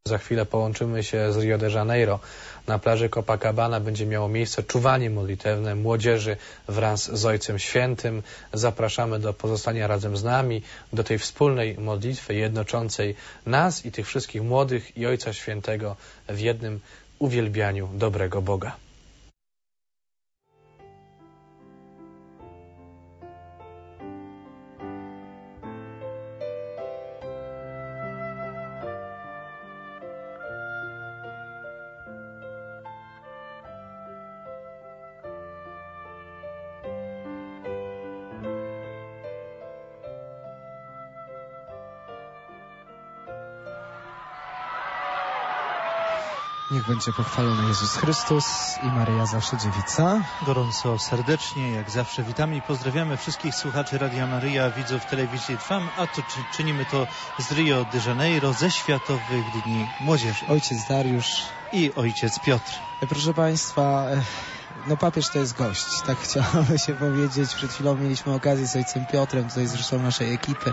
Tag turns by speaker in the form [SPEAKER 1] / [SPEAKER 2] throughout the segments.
[SPEAKER 1] Za chwilę połączymy się z Rio de Janeiro. Na plaży Copacabana będzie miało miejsce czuwanie modlitewne młodzieży wraz z Ojcem Świętym. Zapraszamy do pozostania razem z nami, do tej wspólnej modlitwy jednoczącej nas i tych wszystkich młodych i Ojca Świętego w jednym uwielbianiu dobrego Boga.
[SPEAKER 2] Niech będzie pochwalony Jezus Chrystus i Maryja zawsze dziewica.
[SPEAKER 3] Gorąco, serdecznie, jak zawsze witamy i pozdrawiamy wszystkich słuchaczy Radia Maryja, widzów telewizji Trwam, a to czynimy to z Rio de Janeiro, ze Światowych Dni Młodzieży.
[SPEAKER 2] Ojciec Dariusz
[SPEAKER 3] i ojciec Piotr.
[SPEAKER 2] Proszę Państwa, no papież to jest gość, tak chciałoby się powiedzieć. Przed chwilą mieliśmy okazję z ojcem Piotrem, tutaj zresztą naszej ekipy,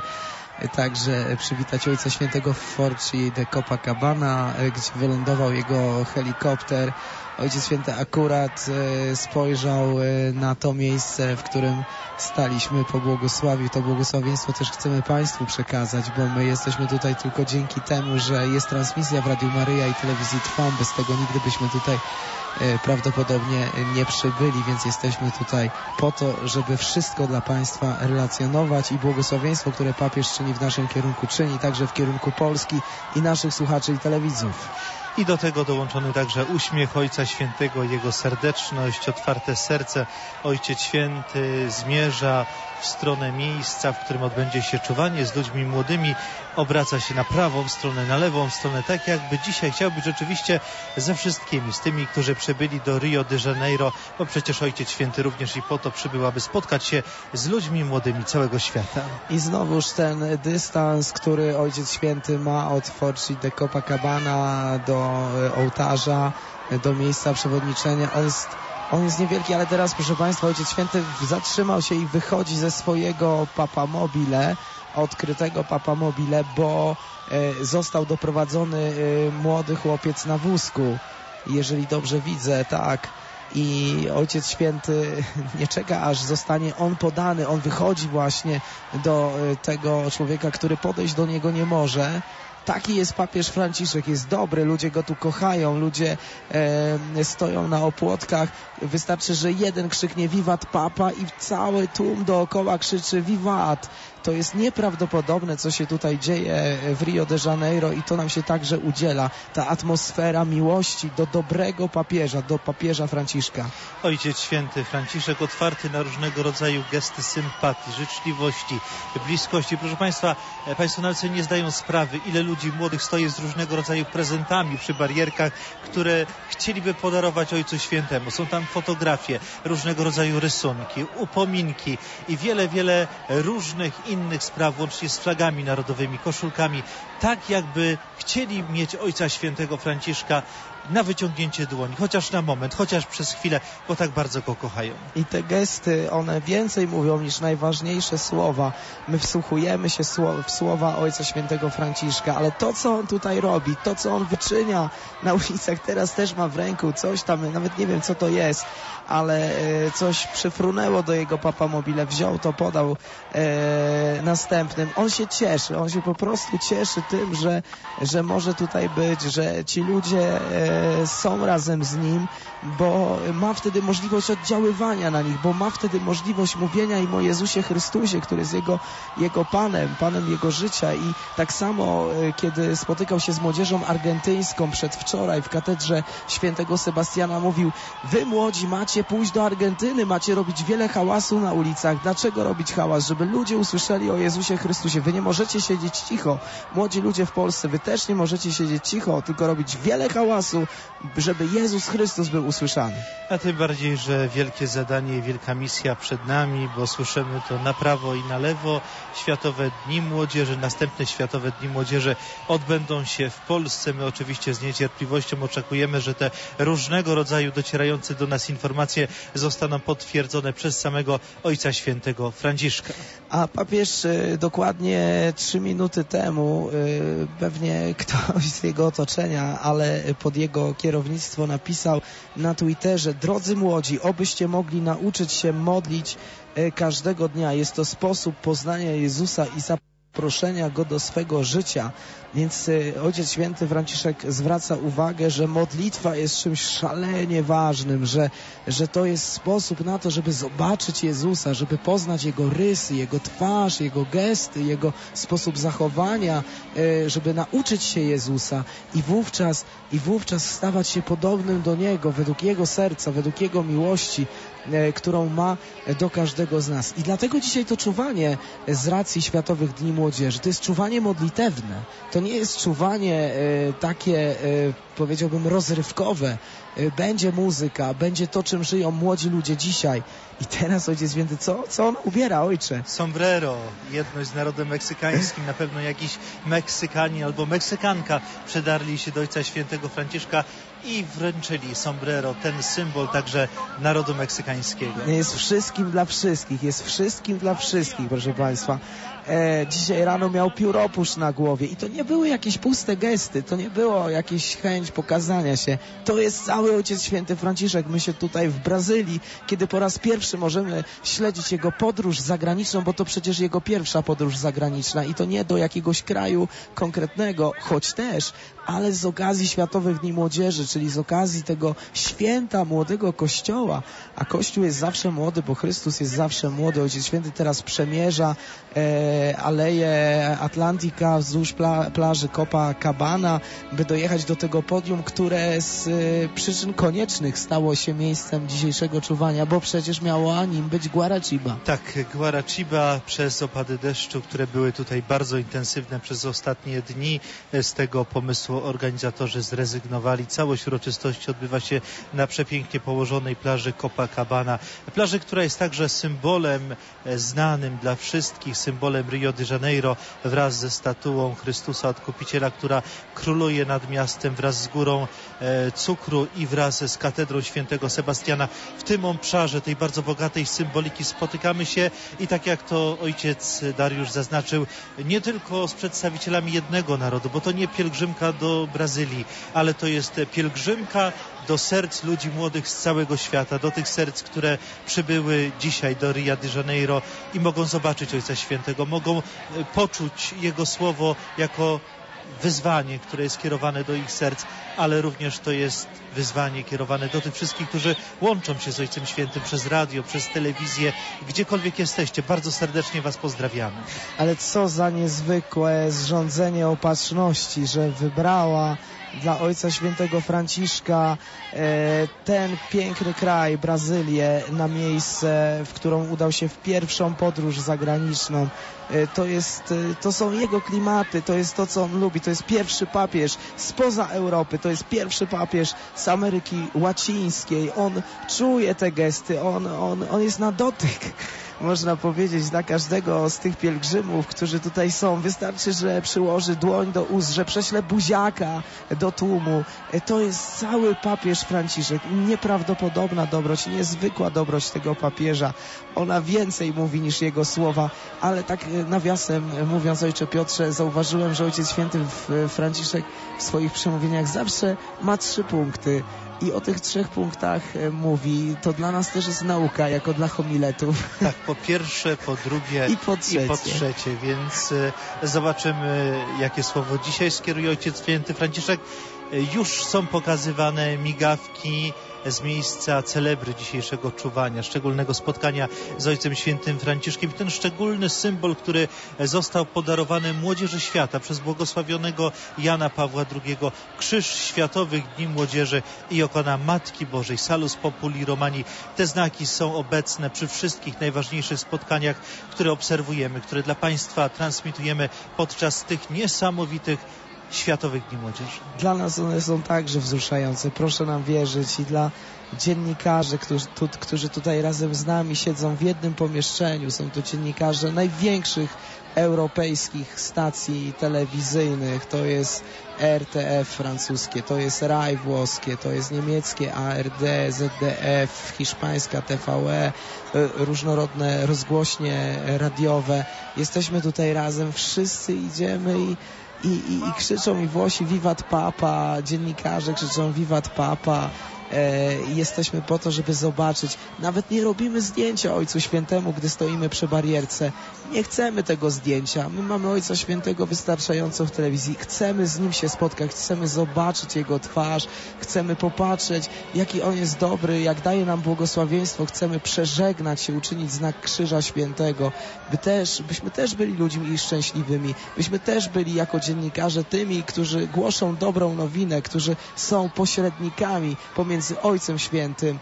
[SPEAKER 2] także przywitać Ojca Świętego w Forci de Copacabana, gdzie wylądował jego helikopter. Ojciec Święty akurat spojrzał na to miejsce, w którym staliśmy, pobłogosławił. To błogosławieństwo też chcemy Państwu przekazać, bo my jesteśmy tutaj tylko dzięki temu, że jest transmisja w Radiu Maryja i telewizji Trwam. Bez tego nigdy byśmy tutaj prawdopodobnie nie przybyli, więc jesteśmy tutaj po to, żeby wszystko dla Państwa relacjonować i błogosławieństwo, które papież czyni w naszym kierunku, czyni także w kierunku Polski i naszych słuchaczy i telewidzów.
[SPEAKER 3] I do tego dołączony także uśmiech Ojca Świętego, jego serdeczność, otwarte serce. Ojciec Święty zmierza w stronę miejsca, w którym odbędzie się czuwanie z ludźmi młodymi. Obraca się na prawą stronę, na lewą stronę, tak jakby dzisiaj chciał być rzeczywiście ze wszystkimi, z tymi, którzy przybyli do Rio de Janeiro, bo przecież Ojciec Święty również i po to przybył, aby spotkać się z ludźmi młodymi całego świata.
[SPEAKER 2] I znowuż ten dystans, który Ojciec Święty ma od Forci de Copacabana do ołtarza, do miejsca przewodniczenia, on jest niewielki, ale teraz, proszę Państwa, Ojciec Święty zatrzymał się i wychodzi ze swojego papamobile, odkrytego papamobile, bo został doprowadzony młody chłopiec na wózku. Jeżeli dobrze widzę, tak. I Ojciec Święty nie czeka, aż zostanie on podany. On wychodzi właśnie do tego człowieka, który podejść do niego nie może. Taki jest papież Franciszek, jest dobry, ludzie go tu kochają, ludzie stoją na opłotkach. Wystarczy, że jeden krzyknie Wiwat Papa i cały tłum dookoła krzyczy Wiwat. To jest nieprawdopodobne, co się tutaj dzieje w Rio de Janeiro i to nam się także udziela. Ta atmosfera miłości do dobrego papieża, do papieża Franciszka.
[SPEAKER 3] Ojciec Święty Franciszek otwarty na różnego rodzaju gesty sympatii, życzliwości, bliskości. Proszę Państwa, Państwo nawet sobie nie zdają sprawy, ile ludzi młodych stoi z różnego rodzaju prezentami przy barierkach, które chcieliby podarować Ojcu Świętemu. Są tam fotografie, różnego rodzaju rysunki, upominki i wiele różnych innych spraw, łącznie z flagami narodowymi, koszulkami, tak jakby chcieli mieć Ojca Świętego Franciszka na wyciągnięcie dłoni, chociaż na moment, chociaż przez chwilę, bo tak bardzo go kochają.
[SPEAKER 2] I te gesty, one więcej mówią niż najważniejsze słowa. My wsłuchujemy się w słowa Ojca Świętego Franciszka, ale to, co on tutaj robi, to, co on wyczynia na ulicach, teraz też ma w ręku coś tam, nawet nie wiem, co to jest, ale coś przyfrunęło do jego papamobile, wziął to, podał następnym. On się cieszy, on się po prostu cieszy tym, że może tutaj być, że ci ludzie są razem z nim, bo ma wtedy możliwość oddziaływania na nich, bo ma wtedy możliwość mówienia im o Jezusie Chrystusie, który jest jego Panem jego życia. I tak samo, kiedy spotykał się z młodzieżą argentyńską przedwczoraj w katedrze świętego Sebastiana, mówił: wy młodzi macie pójść do Argentyny, macie robić wiele hałasu na ulicach. Dlaczego robić hałas? Żeby ludzie usłyszeli o Jezusie Chrystusie. Wy nie możecie siedzieć cicho. Młodzi ludzie w Polsce, wy też nie możecie siedzieć cicho, tylko robić wiele hałasu, żeby Jezus Chrystus był usłyszany.
[SPEAKER 3] A tym bardziej, że wielkie zadanie i wielka misja przed nami, bo słyszymy to na prawo i na lewo. Światowe Dni Młodzieży, następne Światowe Dni Młodzieży odbędą się w Polsce. My oczywiście z niecierpliwością oczekujemy, że te różnego rodzaju docierające do nas informacje zostaną potwierdzone przez samego Ojca Świętego Franciszka.
[SPEAKER 2] A papież dokładnie 3 minuty temu, pewnie ktoś z jego otoczenia, ale pod jego kierownictwo napisał na Twitterze: drodzy młodzi, obyście mogli nauczyć się modlić każdego dnia. Jest to sposób poznania Jezusa i zaproszenia Go do swego życia. Więc Ojciec Święty Franciszek zwraca uwagę, że modlitwa jest czymś szalenie ważnym, że to jest sposób na to, żeby zobaczyć Jezusa, żeby poznać Jego rysy, Jego twarz, Jego gesty, Jego sposób zachowania, żeby nauczyć się Jezusa i wówczas stawać się podobnym do Niego, według Jego serca, według Jego miłości, którą ma do każdego z nas. I dlatego dzisiaj to czuwanie z racji Światowych Dni Młodzieży, to jest czuwanie modlitewne. To nie jest czuwanie takie, powiedziałbym, rozrywkowe. Będzie muzyka, będzie to, czym żyją młodzi ludzie dzisiaj. I teraz Ojciec Święty, co on ubiera, ojcze?
[SPEAKER 3] Sombrero, jedność z narodem meksykańskim. Na pewno jakiś Meksykanin albo Meksykanka przedarli się do Ojca Świętego Franciszka i wręczyli sombrero, ten symbol także narodu meksykańskiego.
[SPEAKER 2] Jest wszystkim dla wszystkich, jest wszystkim dla wszystkich, proszę Państwa. Dzisiaj rano miał pióropusz na głowie i to nie były jakieś puste gesty, to nie było jakaś chęć pokazania się. To jest cały Ojciec Święty Franciszek. My się tutaj w Brazylii, kiedy po raz pierwszy możemy śledzić jego podróż zagraniczną, bo to przecież jego pierwsza podróż zagraniczna i to nie do jakiegoś kraju konkretnego, choć też, ale z okazji Światowych Dni Młodzieży, czyli z okazji tego święta młodego Kościoła, a Kościół jest zawsze młody, bo Chrystus jest zawsze młody. Ojciec Święty teraz przemierza aleję Atlantika wzdłuż plaży Copacabana, by dojechać do tego podium, które z przyczyn koniecznych stało się miejscem dzisiejszego czuwania, bo przecież miało nim być Guarachiba.
[SPEAKER 3] Tak, Guarachiba przez opady deszczu, które były tutaj bardzo intensywne przez ostatnie dni. Z tego pomysłu organizatorzy zrezygnowali. Całość uroczystości odbywa się na przepięknie położonej plaży Copacabana. Plaży, która jest także symbolem znanym dla wszystkich, symbolem Rio de Janeiro, wraz ze statuą Chrystusa Odkupiciela, która króluje nad miastem, wraz z górą cukru i wraz z katedrą świętego Sebastiana. W tym obszarze tej bardzo bogatej symboliki spotykamy się i tak jak to ojciec Dariusz zaznaczył, nie tylko z przedstawicielami jednego narodu, bo to nie pielgrzymka do Brazylii, ale to jest pielgrzymka do serc ludzi młodych z całego świata, do tych serc, które przybyły dzisiaj do Rio de Janeiro i mogą zobaczyć Ojca Świętego, mogą poczuć Jego słowo jako wyzwanie, które jest kierowane do ich serc, ale również to jest wyzwanie kierowane do tych wszystkich, którzy łączą się z Ojcem Świętym przez radio, przez telewizję, gdziekolwiek jesteście. Bardzo serdecznie Was pozdrawiamy.
[SPEAKER 2] Ale co za niezwykłe zrządzenie opatrzności, że wybrała dla Ojca Świętego Franciszka ten piękny kraj, Brazylię, na miejsce, w którą udał się w pierwszą podróż zagraniczną. To są jego klimaty, to jest to, co on lubi. To jest pierwszy papież spoza Europy, to jest pierwszy papież z Ameryki Łacińskiej. On czuje te gesty, on jest na dotyk. Można powiedzieć, dla każdego z tych pielgrzymów, którzy tutaj są, wystarczy, że przyłoży dłoń do ust, że prześle buziaka do tłumu. To jest cały papież Franciszek. Nieprawdopodobna dobroć, niezwykła dobroć tego papieża. Ona więcej mówi niż jego słowa, ale tak nawiasem mówiąc, ojcze Piotrze, zauważyłem, że Ojciec Święty Franciszek w swoich przemówieniach zawsze ma 3 punkty. I o tych 3 punktach mówi. To dla nas też jest nauka, jako dla homiletów.
[SPEAKER 3] Tak, po pierwsze, po drugie
[SPEAKER 2] i po
[SPEAKER 3] trzecie. Więc zobaczymy, jakie słowo dzisiaj skieruje Ojciec Święty Franciszek. Już są pokazywane migawki z miejsca celebry dzisiejszego czuwania, szczególnego spotkania z Ojcem Świętym Franciszkiem. Ten szczególny symbol, który został podarowany młodzieży świata przez błogosławionego Jana Pawła II. Krzyż Światowych Dni Młodzieży i ikona Matki Bożej, Salus Populi Romani. Te znaki są obecne przy wszystkich najważniejszych spotkaniach, które obserwujemy, które dla Państwa transmitujemy podczas tych niesamowitych Światowych Dni Młodzieży?
[SPEAKER 2] Dla nas one są także wzruszające, proszę nam wierzyć, i dla dziennikarzy, którzy tutaj razem z nami siedzą w jednym pomieszczeniu. Są to dziennikarze największych europejskich stacji telewizyjnych. To jest RTF francuskie, to jest RAI włoskie, to jest niemieckie ARD, ZDF, hiszpańska TVE, różnorodne rozgłośnie radiowe. Jesteśmy tutaj razem, wszyscy idziemy i krzyczą, i Włosi Vivat Papa, dziennikarze krzyczą Vivat Papa. Jesteśmy po to, żeby zobaczyć. Nawet nie robimy zdjęcia Ojcu Świętemu, gdy stoimy przy barierce. Nie chcemy tego zdjęcia. My mamy Ojca Świętego wystarczająco w telewizji. Chcemy z Nim się spotkać, chcemy zobaczyć Jego twarz, chcemy popatrzeć, jaki On jest dobry, jak daje nam błogosławieństwo. Chcemy przeżegnać się, uczynić znak Krzyża Świętego, byśmy też byli ludźmi szczęśliwymi, byśmy też byli jako dziennikarze tymi, którzy głoszą dobrą nowinę, którzy są pośrednikami pomiędzy Ojcem Świętym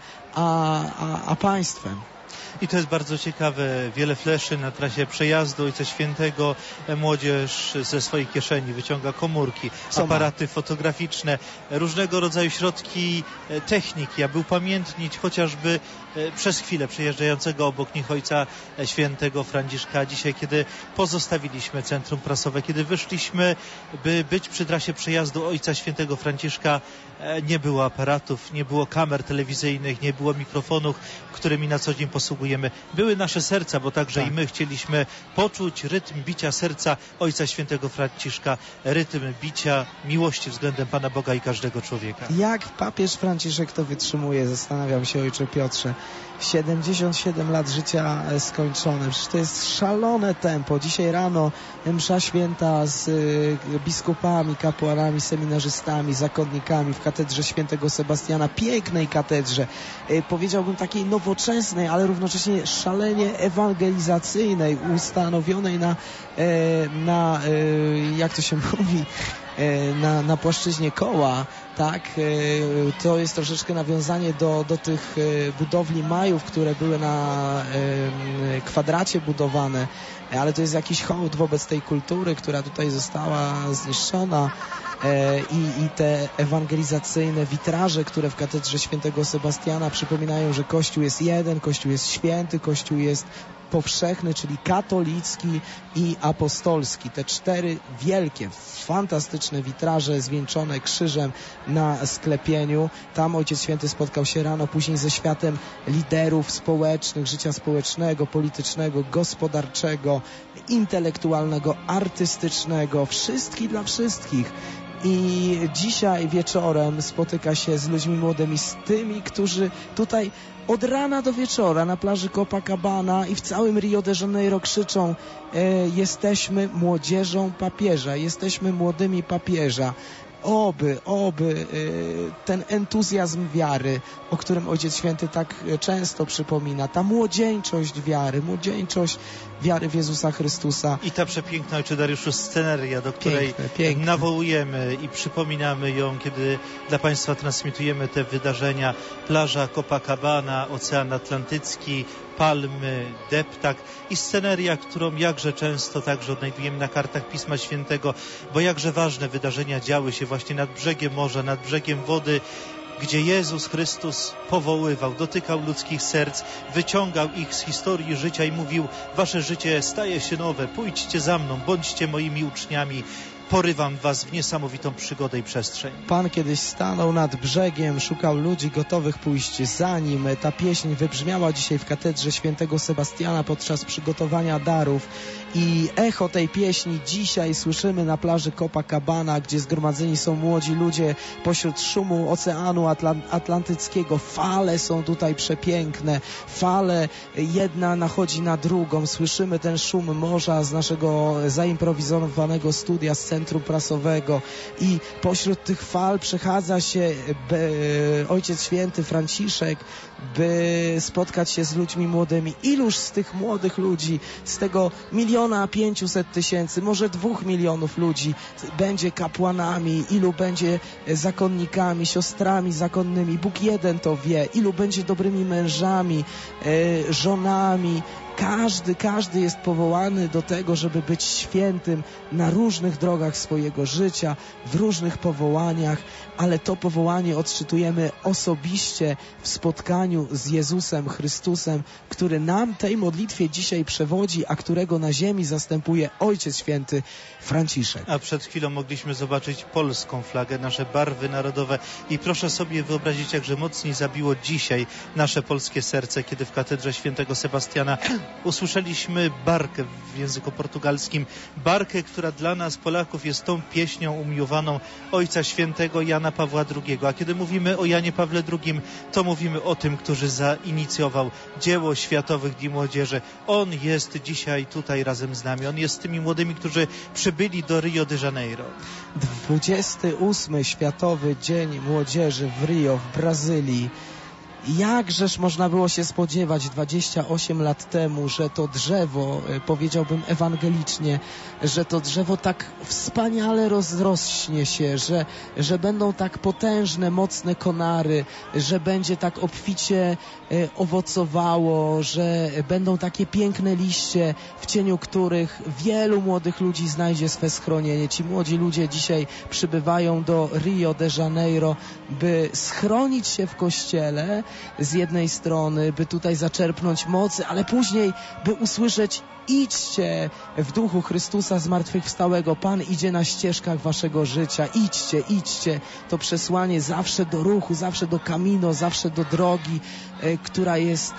[SPEAKER 2] a państwem.
[SPEAKER 3] I to jest bardzo ciekawe. Wiele fleszy na trasie przejazdu Ojca Świętego. Młodzież ze swojej kieszeni wyciąga komórki, aparaty fotograficzne, różnego rodzaju środki techniki, aby upamiętnić chociażby przez chwilę przejeżdżającego obok nich Ojca Świętego Franciszka. Dzisiaj, kiedy pozostawiliśmy centrum prasowe, kiedy wyszliśmy, by być przy trasie przejazdu Ojca Świętego Franciszka, nie było aparatów, nie było kamer telewizyjnych, nie było mikrofonów, którymi na co dzień posługujemy. Były nasze serca, bo także i my chcieliśmy poczuć rytm bicia serca Ojca Świętego Franciszka, rytm bicia miłości względem Pana Boga i każdego człowieka.
[SPEAKER 2] Jak papież Franciszek to wytrzymuje, zastanawiam się, Ojcze Piotrze. 77 lat życia skończone. Przecież to jest szalone tempo. Dzisiaj rano msza święta z biskupami, kapłanami, seminarzystami, zakonnikami w katedrze świętego Sebastiana. Pięknej katedrze. Powiedziałbym takiej nowoczesnej, ale równocześnie szalenie ewangelizacyjnej, ustanowionej na jak to się mówi, na płaszczyźnie koła. Tak, to jest troszeczkę nawiązanie do tych budowli Majów, które były na kwadracie budowane, ale to jest jakiś hołd wobec tej kultury, która tutaj została zniszczona. I te ewangelizacyjne witraże, które w katedrze świętego Sebastiana przypominają, że Kościół jest jeden, Kościół jest święty, Kościół jest powszechny, czyli katolicki i apostolski. Te 4 wielkie, fantastyczne witraże zwieńczone krzyżem na sklepieniu. Tam Ojciec Święty spotkał się rano, później ze światem liderów społecznych, życia społecznego, politycznego, gospodarczego, intelektualnego, artystycznego. Wszystkich dla wszystkich. I dzisiaj wieczorem spotyka się z ludźmi młodymi, z tymi, którzy tutaj od rana do wieczora na plaży Copacabana i w całym Rio de Janeiro krzyczą: jesteśmy młodzieżą papieża, jesteśmy młodymi papieża. Oby ten entuzjazm wiary, o którym Ojciec Święty tak często przypomina, ta młodzieńczość wiary w Jezusa Chrystusa.
[SPEAKER 3] I ta przepiękna, Ojcze Dariuszu, sceneria, do której piękne. Nawołujemy i przypominamy ją, kiedy dla Państwa transmitujemy te wydarzenia. Plaża Copacabana, Ocean Atlantycki, palmy, deptak i sceneria, którą jakże często także odnajdujemy na kartach Pisma Świętego, bo jakże ważne wydarzenia działy się właśnie nad brzegiem morza, nad brzegiem wody, gdzie Jezus Chrystus powoływał, dotykał ludzkich serc, wyciągał ich z historii życia i mówił: wasze życie staje się nowe, pójdźcie za mną, bądźcie moimi uczniami. Porywam was w niesamowitą przygodę i przestrzeń.
[SPEAKER 2] Pan kiedyś stanął nad brzegiem, szukał ludzi gotowych pójść za nim. Ta pieśń wybrzmiała dzisiaj w katedrze świętego Sebastiana podczas przygotowania darów. I echo tej pieśni dzisiaj słyszymy na plaży Copacabana, gdzie zgromadzeni są młodzi ludzie pośród szumu Oceanu Atlantyckiego. Fale są tutaj przepiękne. Fale jedna nachodzi na drugą. Słyszymy ten szum morza z naszego zaimprowizowanego studia, z centrum prasowego. I pośród tych fal przechadza się Ojciec Święty Franciszek, by spotkać się z ludźmi młodymi. Iluż z tych młodych ludzi, z tego 1,5 miliona, może 2 milionów ludzi będzie kapłanami, ilu będzie zakonnikami, siostrami zakonnymi. Bóg jeden to wie. Ilu będzie dobrymi mężami, żonami, Każdy jest powołany do tego, żeby być świętym na różnych drogach swojego życia, w różnych powołaniach, ale to powołanie odczytujemy osobiście w spotkaniu z Jezusem Chrystusem, który nam tej modlitwie dzisiaj przewodzi, a którego na ziemi zastępuje Ojciec Święty Franciszek.
[SPEAKER 3] A przed chwilą mogliśmy zobaczyć polską flagę, nasze barwy narodowe i proszę sobie wyobrazić, jakże mocniej zabiło dzisiaj nasze polskie serce, kiedy w katedrze świętego Sebastiana usłyszeliśmy barkę w języku portugalskim, barkę, która dla nas Polaków jest tą pieśnią umiłowaną Ojca Świętego Jana Pawła II. A kiedy mówimy o Janie Pawle II, to mówimy o tym, który zainicjował dzieło Światowych Dni Młodzieży. On jest dzisiaj tutaj razem z nami. On jest z tymi młodymi, którzy przybyli do Rio de Janeiro.
[SPEAKER 2] 28. Światowy Dzień Młodzieży w Rio, w Brazylii. Jakżeż można było się spodziewać 28 lat temu, że to drzewo, powiedziałbym ewangelicznie, że to drzewo tak wspaniale rozrośnie się, że będą tak potężne, mocne konary, że będzie tak obficie owocowało, że będą takie piękne liście, w cieniu których wielu młodych ludzi znajdzie swe schronienie. Ci młodzi ludzie dzisiaj przybywają do Rio de Janeiro, by schronić się w kościele, z jednej strony, by tutaj zaczerpnąć mocy, ale później, by usłyszeć: idźcie w duchu Chrystusa zmartwychwstałego. Pan idzie na ścieżkach waszego życia. Idźcie. To przesłanie zawsze do ruchu, zawsze do camino, zawsze do drogi, która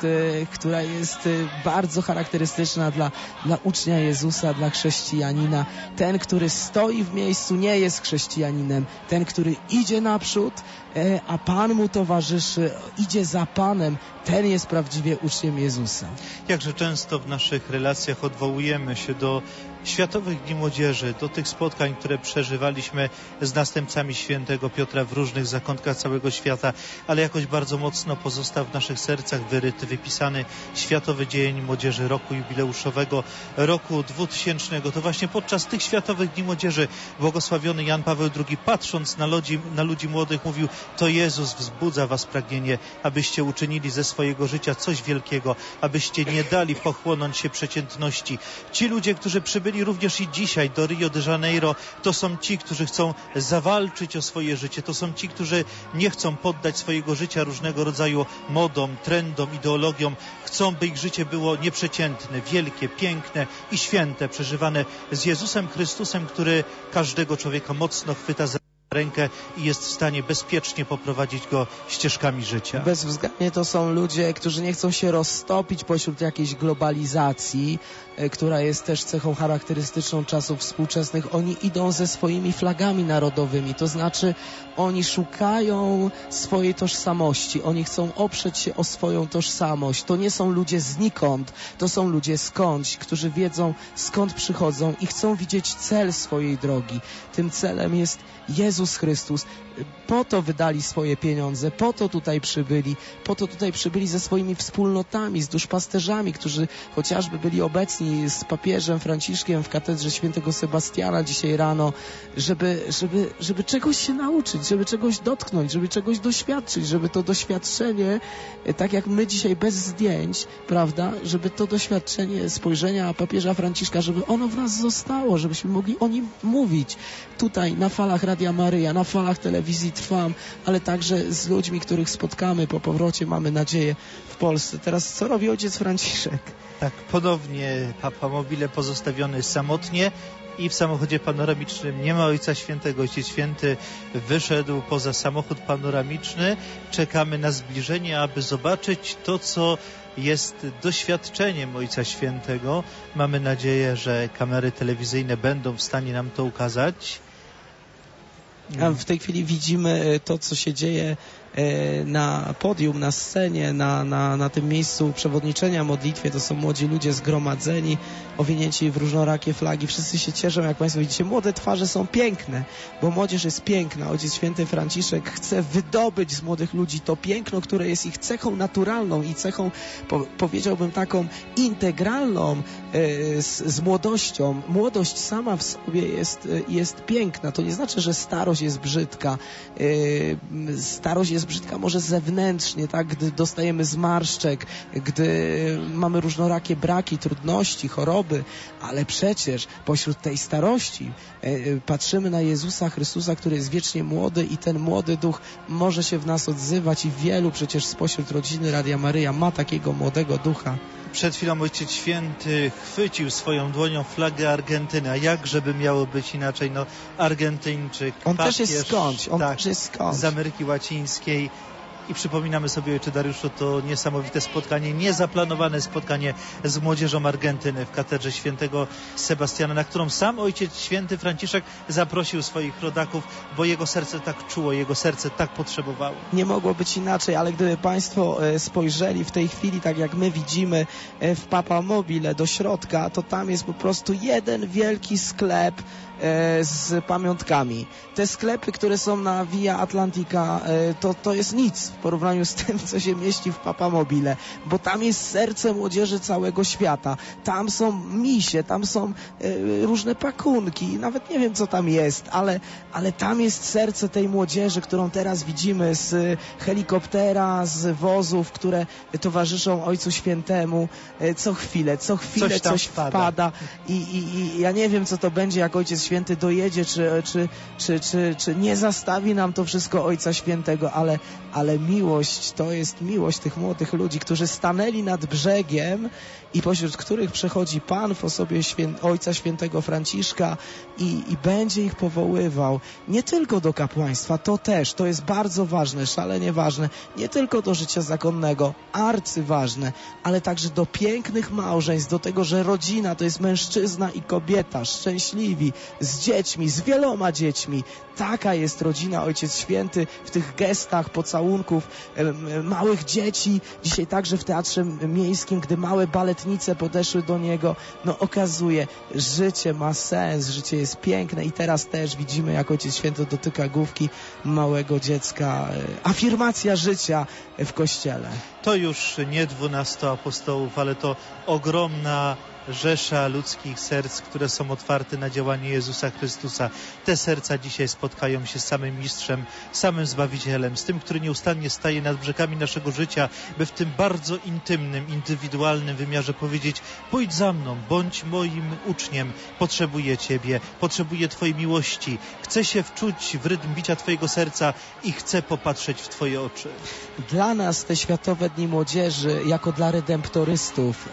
[SPEAKER 2] jest bardzo charakterystyczna dla ucznia Jezusa, dla chrześcijanina. Ten, który stoi w miejscu, nie jest chrześcijaninem. Ten, który idzie naprzód, a Pan mu towarzyszy, idzie za Panem, ten jest prawdziwie uczniem Jezusa.
[SPEAKER 3] Jakże często w naszych relacjach odwołujemy się do Światowych Dni Młodzieży, do tych spotkań, które przeżywaliśmy z następcami świętego Piotra w różnych zakątkach całego świata, ale jakoś bardzo mocno pozostał w naszych sercach wyryty, wypisany Światowy Dzień Młodzieży roku jubileuszowego, roku 2000. To właśnie podczas tych Światowych Dni Młodzieży błogosławiony Jan Paweł II, patrząc na ludzi młodych, mówił: to Jezus wzbudza was pragnienie, abyście uczynili ze swojego życia coś wielkiego, abyście nie dali pochłonąć się przeciętności. Ci ludzie, którzy przybyli również i dzisiaj do Rio de Janeiro, to są ci, którzy chcą zawalczyć o swoje życie. To są ci, którzy nie chcą poddać swojego życia różnego rodzaju modom, trendom, ideologiom. Chcą, by ich życie było nieprzeciętne, wielkie, piękne i święte, przeżywane z Jezusem Chrystusem, który każdego człowieka mocno chwyta za rękę i jest w stanie bezpiecznie poprowadzić go ścieżkami życia.
[SPEAKER 2] Bezwzględnie to są ludzie, którzy nie chcą się roztopić pośród jakiejś globalizacji, która jest też cechą charakterystyczną czasów współczesnych. Oni idą ze swoimi flagami narodowymi, to znaczy oni szukają swojej tożsamości, oni chcą oprzeć się o swoją tożsamość. To nie są ludzie znikąd, to są ludzie skądś, którzy wiedzą, skąd przychodzą i chcą widzieć cel swojej drogi. Tym celem jest Jezus Chrystus. Po to wydali swoje pieniądze, po to tutaj przybyli ze swoimi wspólnotami, z duszpasterzami, którzy chociażby byli obecni z papieżem Franciszkiem w katedrze świętego Sebastiana dzisiaj rano, żeby czegoś się nauczyć, żeby czegoś dotknąć, żeby czegoś doświadczyć, żeby to doświadczenie, tak jak my dzisiaj bez zdjęć, prawda, żeby to doświadczenie spojrzenia papieża Franciszka, żeby ono w nas zostało, żebyśmy mogli o nim mówić tutaj na falach Radia Maryja, na falach telewizji Trwam, ale także z ludźmi, których spotkamy po powrocie, mamy nadzieję, w Polsce. Teraz co robi ojciec Franciszek?
[SPEAKER 3] Tak, ponownie Papa Mobile pozostawiony samotnie i w samochodzie panoramicznym nie ma Ojca Świętego. Ojciec Święty wyszedł poza samochód panoramiczny. Czekamy na zbliżenie, aby zobaczyć to, co jest doświadczeniem Ojca Świętego. Mamy nadzieję, że kamery telewizyjne będą w stanie nam to ukazać.
[SPEAKER 2] A w tej chwili widzimy to, co się dzieje na podium, na scenie, na tym miejscu przewodniczenia modlitwie. To są młodzi ludzie zgromadzeni, owinięci w różnorakie flagi. Wszyscy się cieszą, jak Państwo widzicie. Młode twarze są piękne, bo młodzież jest piękna. Ojciec Święty Franciszek chce wydobyć z młodych ludzi to piękno, które jest ich cechą naturalną i cechą, powiedziałbym, taką integralną z młodością. Młodość sama w sobie jest piękna. To nie znaczy, że starość jest brzydka. Starość jest jest brzydka może zewnętrznie, tak, gdy dostajemy zmarszczek, gdy mamy różnorakie braki, trudności, choroby, ale przecież pośród tej starości patrzymy na Jezusa Chrystusa, który jest wiecznie młody i ten młody duch może się w nas odzywać i wielu przecież spośród rodziny Radia Maryja ma takiego młodego ducha.
[SPEAKER 3] Przed chwilą Ojciec Święty chwycił swoją dłonią flagę Argentyny, a jak żeby miało być inaczej, no Argentyńczyk,
[SPEAKER 2] on
[SPEAKER 3] papież,
[SPEAKER 2] też jest skądś,
[SPEAKER 3] też jest
[SPEAKER 2] skądś.
[SPEAKER 3] Z Ameryki Łacińskiej. I przypominamy sobie, Ojcze Dariuszu, to niesamowite spotkanie, niezaplanowane spotkanie z młodzieżą Argentyny w katedrze świętego Sebastiana, na którą sam Ojciec Święty Franciszek zaprosił swoich rodaków, bo jego serce tak czuło, jego serce tak potrzebowało.
[SPEAKER 2] Nie mogło być inaczej, ale gdyby Państwo spojrzeli w tej chwili, tak jak my widzimy w Papa Mobile do środka, to tam jest po prostu jeden wielki sklep z pamiątkami. Te sklepy, które są na Via Atlantica, to jest nic w porównaniu z tym, co się mieści w Papa Mobile, bo tam jest serce młodzieży całego świata. Tam są misie, tam są różne pakunki, nawet nie wiem, co tam jest, ale tam jest serce tej młodzieży, którą teraz widzimy z helikoptera, z wozów, które towarzyszą Ojcu Świętemu. Co chwilę coś wpada i ja nie wiem, co to będzie, jak Ojciec Święty dojedzie, czy nie zastawi nam to wszystko Ojca Świętego, ale miłość, to jest miłość tych młodych ludzi, którzy stanęli nad brzegiem i pośród których przechodzi Pan w osobie Ojca Świętego Franciszka i będzie ich powoływał nie tylko do kapłaństwa, to jest bardzo ważne, szalenie ważne, nie tylko do życia zakonnego, arcyważne, ale także do pięknych małżeństw, do tego, że rodzina to jest mężczyzna i kobieta, szczęśliwi, z dziećmi, z wieloma dziećmi. Taka jest rodzina, Ojciec Święty w tych gestach pocałunków małych dzieci. Dzisiaj także w Teatrze Miejskim, gdy małe baletnice podeszły do niego, okazuje, życie ma sens, życie jest piękne i teraz też widzimy, jak Ojciec Święty dotyka główki małego dziecka. Afirmacja życia w Kościele.
[SPEAKER 3] To już nie 12 apostołów, ale to ogromna rzesza ludzkich serc, które są otwarte na działanie Jezusa Chrystusa. Te serca dzisiaj spotkają się z samym Mistrzem, samym Zbawicielem, z tym, który nieustannie staje nad brzegami naszego życia, by w tym bardzo intymnym, indywidualnym wymiarze powiedzieć: pójdź za mną, bądź moim uczniem, potrzebuję Ciebie, potrzebuję Twojej miłości, chcę się wczuć w rytm bicia Twojego serca i chcę popatrzeć w Twoje oczy.
[SPEAKER 2] Dla nas te Światowe Dni Młodzieży, jako dla redemptorystów,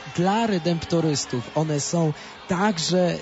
[SPEAKER 2] one są także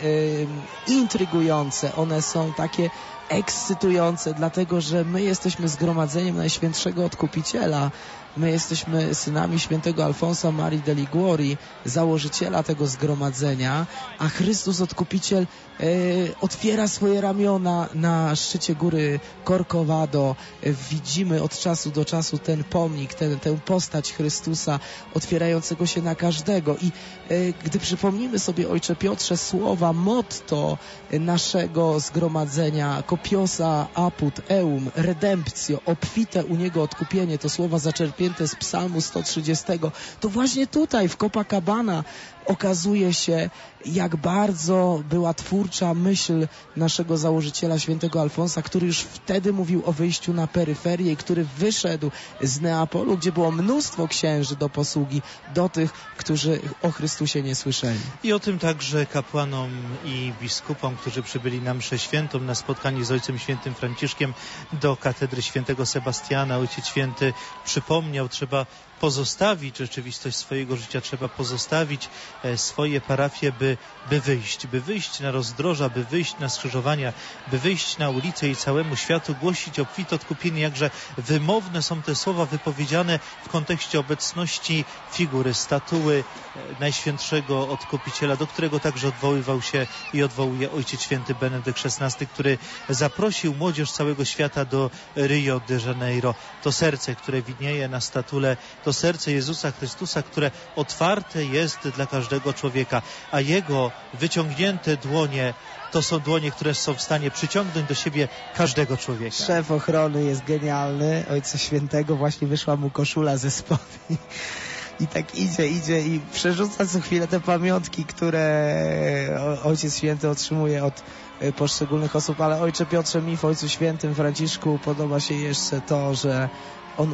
[SPEAKER 2] intrygujące, one są takie ekscytujące, dlatego że my jesteśmy zgromadzeniem Najświętszego Odkupiciela. My jesteśmy synami świętego Alfonsa Marii de Liguori, założyciela tego zgromadzenia, a Chrystus Odkupiciel otwiera swoje ramiona na szczycie góry Corcovado. Widzimy od czasu do czasu ten pomnik, tę postać Chrystusa otwierającego się na każdego. I gdy przypomnimy sobie, Ojcze Piotrze, słowa, motto naszego zgromadzenia, copiosa apud eum, redemptio, obfite u Niego odkupienie, to słowa zaczerpnięte z Psalmu 130, to właśnie tutaj w Copacabana okazuje się, jak bardzo była twórcza myśl naszego założyciela, świętego Alfonsa, który już wtedy mówił o wyjściu na peryferię i który wyszedł z Neapolu, gdzie było mnóstwo księży do posługi, do tych, którzy o Chrystusie nie słyszeli.
[SPEAKER 3] I o tym także kapłanom i biskupom, którzy przybyli na mszę świętą, na spotkanie z Ojcem Świętym Franciszkiem do katedry świętego Sebastiana. Ojciec Święty przypomniał, trzeba pozostawić rzeczywistość swojego życia, trzeba pozostawić swoje parafie, by wyjść na rozdroża, by wyjść na skrzyżowania, by wyjść na ulicę i całemu światu głosić obfite odkupienie. Jakże wymowne są te słowa wypowiedziane w kontekście obecności figury, statuły Najświętszego Odkupiciela, do którego także odwoływał się i odwołuje Ojciec Święty Benedykt XVI, który zaprosił młodzież całego świata do Rio de Janeiro. To serce, które widnieje na statule, to serce Jezusa Chrystusa, które otwarte jest dla każdego człowieka, a Jego wyciągnięte dłonie to są dłonie, które są w stanie przyciągnąć do siebie każdego człowieka.
[SPEAKER 2] Szef ochrony jest genialny, Ojca Świętego, właśnie wyszła mu koszula ze spodni. I tak idzie i przerzuca co chwilę te pamiątki, które Ojciec Święty otrzymuje od poszczególnych osób, ale Ojcze Piotrze, mi w Ojcu Świętym Franciszku podoba się jeszcze to, że on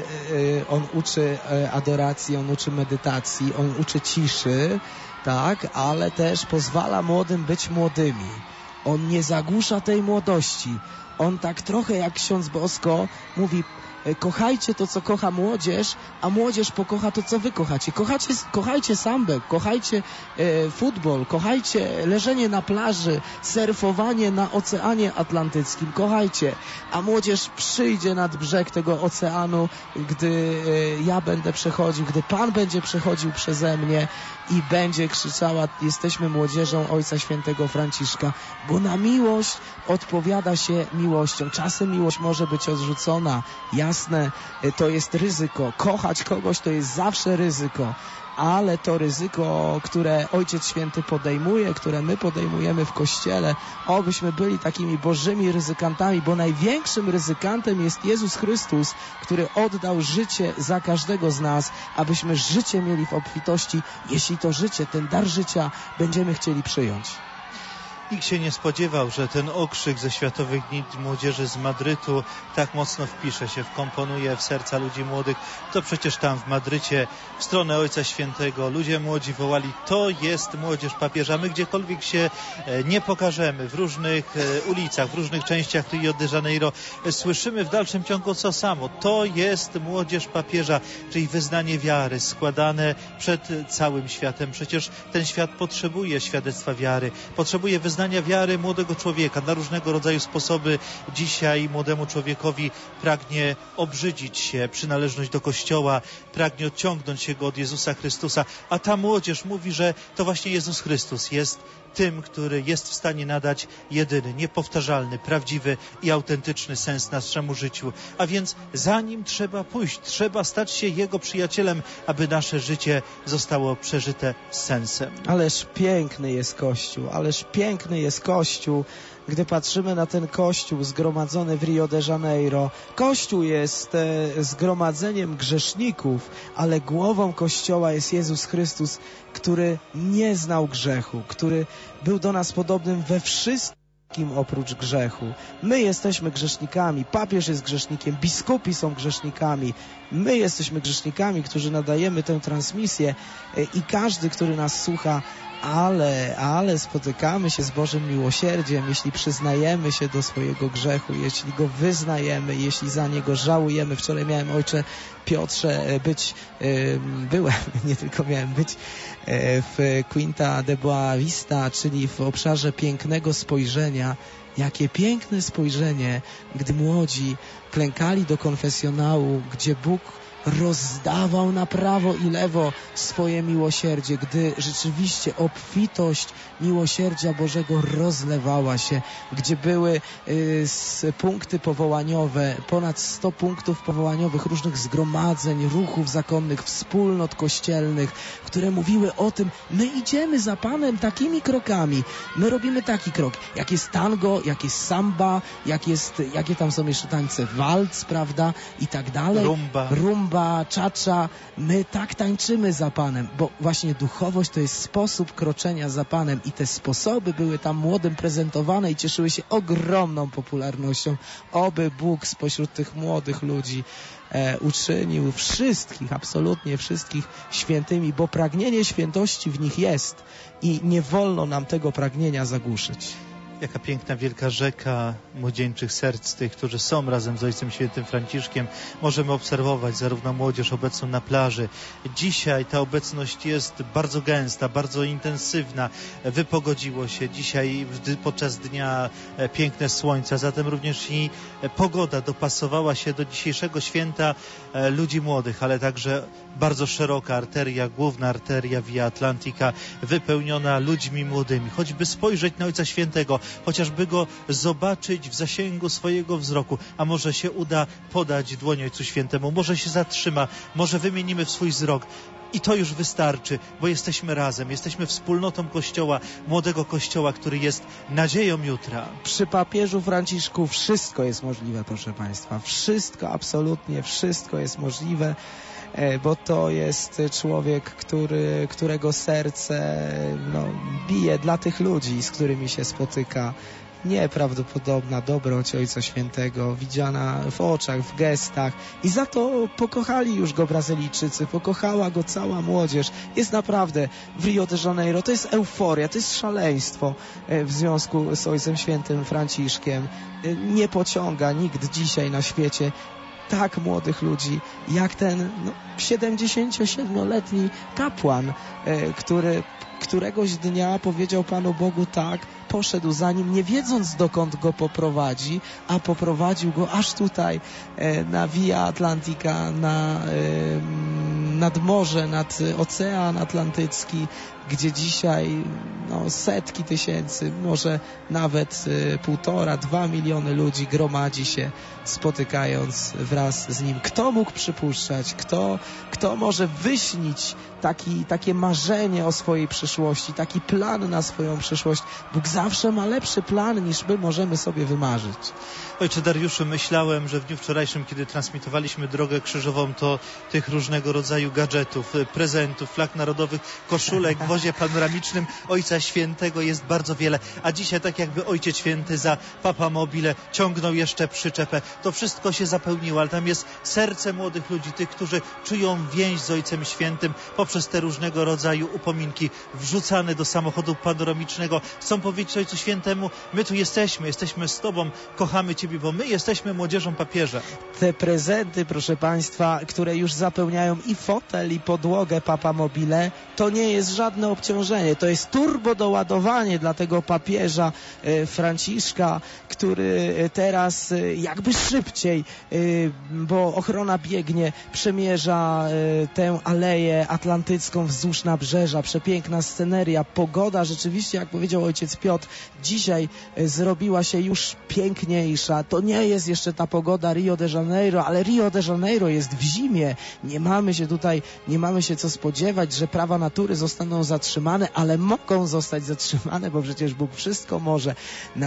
[SPEAKER 2] uczy adoracji, on uczy medytacji, on uczy ciszy, tak, ale też pozwala młodym być młodymi. On nie zagłusza tej młodości. On tak trochę jak ksiądz Bosko mówi: kochajcie to, co kocha młodzież, a młodzież pokocha to, co wy kochacie. Kochajcie sambę, kochajcie futbol, kochajcie leżenie na plaży, surfowanie na Oceanie Atlantyckim, kochajcie. A młodzież przyjdzie nad brzeg tego oceanu, gdy ja będę przechodził, gdy Pan będzie przechodził przeze mnie i będzie krzyczała: jesteśmy młodzieżą Ojca Świętego Franciszka, bo na miłość odpowiada się miłością. Czasem miłość może być odrzucona, jasne, to jest ryzyko. Kochać kogoś to jest zawsze ryzyko, ale to ryzyko, które Ojciec Święty podejmuje, które my podejmujemy w Kościele, obyśmy byli takimi bożymi ryzykantami, bo największym ryzykantem jest Jezus Chrystus, który oddał życie za każdego z nas, abyśmy życie mieli w obfitości, jeśli to życie, ten dar życia będziemy chcieli przyjąć.
[SPEAKER 3] Nikt się nie spodziewał, że ten okrzyk ze Światowych Dni Młodzieży z Madrytu tak mocno wpisze się, wkomponuje w serca ludzi młodych. To przecież tam w Madrycie, w stronę Ojca Świętego, ludzie młodzi wołali: to jest młodzież papieża. My gdziekolwiek się nie pokażemy, w różnych ulicach, w różnych częściach Rio de Janeiro, słyszymy w dalszym ciągu co samo: to jest młodzież papieża, czyli wyznanie wiary składane przed całym światem. Przecież ten świat potrzebuje świadectwa wiary, potrzebuje wyznania wiary młodego człowieka na różnego rodzaju sposoby. Dzisiaj młodemu człowiekowi pragnie obrzydzić się przynależność do Kościoła, pragnie odciągnąć się go od Jezusa Chrystusa, a ta młodzież mówi, że to właśnie Jezus Chrystus jest tym, który jest w stanie nadać jedyny, niepowtarzalny, prawdziwy i autentyczny sens naszemu życiu. A więc za nim trzeba pójść, trzeba stać się Jego przyjacielem, aby nasze życie zostało przeżyte z sensem.
[SPEAKER 2] Ależ piękny jest Kościół, ależ piękny jest Kościół. Gdy patrzymy na ten Kościół zgromadzony w Rio de Janeiro, Kościół jest zgromadzeniem grzeszników, ale głową Kościoła jest Jezus Chrystus, który nie znał grzechu, który był do nas podobnym we wszystkim oprócz grzechu. My jesteśmy grzesznikami, papież jest grzesznikiem, biskupi są grzesznikami, my jesteśmy grzesznikami, którzy nadajemy tę transmisję i każdy, który nas słucha, ale spotykamy się z Bożym miłosierdziem, jeśli przyznajemy się do swojego grzechu, jeśli go wyznajemy, jeśli za niego żałujemy. Wczoraj miałem, Ojcze Piotrze, nie tylko miałem być w Quinta de Boa Vista, czyli w obszarze pięknego spojrzenia. Jakie piękne spojrzenie, gdy młodzi klękali do konfesjonału, gdzie Bóg rozdawał na prawo i lewo swoje miłosierdzie, gdy rzeczywiście obfitość miłosierdzia Bożego rozlewała się, gdzie były punkty powołaniowe, ponad 100 punktów powołaniowych różnych zgromadzeń, ruchów zakonnych, wspólnot kościelnych, które mówiły o tym: my idziemy za Panem takimi krokami, my robimy taki krok, jak jest tango, jak jest samba, jakie tam są jeszcze tańce, walc, prawda, i tak dalej, rumba, czacza, my tak tańczymy za Panem, bo właśnie duchowość to jest sposób kroczenia za Panem i te sposoby były tam młodym prezentowane i cieszyły się ogromną popularnością. Oby Bóg spośród tych młodych ludzi uczynił wszystkich, absolutnie wszystkich świętymi, bo pragnienie świętości w nich jest i nie wolno nam tego pragnienia zagłuszyć.
[SPEAKER 3] Jaka piękna, wielka rzeka młodzieńczych serc tych, którzy są razem z Ojcem Świętym Franciszkiem. Możemy obserwować zarówno młodzież obecną na plaży. Dzisiaj ta obecność jest bardzo gęsta, bardzo intensywna. Wypogodziło się dzisiaj podczas dnia piękne słońce, zatem również i pogoda dopasowała się do dzisiejszego święta ludzi młodych, ale także bardzo szeroka arteria, główna arteria Via Atlantica, wypełniona ludźmi młodymi. Choćby spojrzeć na Ojca Świętego, chociażby go zobaczyć w zasięgu swojego wzroku, a może się uda podać dłoń Ojcu Świętemu, może się zatrzyma, może wymienimy w swój wzrok. I to już wystarczy, bo jesteśmy razem, jesteśmy wspólnotą Kościoła, młodego Kościoła, który jest nadzieją jutra.
[SPEAKER 2] Przy papieżu Franciszku wszystko jest możliwe, proszę Państwa. Wszystko, absolutnie wszystko jest możliwe. bo to jest człowiek, którego serce bije dla tych ludzi, z którymi się spotyka. Nieprawdopodobna dobroć Ojca Świętego, widziana w oczach, w gestach i za to pokochali już go Brazylijczycy, pokochała go cała młodzież. Jest naprawdę w Rio de Janeiro, to jest euforia, to jest szaleństwo w związku z Ojcem Świętym Franciszkiem. Nie pociąga nikt dzisiaj na świecie tak młodych ludzi, jak ten 77-letni kapłan, który któregoś dnia powiedział Panu Bogu tak, poszedł za nim, nie wiedząc dokąd go poprowadzi, a poprowadził go aż tutaj na Via Atlantica, nad morze, nad Ocean Atlantycki, gdzie dzisiaj setki tysięcy, może nawet 1,5–2 miliony ludzi gromadzi się, spotykając wraz z nim. Kto mógł przypuszczać? Kto może wyśnić takie marzenie o swojej przyszłości, taki plan na swoją przyszłość? Bóg zawsze ma lepszy plan, niż my możemy sobie wymarzyć.
[SPEAKER 3] Ojcze Dariuszu, myślałem, że w dniu wczorajszym, kiedy transmitowaliśmy Drogę Krzyżową, to tych różnego rodzaju gadżetów, prezentów, flag narodowych, koszulek w wozie panoramicznym Ojca Świętego jest bardzo wiele. A dzisiaj tak jakby Ojciec Święty za papamobile ciągnął jeszcze przyczepę. To wszystko się zapełniło, ale tam jest serce młodych ludzi, tych, którzy czują więź z Ojcem Świętym poprzez te różnego rodzaju upominki wrzucane do samochodu panoramicznego. Chcą powiedzieć Ojcu Świętemu, my tu jesteśmy z Tobą, kochamy Ciebie, bo my jesteśmy młodzieżą papieża.
[SPEAKER 2] Te prezenty, proszę Państwa, które już zapełniają i fotel, i podłogę papamobile, to nie jest żadne obciążenie. To jest turbo doładowanie dla tego papieża Franciszka, który teraz jakby szybciej, bo ochrona biegnie, przemierza tę aleję atlantycką wzdłuż nabrzeża. Przepiękna sceneria, pogoda rzeczywiście, jak powiedział ojciec Piotr, dzisiaj zrobiła się już piękniejsza. To nie jest jeszcze ta pogoda Rio de Janeiro, ale Rio de Janeiro jest w zimie. Nie mamy się co spodziewać, że prawa natury zostaną zatrzymane, ale mogą zostać zatrzymane, bo przecież Bóg wszystko może.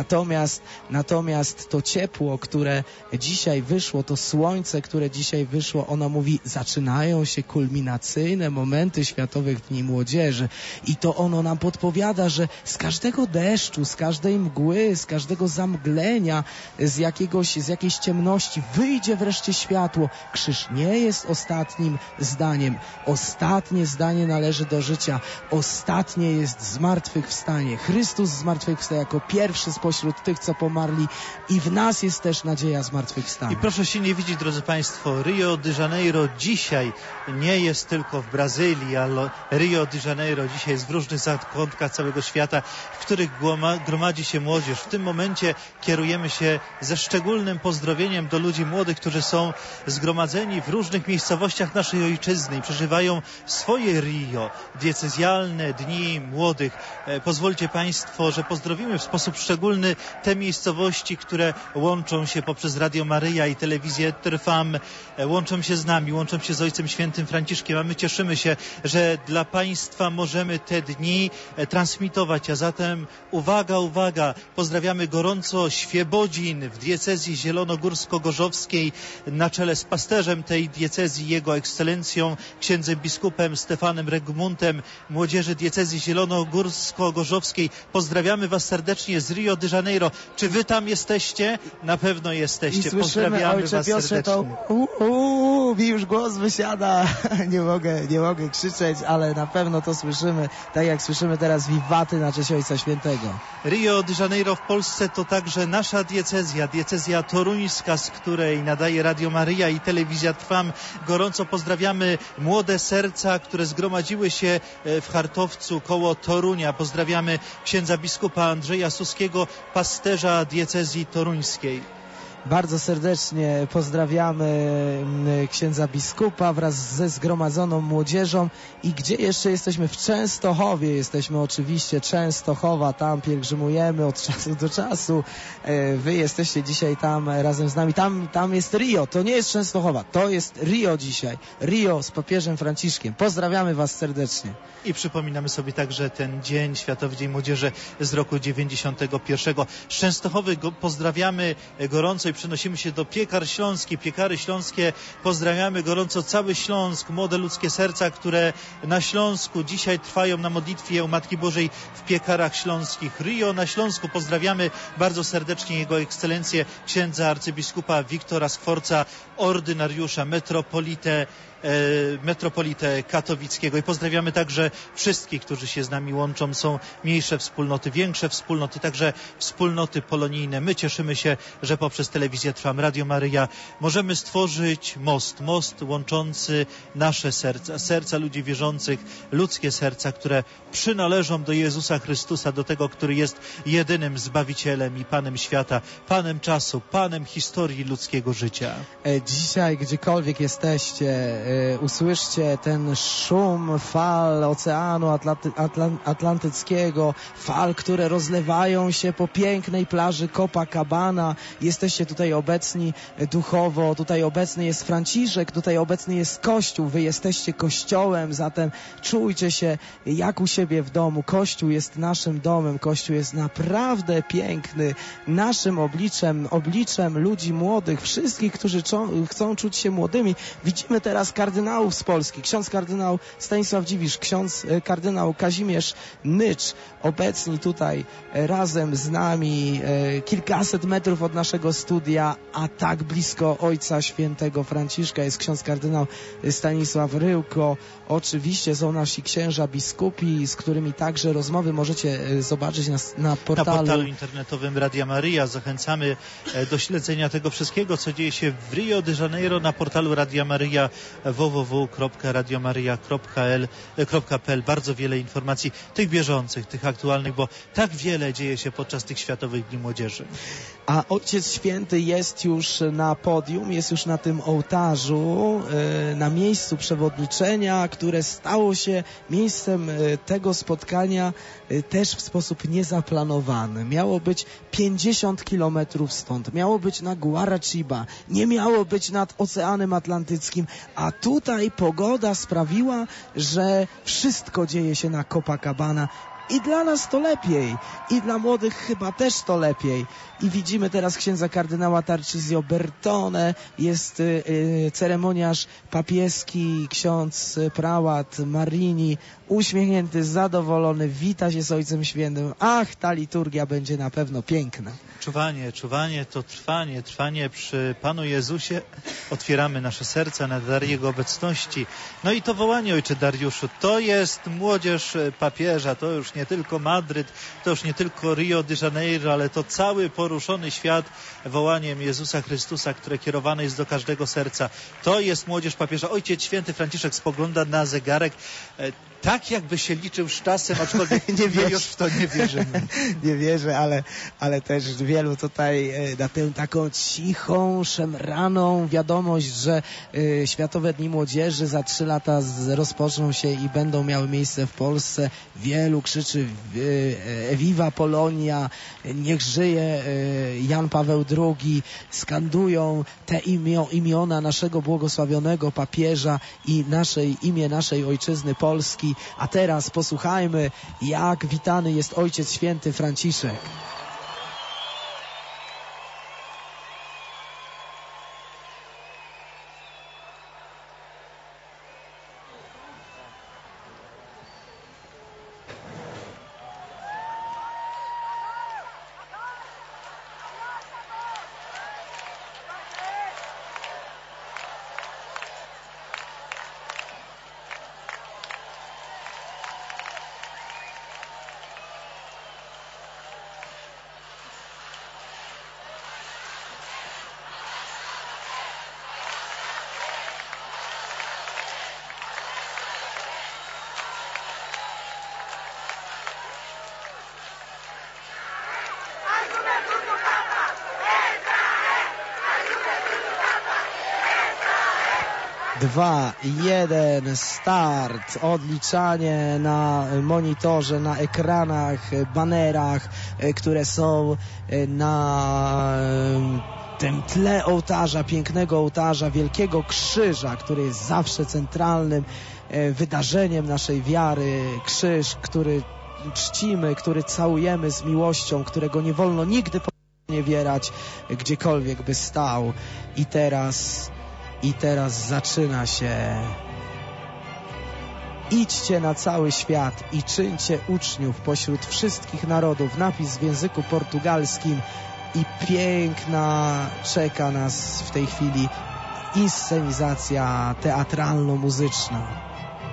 [SPEAKER 2] Natomiast to ciepło, które dzisiaj wyszło, to słońce, które dzisiaj wyszło, ono mówi, zaczynają się kulminacyjne momenty Światowych Dni Młodzieży i to ono nam podpowiada, że z każdego deszczu, z każdej mgły, z każdego zamglenia, z jakiejś ciemności wyjdzie wreszcie światło. Krzyż nie jest ostatnim zdaniem. Ostatnie zdanie należy do życia. Ostatnie jest zmartwychwstanie. Chrystus zmartwychwstaje jako pierwszy spośród tych, co pomarli i w nas jest też nadzieja zmartwychwstania.
[SPEAKER 3] I proszę się nie widzieć, drodzy Państwo, Rio de Janeiro dzisiaj nie jest tylko w Brazylii, ale Rio de Janeiro dzisiaj jest w różnych zakątkach całego świata, w których gromadzi się młodzież. W tym momencie kierujemy się ze szczególnym pozdrowieniem do ludzi młodych, którzy są zgromadzeni w różnych miejscowościach naszej ojczyzny i przeżywają swoje Rio, diecezjalne dni młodych. Pozwólcie Państwo, że pozdrowimy w sposób szczególny te miejscowości, które łączą się poprzez Radio Maryja i telewizję Trwam, łączą się z nami, łączą się z Ojcem Świętym Franciszkiem, a my cieszymy się, że dla Państwa możemy te dni transmitować, a zatem uwaga, pozdrawiamy gorąco Świebodzin w diecezji zielonogórsko-gorzowskiej na czele z pasterzem tej diecezji, jego ekscelencją, księdzem biskupem Stefanem Regmuntem, młodzieży diecezji zielonogórsko-gorzowskiej. Pozdrawiamy Was serdecznie z Rio de Janeiro. Czy Wy tam jesteście? Na pewno jesteście.
[SPEAKER 2] I słyszymy,
[SPEAKER 3] pozdrawiamy
[SPEAKER 2] Ojcze
[SPEAKER 3] Was
[SPEAKER 2] Piotrze,
[SPEAKER 3] serdecznie.
[SPEAKER 2] To mi już głos wysiada. nie mogę krzyczeć, ale na pewno to słyszymy, tak jak słyszymy teraz wiwaty na cześć Ojca Świętego.
[SPEAKER 3] Rio de Janeiro w Polsce to także nasza diecezja toruńska, z której nadaje Radio Maryja i telewizja Trwam. Gorąco pozdrawiamy młode serca, które zgromadziły się w Chartowcu koło Torunia. Pozdrawiamy księdza biskupa Andrzeja Suskiego, pasterza diecezji toruńskiej.
[SPEAKER 2] Bardzo serdecznie pozdrawiamy księdza biskupa wraz ze zgromadzoną młodzieżą. I gdzie jeszcze jesteśmy? W Częstochowie jesteśmy oczywiście. Częstochowa, tam pielgrzymujemy od czasu do czasu. Wy jesteście dzisiaj tam razem z nami. Tam jest Rio, to nie jest Częstochowa, to jest Rio dzisiaj. Rio z papieżem Franciszkiem. Pozdrawiamy Was serdecznie.
[SPEAKER 3] I przypominamy sobie także ten dzień, Światowy Dzień Młodzieży z roku 91. Z Częstochowy pozdrawiamy gorąco i przenosimy się do Piekar Śląskich. Piekary Śląskie, pozdrawiamy gorąco cały Śląsk, młode ludzkie serca, które na Śląsku dzisiaj trwają na modlitwie u Matki Bożej w Piekarach Śląskich. Rio na Śląsku, pozdrawiamy bardzo serdecznie Jego Ekscelencję księdza arcybiskupa Wiktora Skworca, ordynariusza, metropolitę katowickiego, i pozdrawiamy także wszystkich, którzy się z nami łączą. Są mniejsze wspólnoty, większe wspólnoty, także wspólnoty polonijne. My cieszymy się, że poprzez telewizję Trwam, Radio Maryja możemy stworzyć most łączący nasze serca ludzi wierzących, ludzkie serca, które przynależą do Jezusa Chrystusa, do tego, który jest jedynym Zbawicielem i Panem świata, Panem czasu, Panem historii ludzkiego życia.
[SPEAKER 2] Dzisiaj, gdziekolwiek jesteście, usłyszcie ten szum fal Oceanu Atlantyckiego, fal, które rozlewają się po pięknej plaży Copacabana. Jesteście tutaj obecni duchowo, tutaj obecny jest Franciszek, tutaj obecny jest Kościół. Wy jesteście Kościołem, zatem czujcie się jak u siebie w domu. Kościół jest naszym domem, Kościół jest naprawdę piękny, naszym obliczem ludzi młodych, wszystkich, którzy chcą czuć się młodymi. Widzimy teraz kardynałów z Polski, ksiądz kardynał Stanisław Dziwisz, ksiądz kardynał Kazimierz Nycz, obecni tutaj razem z nami, kilkaset metrów od naszego studia, a tak blisko Ojca Świętego Franciszka jest ksiądz kardynał Stanisław Ryłko. Oczywiście są nasi księża biskupi, z którymi także rozmowy możecie zobaczyć na portalu
[SPEAKER 3] internetowym Radia Maryja. Zachęcamy do śledzenia tego wszystkiego, co dzieje się w Rio de Janeiro na portalu Radia Maryja www.radiomaryja.pl. Bardzo wiele informacji, tych bieżących, tych aktualnych, bo tak wiele dzieje się podczas tych Światowych Dni Młodzieży.
[SPEAKER 2] A Ojciec Święty jest już na podium, jest już na tym ołtarzu, na miejscu przewodniczenia, które stało się miejscem tego spotkania też w sposób niezaplanowany. Miało być 50 kilometrów stąd, miało być na Guarachiba, nie miało być nad Oceanem Atlantyckim, a tutaj pogoda sprawiła, że wszystko dzieje się na Copacabana. I dla nas to lepiej, i dla młodych chyba też to lepiej. I widzimy teraz księdza kardynała Tarcisio Bertone, jest ceremoniarz papieski, ksiądz prałat Marini, uśmiechnięty, zadowolony, wita się z Ojcem Świętym. Ach, ta liturgia będzie na pewno piękna.
[SPEAKER 3] Czuwanie to trwanie przy Panu Jezusie. Otwieramy nasze serca na dar Jego obecności. No i to wołanie, ojcze Dariuszu, to jest młodzież papieża, to już nie tylko Madryt, to już nie tylko Rio de Janeiro, ale to cały poruszony świat wołaniem Jezusa Chrystusa, które kierowane jest do każdego serca. To jest młodzież papieża. Ojciec Święty Franciszek spogląda na zegarek, tak jakby się liczył z czasem, aczkolwiek już w to nie wierzymy.
[SPEAKER 2] Nie wierzę, ale też wielu tutaj na tę taką cichą, szemraną wiadomość, że Światowe Dni Młodzieży za 3 lata rozpoczną się i będą miały miejsce w Polsce. Wielu krzyczy Viva Polonia, niech żyje Jan Paweł II, skandują te imiona naszego błogosławionego papieża i imię naszej ojczyzny Polski. A teraz posłuchajmy, jak witany jest Ojciec Święty Franciszek. Dwa, jeden, start, odliczanie na monitorze, na ekranach, banerach, które są na tym tle ołtarza, pięknego ołtarza, wielkiego krzyża, który jest zawsze centralnym wydarzeniem naszej wiary. Krzyż, który czcimy, który całujemy z miłością, którego nie wolno nigdy sponiewierać, gdziekolwiek by stał. I teraz zaczyna się. Idźcie na cały świat i czyńcie uczniów pośród wszystkich narodów. Napis w języku portugalskim i piękna czeka nas w tej chwili inscenizacja teatralno-muzyczna.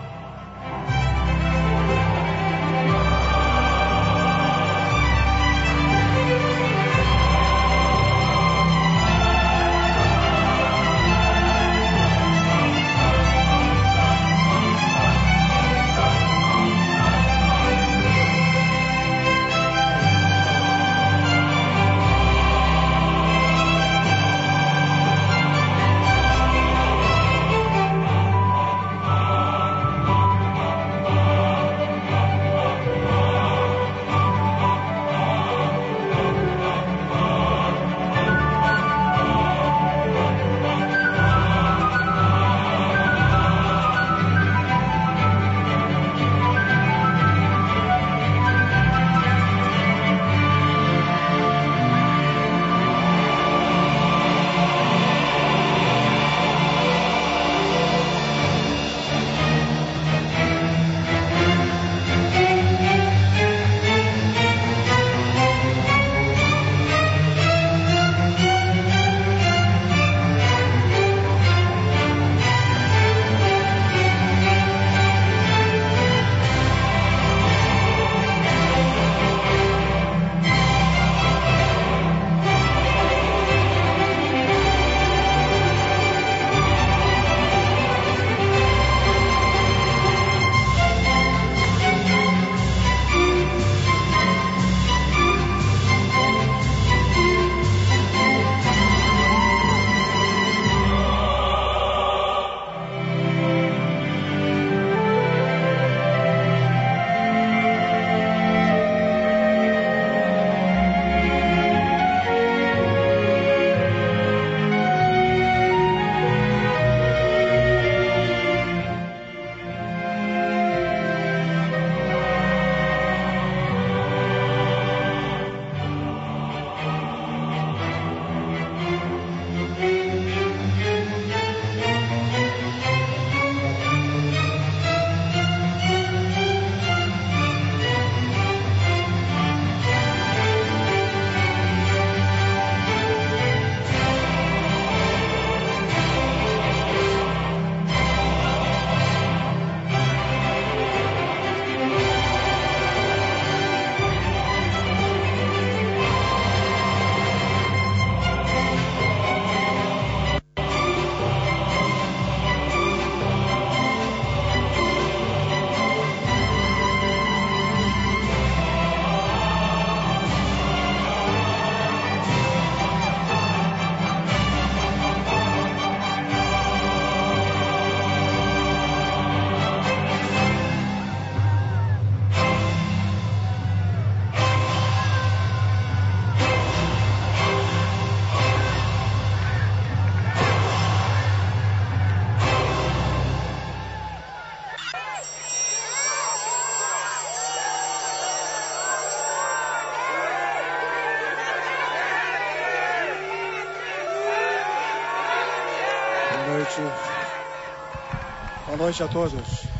[SPEAKER 4] Boa noite a todos.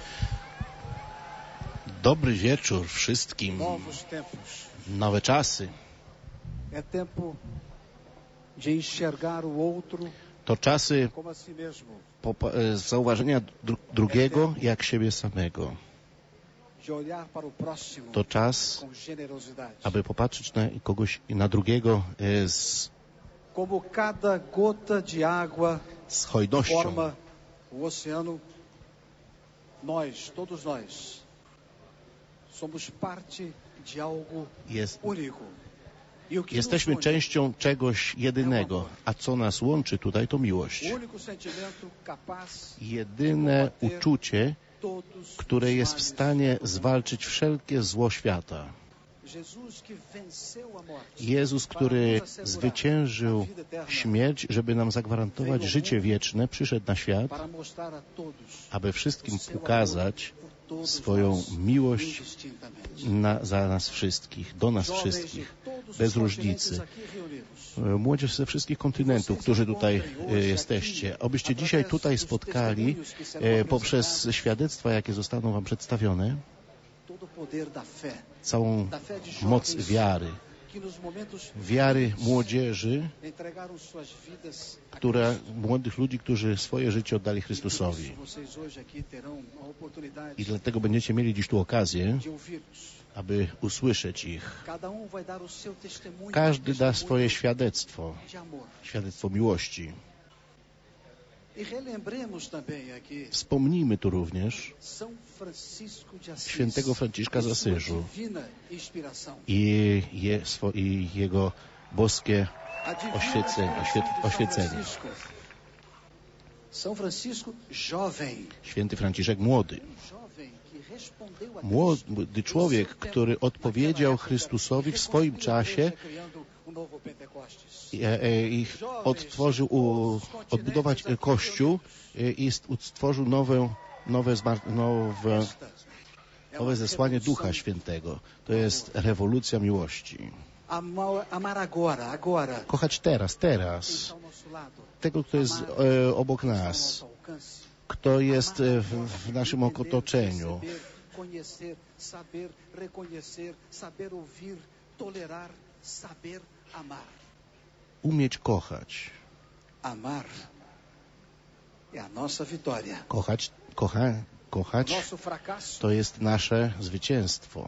[SPEAKER 5] Dobry wieczór wszystkim.
[SPEAKER 4] Novos tempos.
[SPEAKER 5] Nowe czasy.
[SPEAKER 4] É tempo de enxergar o outro
[SPEAKER 5] To czasy
[SPEAKER 4] como a si mesmo.
[SPEAKER 5] zauważenia drugiego jak siebie samego.
[SPEAKER 4] De olhar para o próximo
[SPEAKER 5] To czas,
[SPEAKER 4] com generosidade.
[SPEAKER 5] aby popatrzeć na kogoś i na drugiego
[SPEAKER 4] Como cada gota de água
[SPEAKER 5] z hojnością.
[SPEAKER 4] forma o oceano, nós, todos nós, somos parte de algo único. E o que
[SPEAKER 5] Jesteśmy
[SPEAKER 4] nos une
[SPEAKER 5] częścią czegoś jedynego, a co nas łączy tutaj to miłość.
[SPEAKER 4] o único sentimento capaz
[SPEAKER 5] Jedyne uczucie,
[SPEAKER 4] todos
[SPEAKER 5] które
[SPEAKER 4] os
[SPEAKER 5] jest w
[SPEAKER 4] males.
[SPEAKER 5] stanie zwalczyć wszelkie zło świata.
[SPEAKER 4] Jesus que venceu a morte,
[SPEAKER 5] Jezus,
[SPEAKER 4] para
[SPEAKER 5] który
[SPEAKER 4] nos assegurar
[SPEAKER 5] zwyciężył
[SPEAKER 4] a vida eterna,
[SPEAKER 5] śmierć, żeby nam zagwarantować życie wieczne, przyszedł na świat,
[SPEAKER 4] para mostrar a todos
[SPEAKER 5] aby wszystkim pokazać swoją miłość za nas wszystkich, do nas wszystkich, bez różnicy. Młodzież ze wszystkich kontynentów, którzy tutaj jesteście, abyście dzisiaj tutaj spotkali poprzez świadectwa, jakie zostaną wam przedstawione, całą moc wiary młodzieży, młodych ludzi, którzy swoje życie oddali Chrystusowi. I dlatego będziecie mieli dziś tu okazję, aby usłyszeć ich. Każdy da swoje świadectwo miłości. Wspomnijmy tu również świętego Franciszka z Asyżu i jego boskie oświecenie. Święty Franciszek młody. Młody człowiek, który odpowiedział Chrystusowi w swoim czasie i odbudować Kościół i stworzył nowe zesłanie Ducha Świętego. To jest rewolucja miłości. Kochać teraz. Tego, kto jest obok nas, kto jest w naszym otoczeniu. Umieć kochać. Kochać to jest nasze zwycięstwo.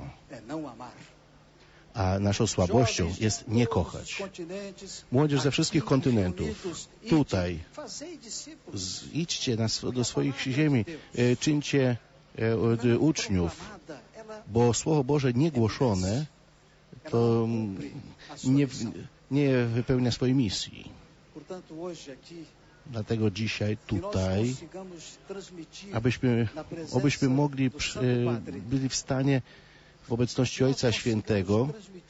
[SPEAKER 5] A naszą słabością jest nie kochać. Młodzież ze wszystkich kontynentów, tutaj, idźcie do swoich ziemi, czyńcie uczniów, bo Słowo Boże niegłoszone to nie wypełnia swojej misji. Dlatego dzisiaj tutaj, abyśmy mogli, byli w stanie w obecności Ojca Świętego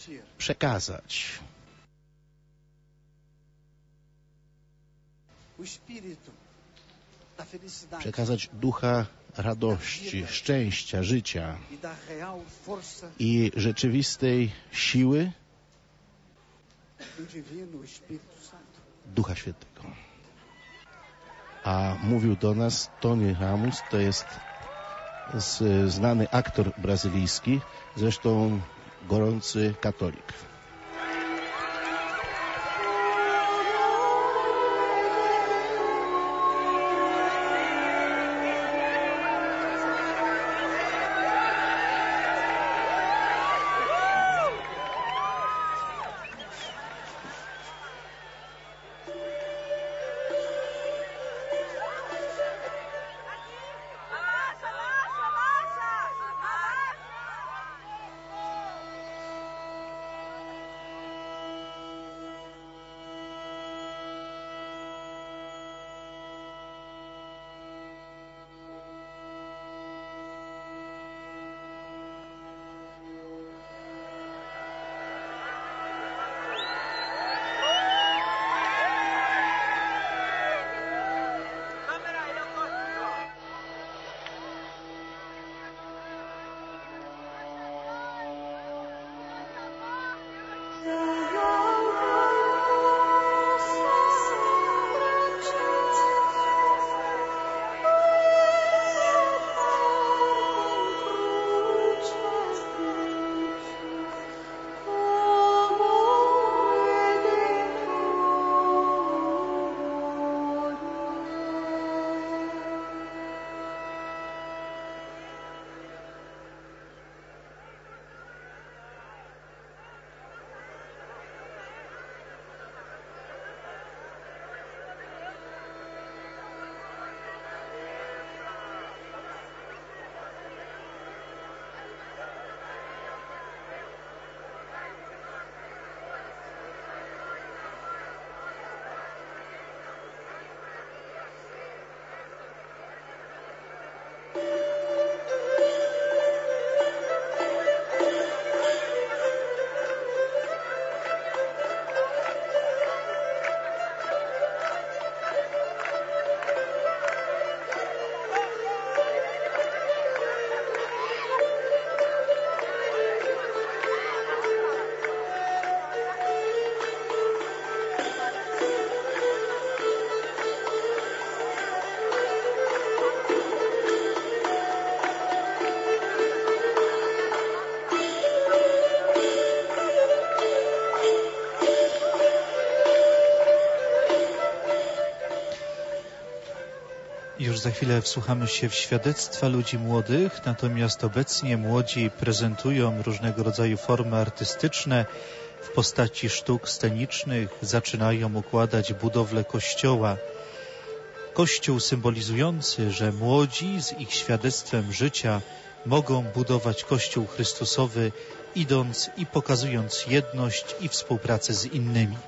[SPEAKER 5] przekazać ducha radości, szczęścia, życia i rzeczywistej siły Ducha Świętego. A mówił do nas Tony Ramos, to jest znany aktor brazylijski, zresztą gorący katolik.
[SPEAKER 3] Już za chwilę wsłuchamy się w świadectwa ludzi młodych, natomiast obecnie młodzi prezentują różnego rodzaju formy artystyczne w postaci sztuk scenicznych, zaczynają układać budowlę kościoła. Kościół symbolizujący, że młodzi z ich świadectwem życia mogą budować Kościół Chrystusowy, idąc i pokazując jedność i współpracę z innymi.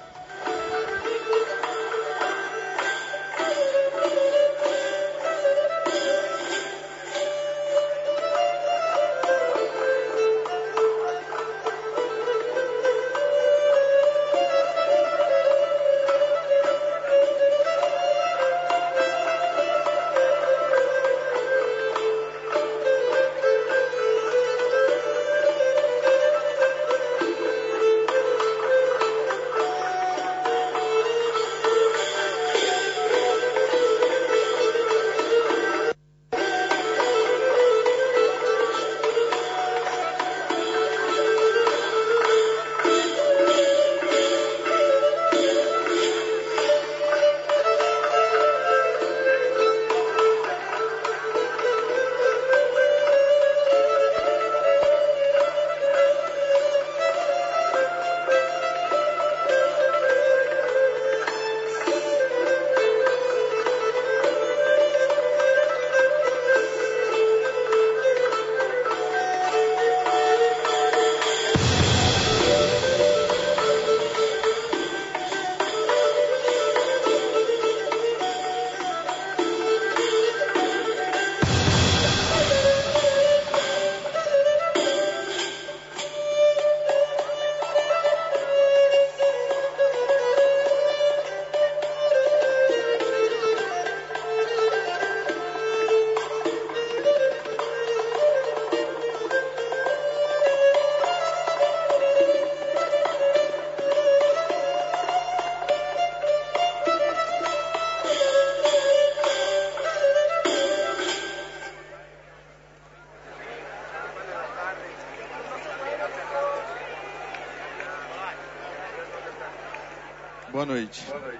[SPEAKER 6] Boa noite.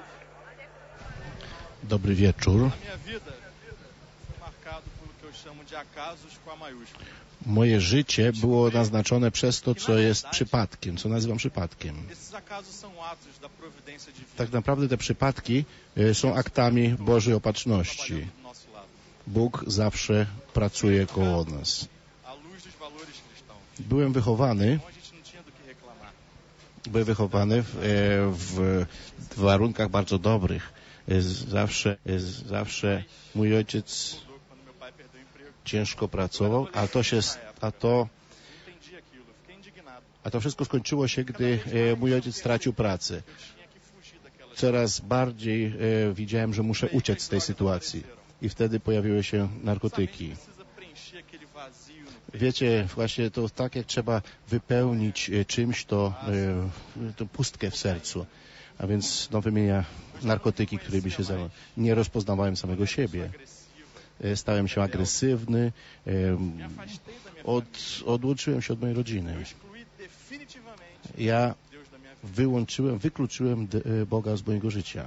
[SPEAKER 5] Dobry wieczór. Moje życie było naznaczone przez to, co jest przypadkiem, co nazywam przypadkiem. Tak naprawdę te przypadki są aktami Bożej opatrzności. Bóg zawsze pracuje koło nas. Byłem wychowany w warunkach bardzo dobrych. Zawsze mój ojciec ciężko pracował, a to wszystko skończyło się, gdy mój ojciec stracił pracę. Coraz bardziej widziałem, że muszę uciec z tej sytuacji i wtedy pojawiły się narkotyki. Wiecie, właśnie to tak, jak trzeba wypełnić czymś tą pustkę w sercu. A więc wymienia narkotyki, którymi się zajmował. Nie rozpoznawałem samego siebie. Stałem się agresywny. Odłączyłem się od mojej rodziny. Ja wykluczyłem Boga z mojego życia.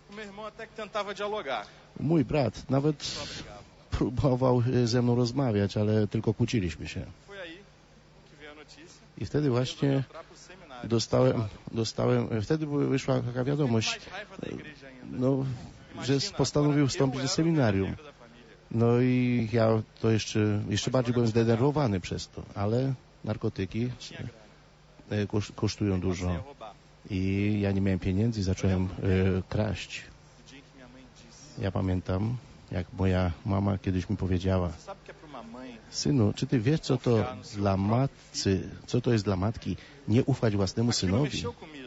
[SPEAKER 5] Mój brat nawet próbował ze mną rozmawiać, ale tylko kłóciliśmy się. I wtedy właśnie wtedy wyszła taka wiadomość, że postanowił wstąpić do seminarium. No i ja to jeszcze bardziej byłem zdenerwowany przez to, ale narkotyki kosztują dużo. I ja nie miałem pieniędzy i zacząłem kraść. Ja pamiętam, jak moja mama kiedyś mi powiedziała: synu, czy ty wiesz, co to jest dla matki nie ufać własnemu synowi?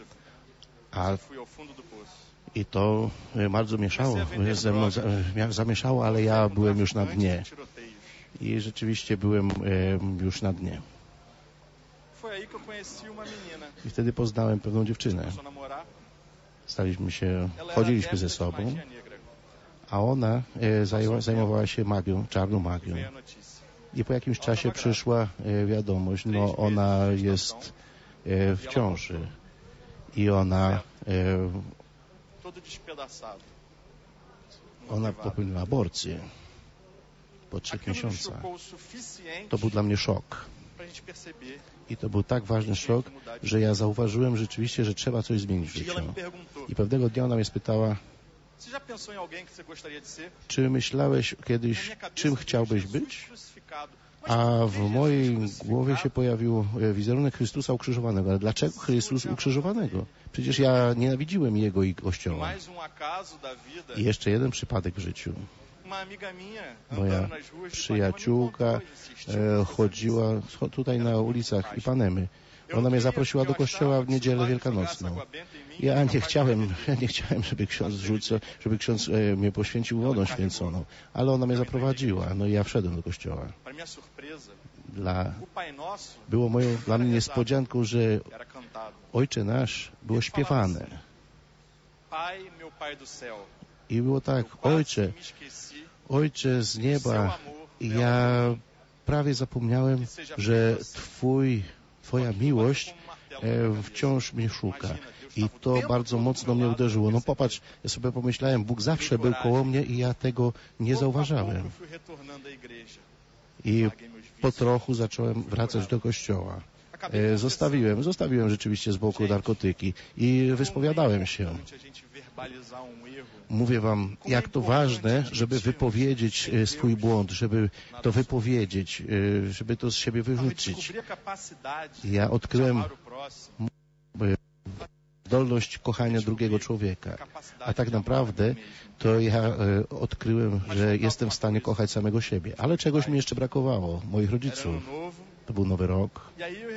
[SPEAKER 5] I to bardzo mieszało ze mną, zamieszało, ale ja byłem już na dnie. I rzeczywiście byłem już na dnie. I wtedy poznałem pewną dziewczynę. Chodziliśmy ze sobą, a ona zajmowała się magią, czarną magią. I po jakimś czasie przyszła wiadomość, ona jest w ciąży i ona Ona popełniła aborcję po 3 miesiącach. To był dla mnie szok. I to był tak ważny szok, że ja zauważyłem rzeczywiście, że trzeba coś zmienić w życiu. I pewnego dnia ona mnie spytała, czy myślałeś kiedyś, czym chciałbyś być? A w mojej głowie się pojawił wizerunek Chrystusa ukrzyżowanego. Ale dlaczego Chrystus ukrzyżowanego? Przecież ja nienawidziłem Jego i Kościoła. I jeszcze jeden przypadek w życiu. Moja przyjaciółka chodziła tutaj na ulicach Ipanemy. Ona mnie zaprosiła do kościoła w niedzielę wielkanocną. Ja nie chciałem, żeby ksiądz mnie poświęcił wodą święconą, ale ona mnie zaprowadziła, no i ja wszedłem do kościoła. Dla mnie niespodzianką, że Ojcze Nasz było śpiewane. I było tak, Ojcze z nieba, ja prawie zapomniałem, że Twoja miłość wciąż mnie szuka. I to bardzo mocno mnie uderzyło. No popatrz, ja sobie pomyślałem, Bóg zawsze był koło mnie i ja tego nie zauważałem. I po trochu zacząłem wracać do kościoła. Zostawiłem rzeczywiście z boku narkotyki i wyspowiadałem się. Mówię wam, jak to ważne, żeby wypowiedzieć swój błąd, żeby to wypowiedzieć, żeby to z siebie wyrzucić. Ja odkryłem zdolność kochania drugiego człowieka. A tak naprawdę to ja odkryłem, że jestem w stanie kochać samego siebie. Ale czegoś mi jeszcze brakowało, moich rodziców. To był nowy rok.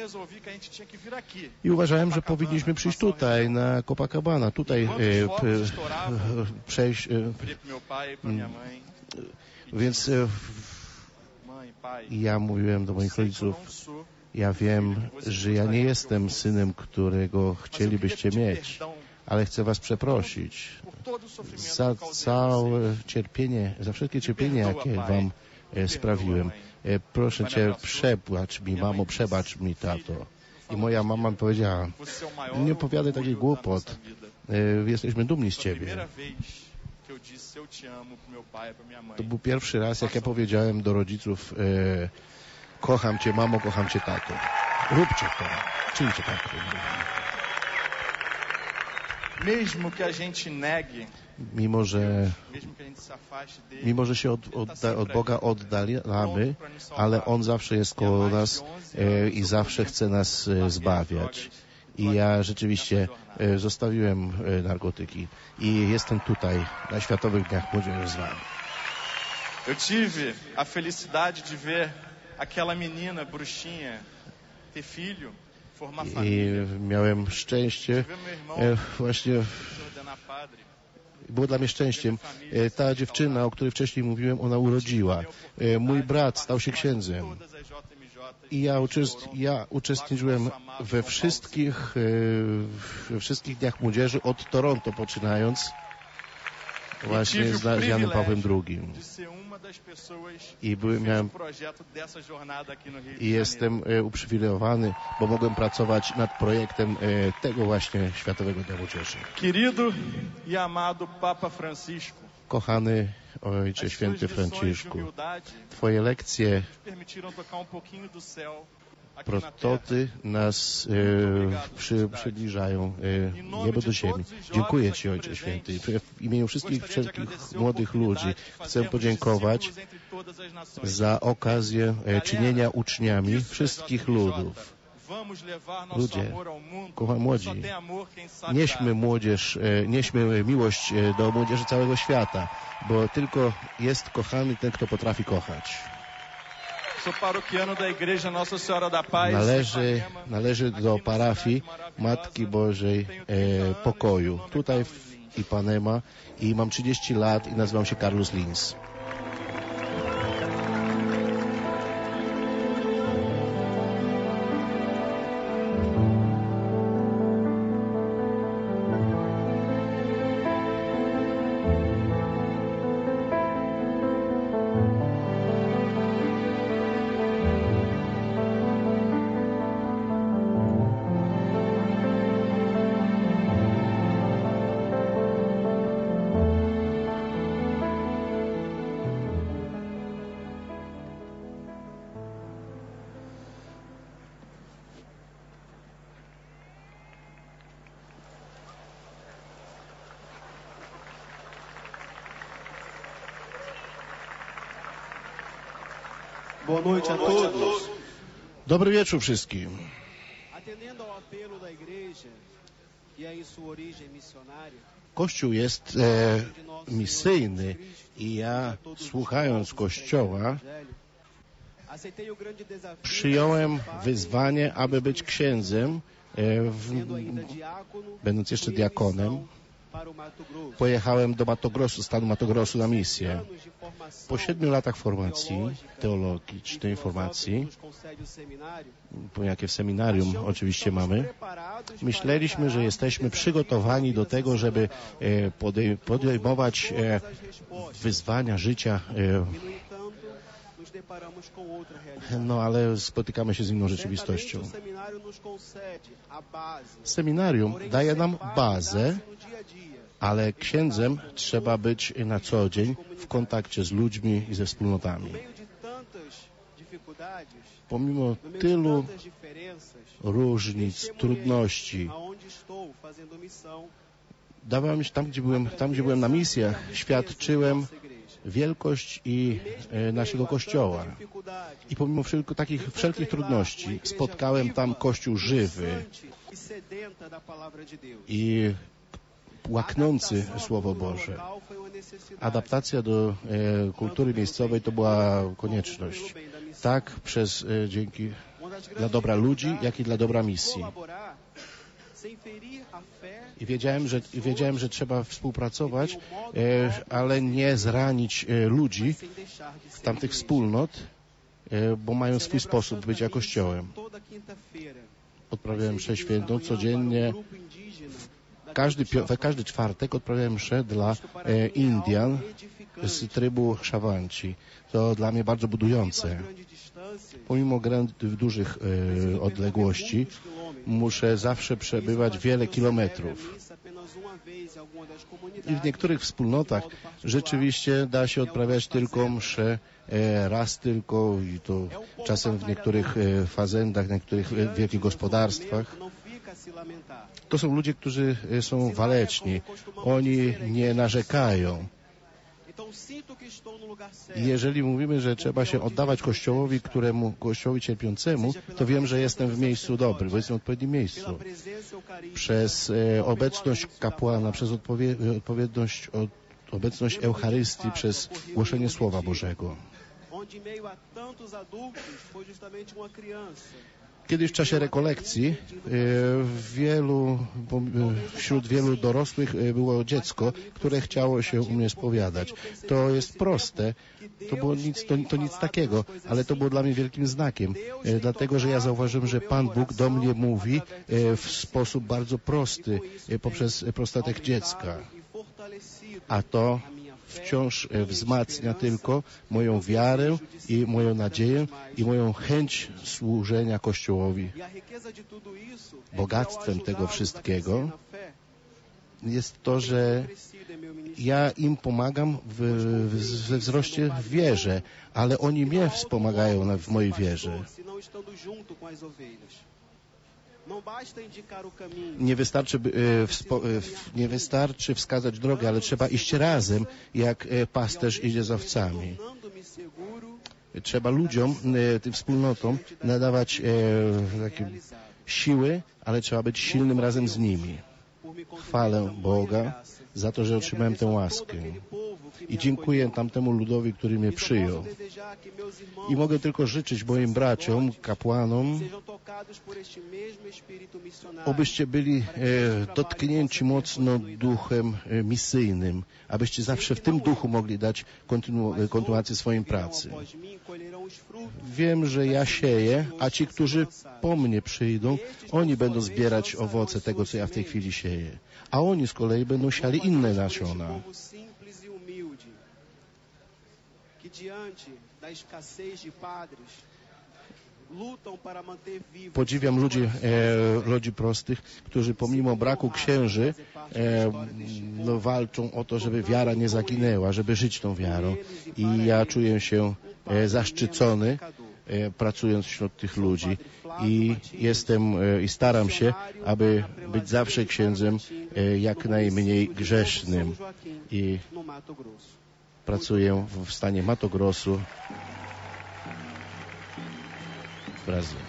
[SPEAKER 5] I uważałem, że powinniśmy przyjść tutaj, na Copacabana, tutaj przejść. Więc ja mówiłem do moich rodziców, ja wiem, że ja nie jestem synem, którego chcielibyście mieć, ale chcę was przeprosić za całe cierpienie, za wszelkie cierpienie, jakie wam sprawiłem. Proszę Cię, przebacz mi, mamo, przebacz mi, tato. I moja mama mi powiedziała, nie opowiadaj takich głupot, jesteśmy dumni z Ciebie. To był pierwszy raz, jak ja powiedziałem do rodziców, kocham Cię, mamo, kocham Cię, tato. Róbcie to, czyńcie tak.
[SPEAKER 6] Mesmo que a gente negue,
[SPEAKER 5] mimo że się od Boga oddalamy, ale On zawsze jest koło nas i zawsze chce nas zbawiać. I ja rzeczywiście zostawiłem narkotyki i jestem tutaj na Światowych Dniach Młodzieży z wami.
[SPEAKER 6] Eu tive a felicidade de ver aquela menina bruxinha ter filho.
[SPEAKER 5] I miałem szczęście, właśnie było dla mnie szczęściem. Ta dziewczyna, o której wcześniej mówiłem, ona urodziła. Mój brat stał się księdzem. I ja uczestniczyłem we wszystkich Dniach Młodzieży, od Toronto poczynając, właśnie z Janem Pawłem II. I jestem uprzywilejowany, bo mogłem pracować nad projektem tego właśnie Światowego Dnia Młodzieży.
[SPEAKER 6] Querido e amado Papa Francisco,
[SPEAKER 5] kochany Ojcze Święty Franciszku, Twoje lekcje, prostoty nas przybliżają niebo do ziemi. Dziękuję Ci, Ojcze Święty. W imieniu wszelkich młodych ludzi chcę podziękować za okazję czynienia uczniami wszystkich ludów. Ludzie, kochani młodzi, nieśmy miłość do młodzieży całego świata, bo tylko jest kochany ten, kto potrafi kochać. Należy do parafii Matki Bożej Pokoju, tutaj w Ipanema, i mam 30 lat i nazywam się Carlos Lins.
[SPEAKER 7] Boa noite a todos.
[SPEAKER 5] Dobry wieczór wszystkim.
[SPEAKER 7] Atendendo ao apelo da igreja, que é em sua origem missionária,
[SPEAKER 5] Kościół jest misyjny i ja, słuchając Kościoła,
[SPEAKER 7] aceitei o grande desafio
[SPEAKER 5] przyjąłem wyzwanie, aby być księdzem,
[SPEAKER 7] sendo ainda diácono,
[SPEAKER 5] będąc jeszcze diakonem.
[SPEAKER 7] para o Mato Grosso.
[SPEAKER 5] Pojechałem do Mato Grosso, stanu Mato Grosso na misję.
[SPEAKER 7] Anos de formação
[SPEAKER 5] Po 7 latach formacji teologicznej, formacji,
[SPEAKER 7] nos concede o seminário,
[SPEAKER 5] jakie w seminarium oczywiście mamy, myśleliśmy, że jesteśmy przygotowani do tego, żeby podejmować wyzwania życia,
[SPEAKER 7] e, no entanto, nos deparamos com outra realidade.
[SPEAKER 5] no ale spotykamy się z inną rzeczywistością.
[SPEAKER 7] Certamente o seminário nos concede a base,
[SPEAKER 5] Seminarium
[SPEAKER 7] porém
[SPEAKER 5] daje
[SPEAKER 7] ser
[SPEAKER 5] nam
[SPEAKER 7] padre
[SPEAKER 5] bazę,
[SPEAKER 7] dá-se no dia a dia.
[SPEAKER 5] ale księdzem trzeba być na co dzień w kontakcie z ludźmi i ze wspólnotami.
[SPEAKER 7] No meio de tantas dificuldades,
[SPEAKER 5] Pomimo
[SPEAKER 7] no meio de
[SPEAKER 5] tylu
[SPEAKER 7] tantas diferenças,
[SPEAKER 5] różnic, trudności,
[SPEAKER 7] aonde estou fazendo missão,
[SPEAKER 5] dawałem się tam, gdzie byłem na misjach, świadczyłem
[SPEAKER 7] nossa igreja.
[SPEAKER 5] wielkość i naszego Kościoła. I pomimo wszelkich trudności spotkałem tam Kościół żywy
[SPEAKER 7] E sedenta da palavra de Deus.
[SPEAKER 5] i łaknący Słowo Boże. Adaptacja do kultury miejscowej to była konieczność. Tak dzięki dla dobra ludzi, jak i dla dobra misji. I wiedziałem, że trzeba współpracować, ale nie zranić ludzi, tamtych wspólnot, bo mają swój sposób bycia Kościołem. Odprawiałem mszę świętą codziennie. Każdy czwartek odprawiałem mszę dla Indian z trybu Szawanci. To dla mnie bardzo budujące. Pomimo dużych odległości muszę zawsze przebywać wiele kilometrów. I w niektórych wspólnotach rzeczywiście da się odprawiać tylko mszę raz tylko i to czasem w niektórych fazendach, w niektórych wielkich gospodarstwach. To są ludzie, którzy są waleczni. Oni nie narzekają. I jeżeli mówimy, że trzeba się oddawać Kościołowi, Kościołowi cierpiącemu, to wiem, że jestem w miejscu dobrym, bo jestem w odpowiednim miejscu. Przez obecność kapłana, przez obecność Eucharystii, przez głoszenie Słowa Bożego. Kiedyś w czasie rekolekcji wśród wielu dorosłych było dziecko, które chciało się u mnie spowiadać. To jest proste, to nic takiego, ale to było dla mnie wielkim znakiem, dlatego że ja zauważyłem, że Pan Bóg do mnie mówi w sposób bardzo prosty, poprzez prostatek dziecka. A to wciąż wzmacnia tylko moją wiarę i moją nadzieję i moją chęć służenia Kościołowi. Bogactwem tego wszystkiego jest to, że ja im pomagam we wzroście w wierze, ale oni mnie wspomagają w mojej wierze. Nie wystarczy wskazać drogę, ale trzeba iść razem, jak pasterz idzie z owcami. Trzeba ludziom, tym wspólnotom nadawać takie siły, ale trzeba być silnym razem z nimi. Chwalę Boga za to, że otrzymałem tę łaskę. I dziękuję tamtemu ludowi, który mnie przyjął. I mogę tylko życzyć moim braciom, kapłanom, abyście byli dotknięci mocno duchem misyjnym, abyście zawsze w tym duchu mogli dać kontynuację swojej pracy. Wiem, że ja sieję, a ci, którzy po mnie przyjdą, oni będą zbierać owoce tego, co ja w tej chwili sieję. A oni z kolei będą siali inne nasiona. Podziwiam ludzi prostych, którzy pomimo braku księży walczą o to, żeby wiara nie zaginęła, żeby żyć tą wiarą. I ja czuję się zaszczycony, pracując wśród tych ludzi i staram się, aby być zawsze księdzem jak najmniej grzesznym i pracuję w stanie Mato Grosso Brazylii.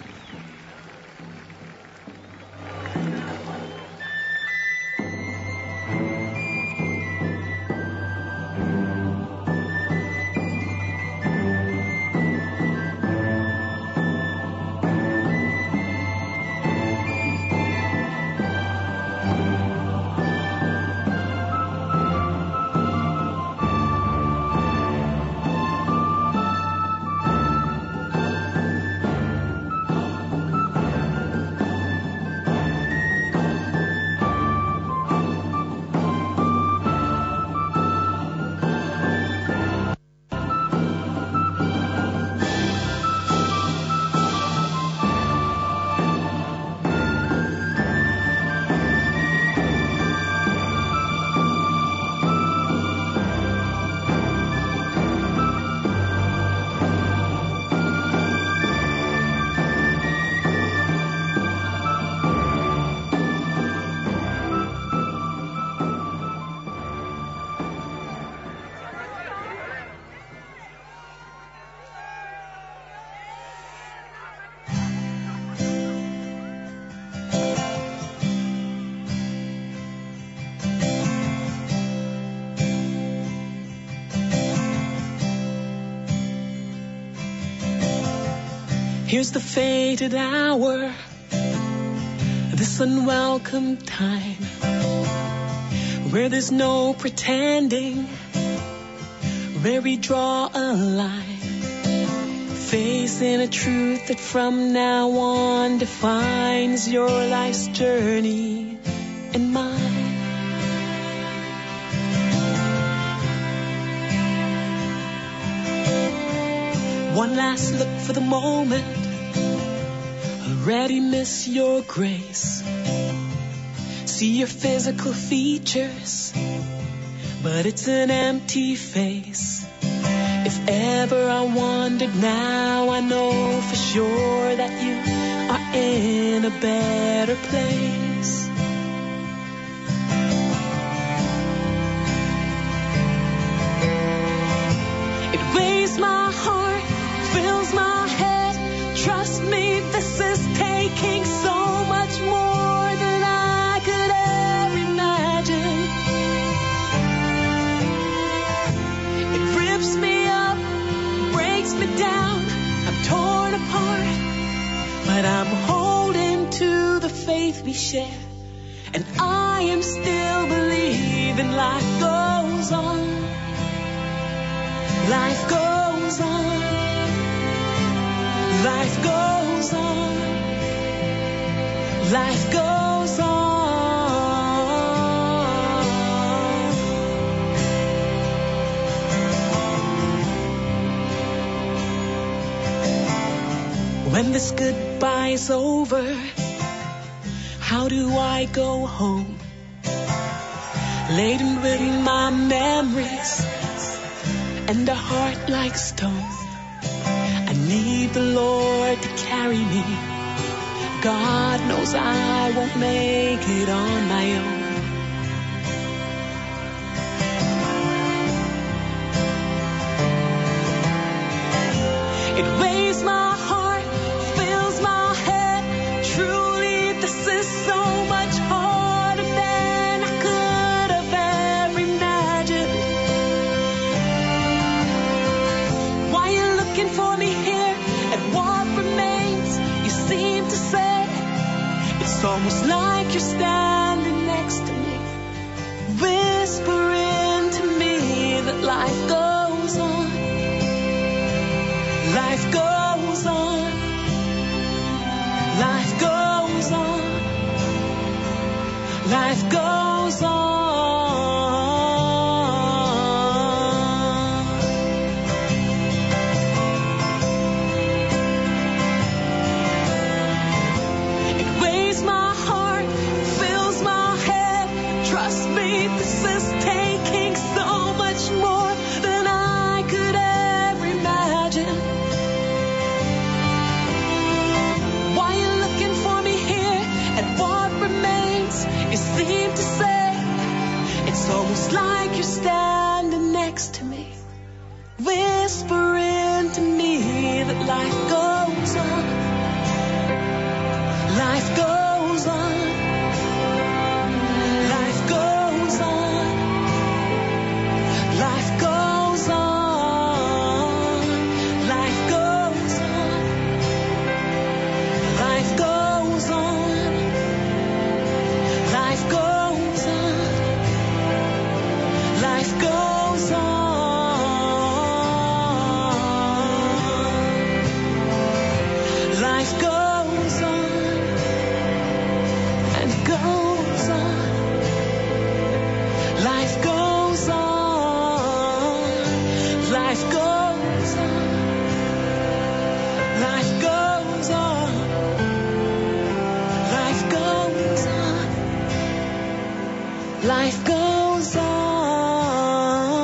[SPEAKER 8] Here's the fated hour, this unwelcome time, where there's no pretending, where we draw a line, facing a truth that from now on defines your life's journey and mine. One last look for the moment, already miss your grace. See your physical features, but it's an empty face. If ever I wondered, now I know for sure that you are in a better place. It weighs my heart, fills my head. Trust me, this is taking so much more than I could ever imagine. It rips me up, breaks me down. I'm torn apart, but I'm holding to the faith we share. And I am still believing life goes on. Life goes on. Life goes on. Life goes on. When this goodbye's over, how do I go home? Laden with my memories and a heart like stone. I need the Lord to carry me. God knows I won't make it on my own. It weighs my heart, fills my head. Truly, this is so much harder than I could have ever imagined. Why you looking for me here? And what remains? You seem to say it's almost like you're standing next to me, whispering to me that life goes on. Life goes on. Life goes on. Life goes on. It weighs my heart, fills my head. Trust me, this is taking so much more than I could ever imagine. Why you looking for me here? And what remains? You seem to say it's almost like you're standing next to me, whispering to me that life goes on. life goes on.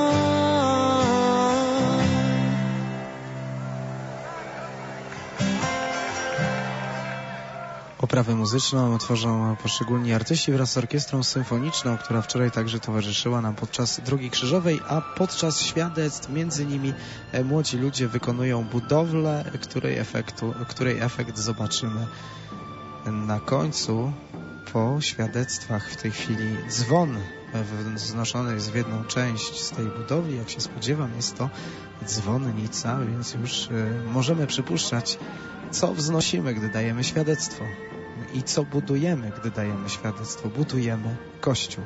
[SPEAKER 2] Oprawę muzyczną tworzą poszczególni artyści wraz z orkiestrą symfoniczną, która wczoraj także towarzyszyła nam podczas Drogi Krzyżowej, a podczas świadectw między nimi młodzi ludzie wykonują budowlę, której efekt zobaczymy na końcu. Po świadectwach w tej chwili dzwon wznoszony jest w jedną część z tej budowli. Jak się spodziewam, jest to dzwonnica, więc już możemy przypuszczać, co wznosimy, gdy dajemy świadectwo i co budujemy, gdy dajemy świadectwo. Budujemy Kościół.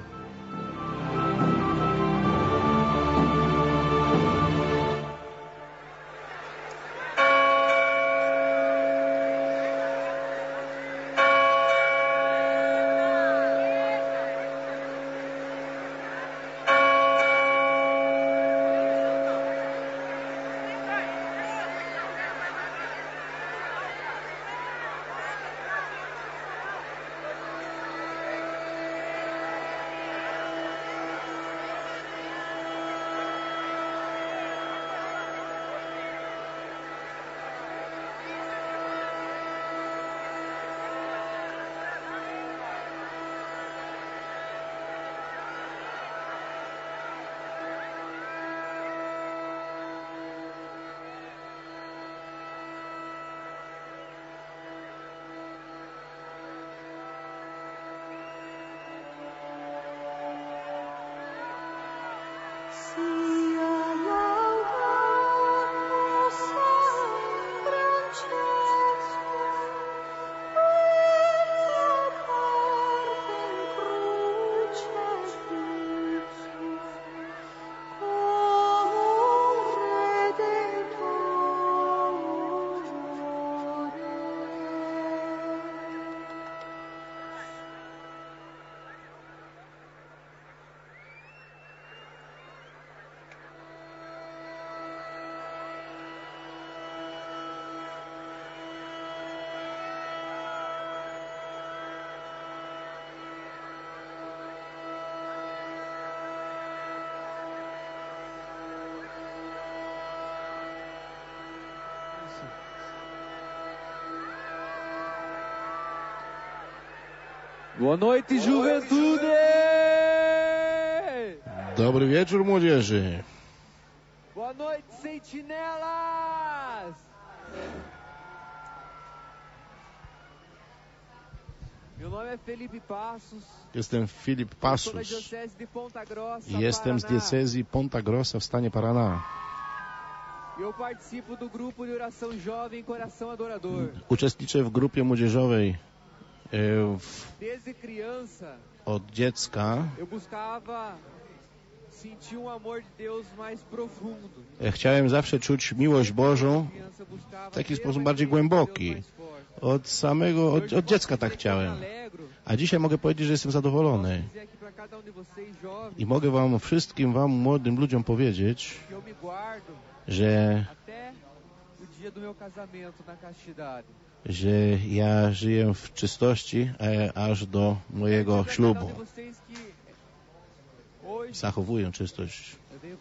[SPEAKER 9] Boa noite, juventude!
[SPEAKER 5] Dobry wieczór, młodzieży.
[SPEAKER 9] Boa noite, sentinelas! Meu nome é Felipe Passos.
[SPEAKER 5] Jestem Filip Passus.
[SPEAKER 9] Sou da diocese de Ponta Grossa,
[SPEAKER 5] Jestem z diecezji Ponta Grossa w stanie Paraná.
[SPEAKER 9] Eu participo do grupo de oração jovem Coração Adorador.
[SPEAKER 5] Uczestniczę w grupie młodzieżowej
[SPEAKER 9] Desde criança,
[SPEAKER 5] od dziecka.
[SPEAKER 9] eu buscava sentir amor de Deus mais profundo.
[SPEAKER 5] Chciałem zawsze czuć miłość Bożą w taki sposób bardziej głęboki. Od dziecka tak chciałem. A dzisiaj mogę powiedzieć, że jestem zadowolony. I mogę wszystkim wam młodym ludziom powiedzieć, że ja żyję w czystości aż do mojego ślubu. Zachowuję czystość.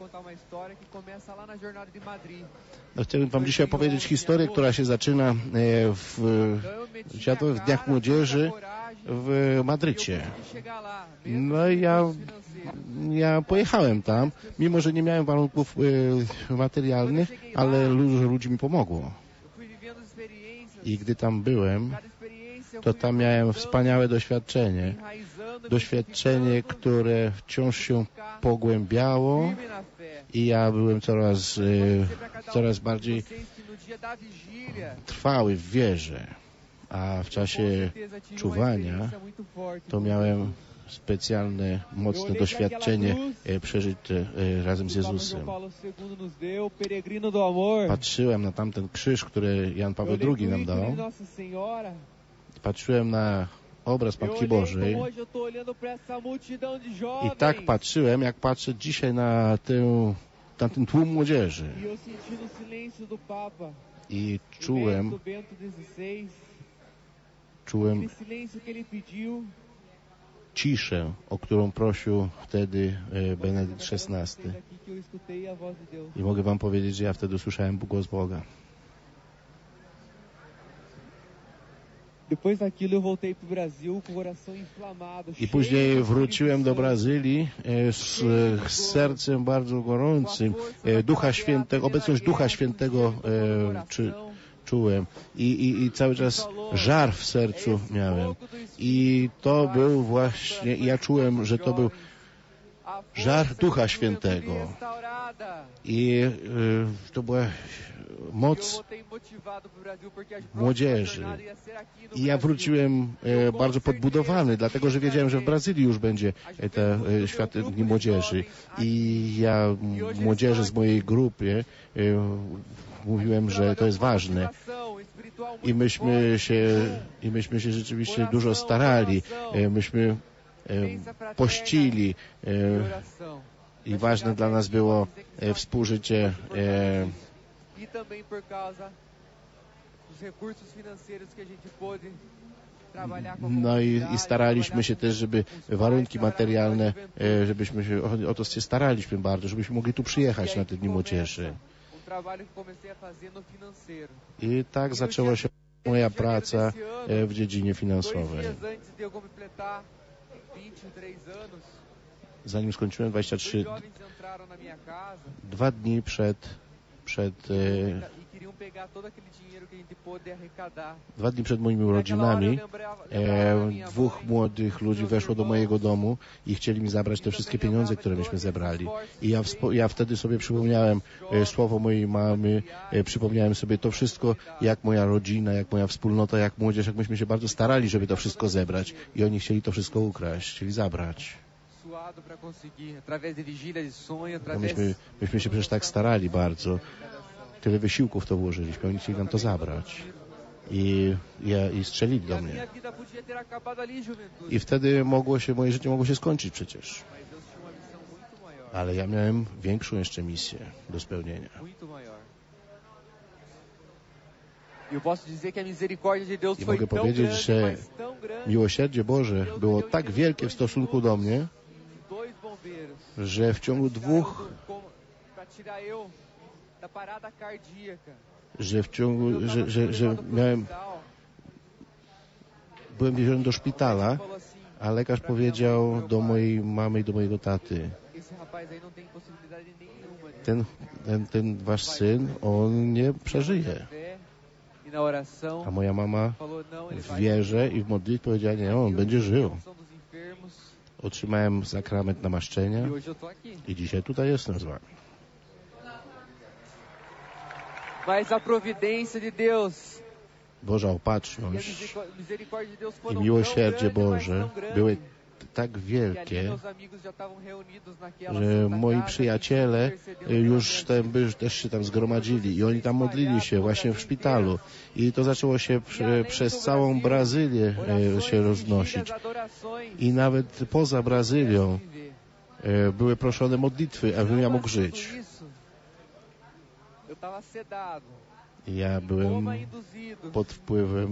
[SPEAKER 5] Chciałbym wam dzisiaj opowiedzieć historię, która się zaczyna w Światowych Dniach Młodzieży w Madrycie. No i ja pojechałem tam, mimo że nie miałem warunków materialnych, ale dużo ludzi mi pomogło. I gdy tam byłem, to tam miałem wspaniałe doświadczenie. Doświadczenie, które wciąż się pogłębiało i ja byłem coraz bardziej trwały w wierze. A w czasie czuwania to miałem specjalne, mocne doświadczenie przeżyte razem z Jezusem. Patrzyłem na tamten krzyż, który Jan Paweł II nam dał. Patrzyłem na obraz Matki Bożej i tak patrzyłem, jak patrzę dzisiaj na ten tłum młodzieży. I czułem ciszę, o którą prosił wtedy Benedykt XVI. I mogę wam powiedzieć, że ja wtedy usłyszałem głos Boga. I później wróciłem do Brazylii z sercem bardzo gorącym. Ducha Świętego, obecność Ducha Świętego czułem i cały czas żar w sercu miałem. I to był właśnie, ja czułem, że to był żar Ducha Świętego. I to była moc młodzieży. I ja wróciłem bardzo podbudowany, dlatego że wiedziałem, że w Brazylii już będzie te Święte Dni Młodzieży. I ja młodzieży z mojej grupy mówiłem, że to jest ważne. I myśmy się rzeczywiście dużo starali. Myśmy pościli i ważne dla nas było współżycie no i staraliśmy się też, żeby warunki materialne, żebyśmy się o to się staraliśmy bardzo, żebyśmy mogli tu przyjechać na te Dni Młodzieży. I tak zaczęła się moja praca w dziedzinie finansowej. Zanim skończyłem 23, 2 dni przed 2 dni przed moimi urodzinami 2 młodych ludzi weszło do mojego domu i chcieli mi zabrać te wszystkie pieniądze, które myśmy zebrali. I ja wtedy sobie przypomniałem słowo mojej mamy, przypomniałem sobie to wszystko, jak moja rodzina, jak moja wspólnota, jak młodzież, jak myśmy się bardzo starali, żeby to wszystko zebrać. I oni chcieli to wszystko ukraść, chcieli zabrać. Myśmy się przecież tak starali bardzo. Tyle wysiłków to włożyliśmy, oni chcieli nam to zabrać. I strzelili do mnie. I wtedy moje życie mogło się skończyć przecież. Ale ja miałem większą jeszcze misję do spełnienia. I mogę powiedzieć, że miłosierdzie Boże było tak wielkie w stosunku do mnie, że w ciągu 2 byłem wieziony do szpitala, a lekarz powiedział do mojej mamy i do mojego taty: ten wasz syn, on nie przeżyje. A moja mama w wierze i w modlitwie powiedziała: nie, on będzie żył. Otrzymałem sakrament namaszczenia i dzisiaj tutaj jestem z wami. Boża opatrzność i miłosierdzie Boże były tak wielkie, że moi przyjaciele już też się tam zgromadzili i oni tam modlili się właśnie w szpitalu. I to zaczęło się przez całą Brazylię się roznosić. I nawet poza Brazylią były proszone modlitwy, abym ja mógł żyć. Ja byłem pod wpływem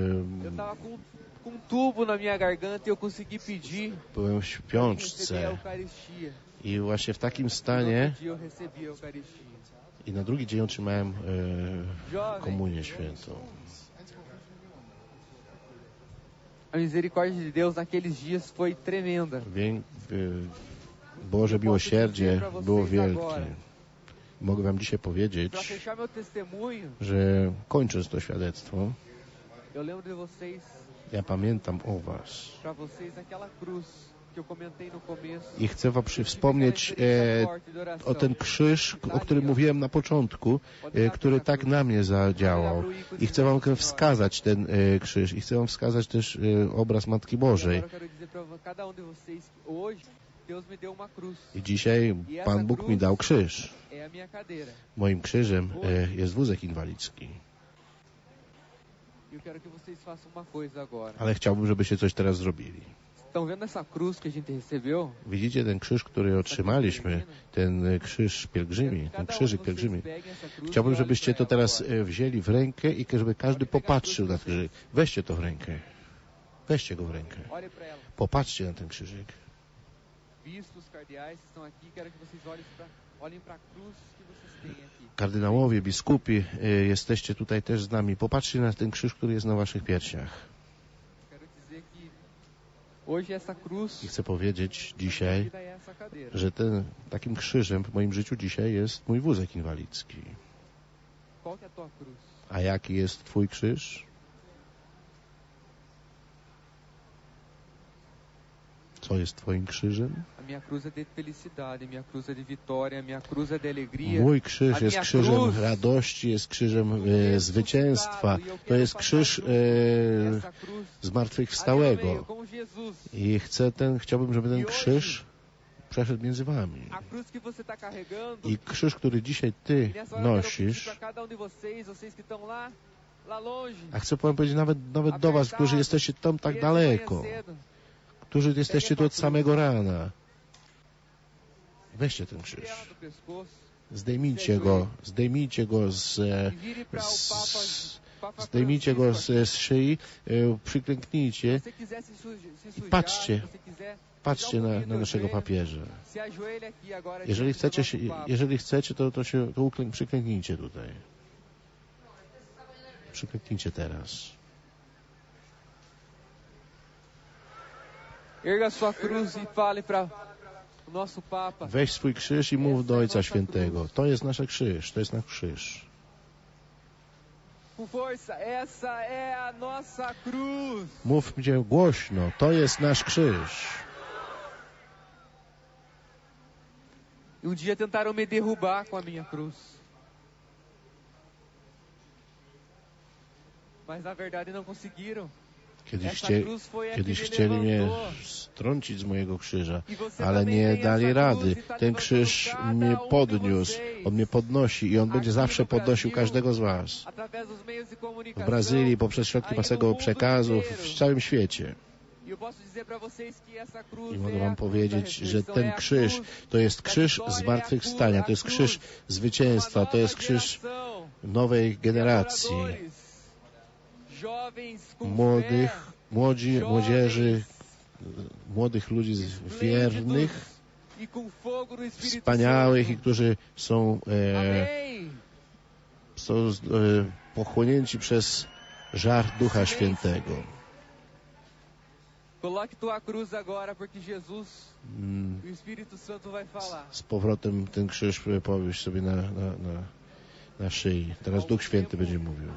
[SPEAKER 5] byłem w śpiączce i właśnie w takim stanie i na drugi dzień otrzymałem komunię świętą.
[SPEAKER 9] A misericórdia de Deus naqueles dias foi tremenda.
[SPEAKER 5] Boże miłosierdzie było wielkie. Mogę wam dzisiaj powiedzieć, że kończąc to świadectwo, ja pamiętam o was i chcę wam wspomnieć o ten krzyż, o którym mówiłem na początku, który tak na mnie zadziałał. I chcę wam wskazać ten krzyż i chcę wam wskazać też obraz Matki Bożej. I dzisiaj Pan Bóg mi dał krzyż. Moim krzyżem jest wózek inwalidzki. Ale chciałbym, żebyście coś teraz zrobili. Widzicie ten krzyż, który otrzymaliśmy, ten krzyż pielgrzymi, ten krzyżyk pielgrzymi. Chciałbym, żebyście to teraz wzięli w rękę i żeby każdy popatrzył na krzyżyk. Weźcie to w rękę. Weźcie go w rękę.
[SPEAKER 9] Olhe para ela.
[SPEAKER 5] Popatrzcie na ten krzyżyk.
[SPEAKER 9] Bispos, cardeais que estão aqui, quero que vocês olhem para a cruz que vocês têm aqui.
[SPEAKER 5] Kardynałowie, biskupi, jesteście tutaj też z nami. Popatrzcie na ten krzyż, który jest na waszych piersiach.
[SPEAKER 9] Quero dizer que hoje essa cruz
[SPEAKER 5] I chcę powiedzieć dzisiaj,
[SPEAKER 9] vida é essa cadeira.
[SPEAKER 5] że takim krzyżem w moim życiu dzisiaj jest mój wózek inwalidzki.
[SPEAKER 9] Qual que é a tua cruz?
[SPEAKER 5] A jaki jest twój krzyż? Co jest twoim krzyżem?
[SPEAKER 9] A minha cruz é de felicidade, a minha cruz é de vitória, a minha cruz é de alegria.
[SPEAKER 5] Mój krzyż
[SPEAKER 9] A
[SPEAKER 5] jest
[SPEAKER 9] minha
[SPEAKER 5] krzyżem
[SPEAKER 9] cruz
[SPEAKER 5] radości, jest krzyżem zwycięstwa. To jest krzyż
[SPEAKER 9] essa cruz
[SPEAKER 5] zmartwychwstałego.
[SPEAKER 9] com Jesus.
[SPEAKER 5] I chciałbym, żeby ten krzyż przeszedł między wami.
[SPEAKER 9] A cruz que você está carregando.
[SPEAKER 5] I krzyż, który dzisiaj ty
[SPEAKER 9] Nessa hora eu quero pedir
[SPEAKER 5] nosisz,
[SPEAKER 9] para cada de vocês que estão lá longe.
[SPEAKER 5] a chcę powiedzieć nawet do was, którzy jesteście tam tak daleko, którzy jesteście tu od samego rana. Weźcie ten krzyż. Zdejmijcie go z szyi, przyklęknijcie i patrzcie na naszego papieża. Jeżeli chcecie, to przyklęknijcie tutaj. Przyklęknijcie teraz.
[SPEAKER 9] Erga sua cruz e fale para o nosso Papa.
[SPEAKER 5] Weź swój krzyż i mów do Ojca Świętego. To jest nasz krzyż, to jest nasz krzyż.
[SPEAKER 9] Com força, essa é a nossa cruz.
[SPEAKER 5] Mówcie głośno, to jest nasz krzyż.
[SPEAKER 9] Um dia tentaram me derrubar com a minha cruz. Mas na verdade não conseguiram.
[SPEAKER 5] Kiedyś chcieli mnie strącić z mojego krzyża, ale nie dali rady. Ten krzyż mnie podniósł, on mnie podnosi i on będzie zawsze podnosił każdego z was. W Brazylii, poprzez środki masowego przekazu, w całym świecie. I mogę wam powiedzieć, że ten krzyż to jest krzyż zmartwychwstania, to jest krzyż zwycięstwa, to jest krzyż nowej generacji. Młodzieży, młodych ludzi wiernych, wspaniałych i którzy są pochłonięci przez żar Ducha Świętego.
[SPEAKER 9] Coloque tua cruz agora, porque Jesus, o Espírito Santo vai falar.
[SPEAKER 5] Z powrotem ten krzyż powiesz sobie na szyi. Teraz Duch Święty będzie mówił.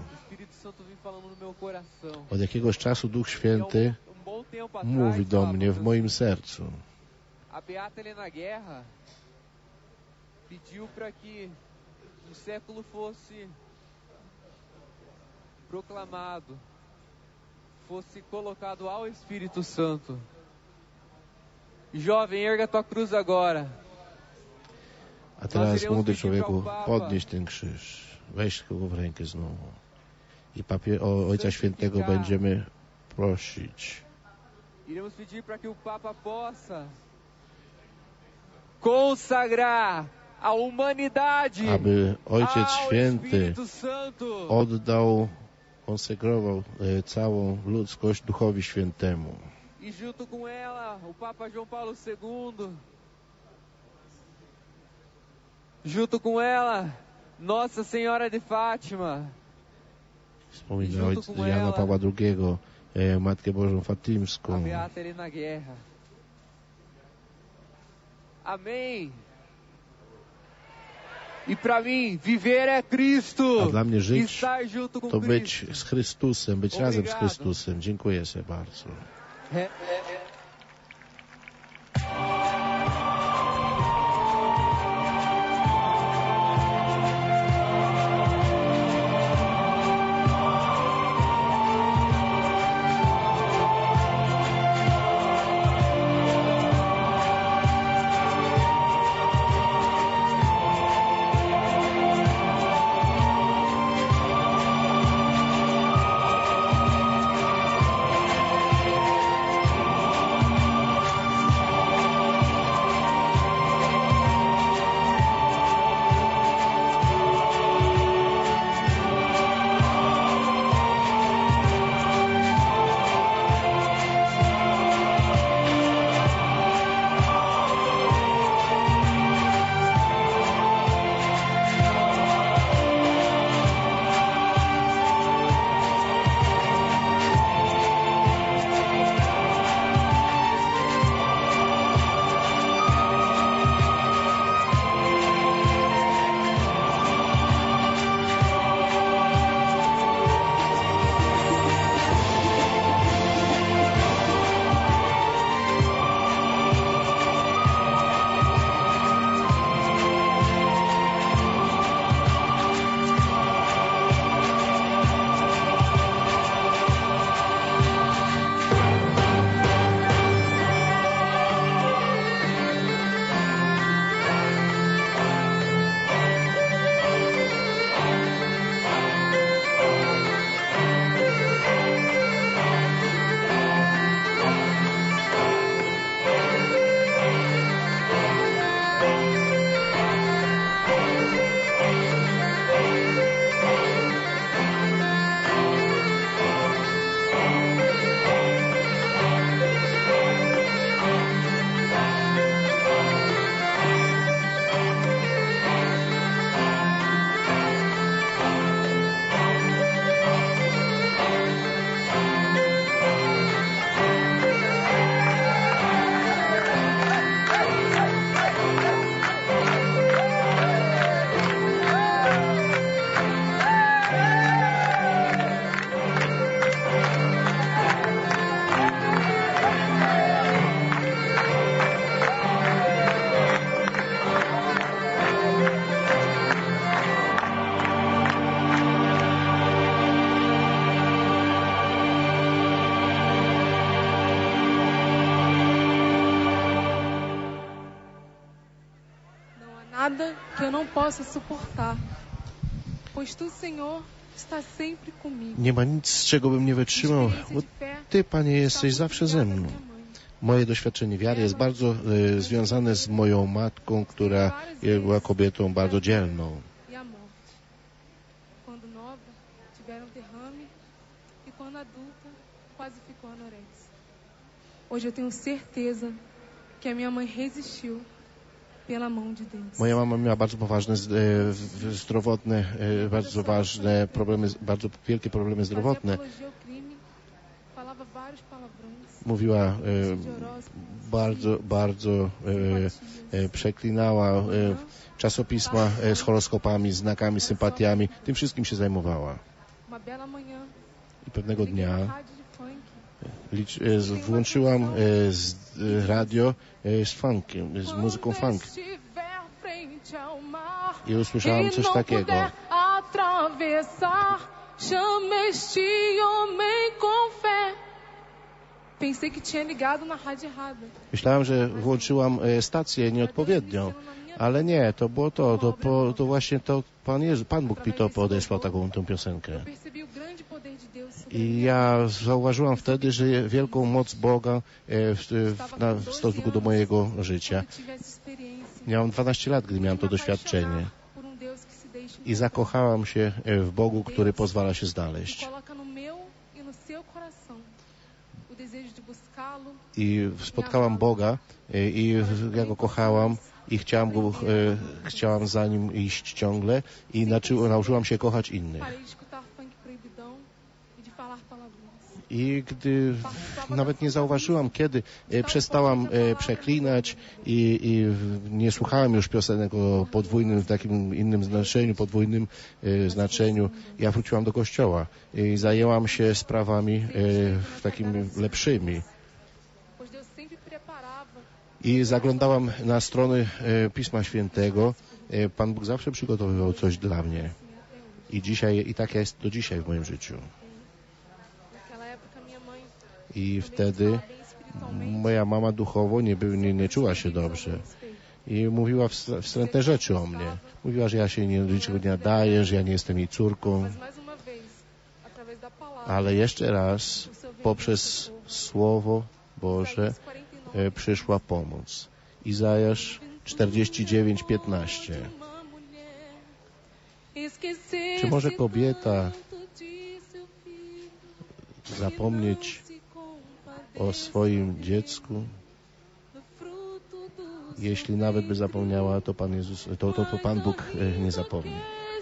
[SPEAKER 5] Od jakiegoś czasu Duch Święty mówi do mnie w moim sercu.
[SPEAKER 9] A Beata Helena Guerra pediu para que século fosse proclamado, fosse colocado ao Espírito Santo. Jovem, erga tua cruz agora.
[SPEAKER 5] A teraz, młody człowieku, podnieś ten krzyż. Weź go w rękę znowu. I Ojca Świętego będziemy prosić.
[SPEAKER 9] Iremos pedir para que o Papa possa consagrar a humanidade,
[SPEAKER 5] aby Ojciec Święty konsegrował całą ludzkość Duchowi Świętemu.
[SPEAKER 9] E junto com ela, o Papa João Paulo II. Junto com ela, Nossa Senhora de Fátima.
[SPEAKER 5] Wspomina Jana Pawła II, Matkę Bożą Fatimską.
[SPEAKER 9] A Beata Helena Guerra. Amém. E para mim, viver é Cristo.
[SPEAKER 5] A dla mnie żyć
[SPEAKER 9] estar junto com
[SPEAKER 5] to
[SPEAKER 9] Cristo.
[SPEAKER 5] być z Chrystusem, być razem z Chrystusem. Dziękuję sobie bardzo.
[SPEAKER 10] nada que eu não possa suportar, pois tu, Senhor, está sempre comigo.
[SPEAKER 5] Nie ma nic, z czego bym nie wytrzymał, bo Ty, Panie, jesteś zawsze ze mną. Moje doświadczenie wiary jest bardzo związane z moją matką, która była kobietą bardzo dzielną.
[SPEAKER 10] Hoje eu tenho certeza que a minha mãe resistiu pela mão de Deus.
[SPEAKER 5] Moja mama miała bardzo poważne zdrowotne, bardzo ważne problemy, bardzo wielkie problemy zdrowotne. Mówiła bardzo przeklinała czasopisma z horoskopami, znakami, sympatiami. Tym wszystkim się zajmowała. I pewnego dnia włączyłam radio z funkiem, z muzyką funk. I usłyszałam coś takiego. Myślałem, że włączyłam stację nieodpowiednią, ale nie, to było to właśnie to Pan Bóg mi to podesłał tę piosenkę. I ja zauważyłam wtedy, że wielką moc Boga w stosunku do mojego życia. Miałam 12 lat, gdy miałam to doświadczenie. I zakochałam się w Bogu, który pozwala się znaleźć. I spotkałam Boga i ja Go kochałam i chciałam za Nim iść ciągle i nauczyłam się kochać innych. I gdy nawet nie zauważyłam, kiedy przestałam przeklinać i nie słuchałem już piosenek o podwójnym, w takim innym znaczeniu, podwójnym znaczeniu, ja wróciłam do kościoła i zajęłam się sprawami takimi lepszymi. I zaglądałam na strony Pisma Świętego. Pan Bóg zawsze przygotowywał coś dla mnie. I tak jest do dzisiaj w moim życiu. I wtedy moja mama duchowo nie czuła się dobrze. I mówiła wstrętne rzeczy o mnie. Mówiła, że ja się niczego nie nadaję, że ja nie jestem jej córką. Ale jeszcze raz, poprzez Słowo Boże przyszła pomoc. Izajasz 49:15. Czy może kobieta zapomnieć o swoim dziecku? Jeśli nawet by zapomniała, to Pan Jezus, to Pan Bóg nie zapomni.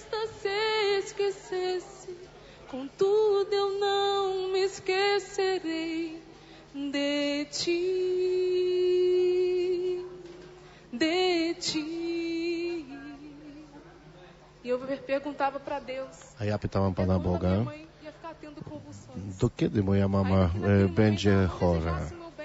[SPEAKER 5] A ja pytałam Pana Boga, do kiedy moja mama będzie chora?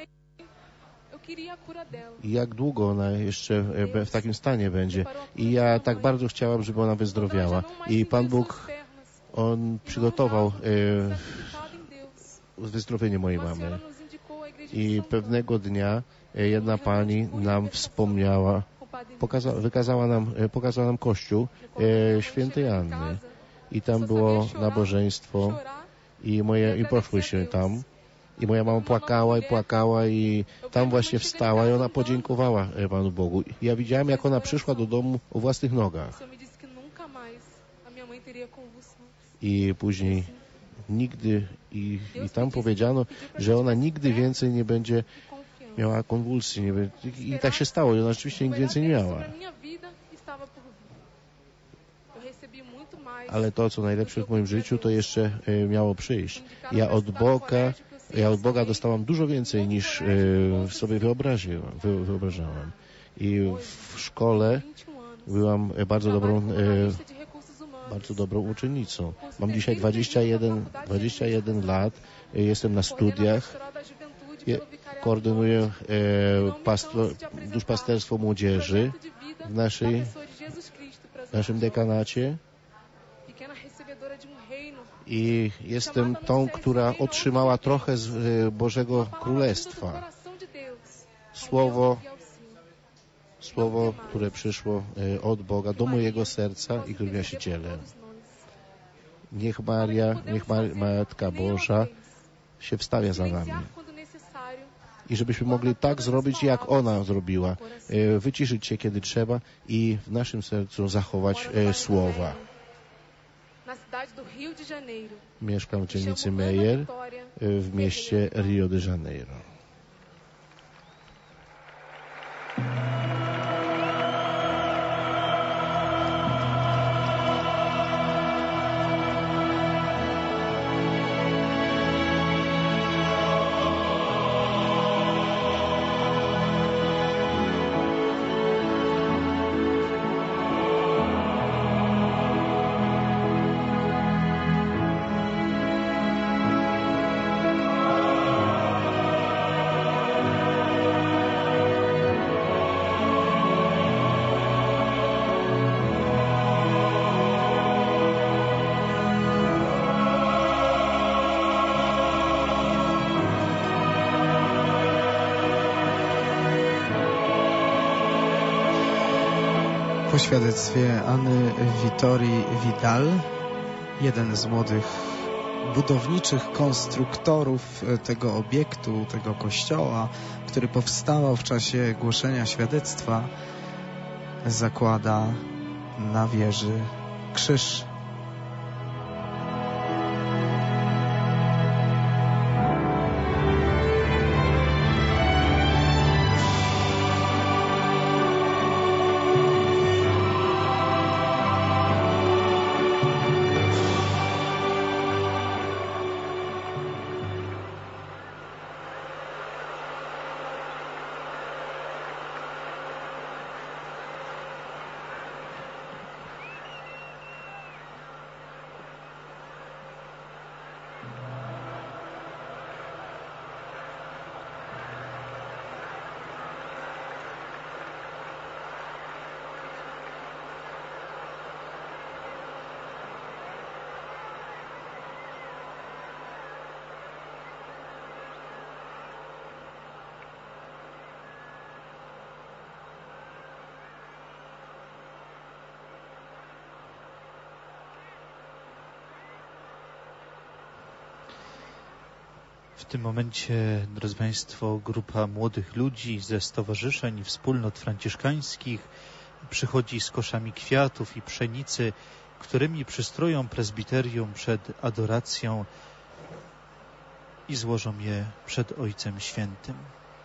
[SPEAKER 5] I jak długo ona jeszcze w takim stanie będzie? I ja tak bardzo chciałam, żeby ona wyzdrowiała. I Pan Bóg, On przygotował wyzdrowienie mojej mamy. I pewnego dnia jedna pani nam wspomniała, pokazała nam kościół świętej Anny. I tam było nabożeństwo i poszłyśmy tam. I moja mama płakała i tam właśnie wstała i ona podziękowała Panu Bogu. I ja widziałem, jak ona przyszła do domu o własnych nogach. I później nigdy, i tam powiedziano, że ona nigdy więcej nie będzie miała konwulsji. I tak się stało. I ona rzeczywiście nigdy więcej nie miała. Ale to, co najlepsze w moim życiu, to jeszcze miało przyjść. Ja od Boga dostałam dużo więcej, niż sobie wyobrażałam. I w szkole byłam bardzo dobrą uczennicą. Mam dzisiaj 21 lat, jestem na studiach, koordynuję duszpasterstwo młodzieży w naszym dekanacie. I jestem tą, która otrzymała trochę z Bożego Królestwa. Słowo, które przyszło od Boga do mojego serca i którym ja się dzielę. Niech Maria, Matka Boża się wstawia za nami. I żebyśmy mogli tak zrobić, jak ona zrobiła. Wyciszyć się, kiedy trzeba i w naszym sercu zachować słowa. Mieszkam w dzielnicy Meyer w mieście Rio de Janeiro.
[SPEAKER 2] Po świadectwie Anny Vittorii Vidal, jeden z młodych budowniczych konstruktorów tego obiektu, tego kościoła, który powstawał w czasie głoszenia świadectwa, zakłada na wieży krzyż.
[SPEAKER 3] W tym momencie, drodzy Państwo, grupa młodych ludzi ze stowarzyszeń i wspólnot franciszkańskich przychodzi z koszami kwiatów i pszenicy, którymi przystroją prezbiterium przed adoracją i złożą je przed Ojcem Świętym.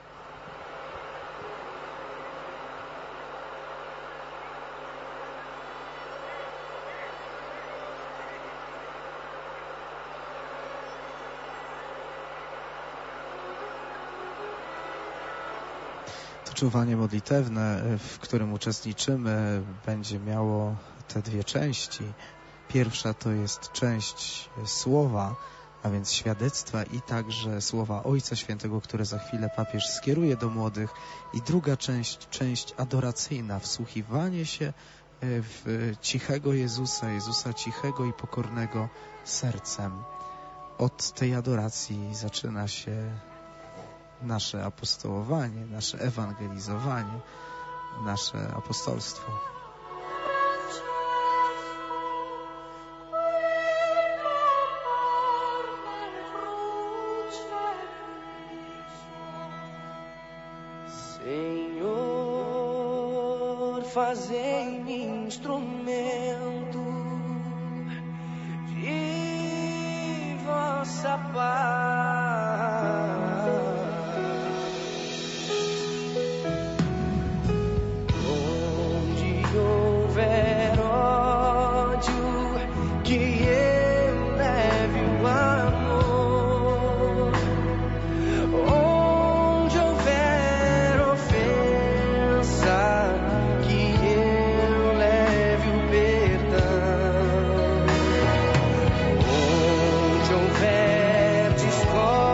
[SPEAKER 2] Czuwanie modlitewne, w którym uczestniczymy, będzie miało te dwie części. Pierwsza to jest część słowa, a więc świadectwa i także słowa Ojca Świętego, które za chwilę papież skieruje do młodych. I druga część adoracyjna, wsłuchiwanie się w cichego Jezusa cichego i pokornego sercem. Od tej adoracji zaczyna się nasze apostołowanie, nasze ewangelizowanie, nasze apostolstwo.
[SPEAKER 11] Senhor, fazei-me instrumento de vossa paz. Discord.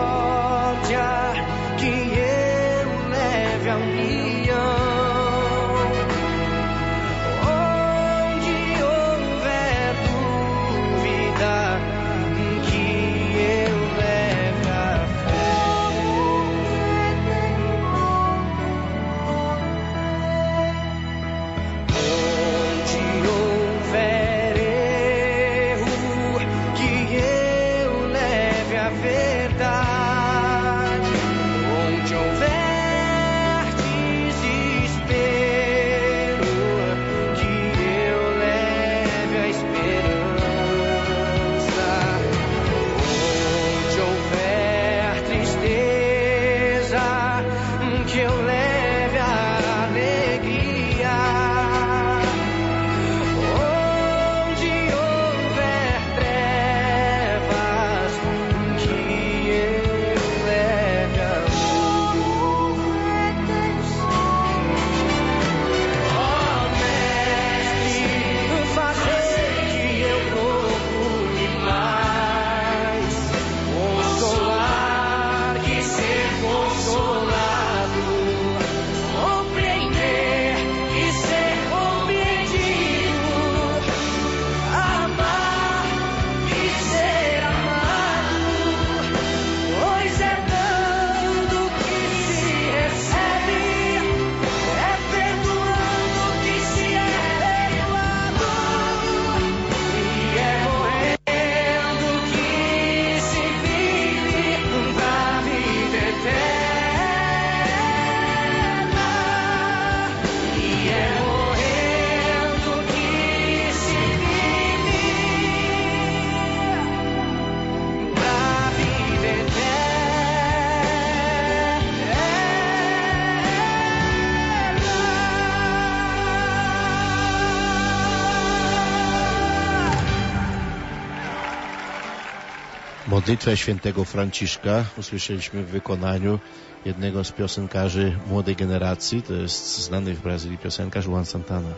[SPEAKER 5] Modlitwę świętego Franciszka usłyszeliśmy w wykonaniu jednego z piosenkarzy młodej generacji, to jest znany w Brazylii piosenkarz Juan Santana.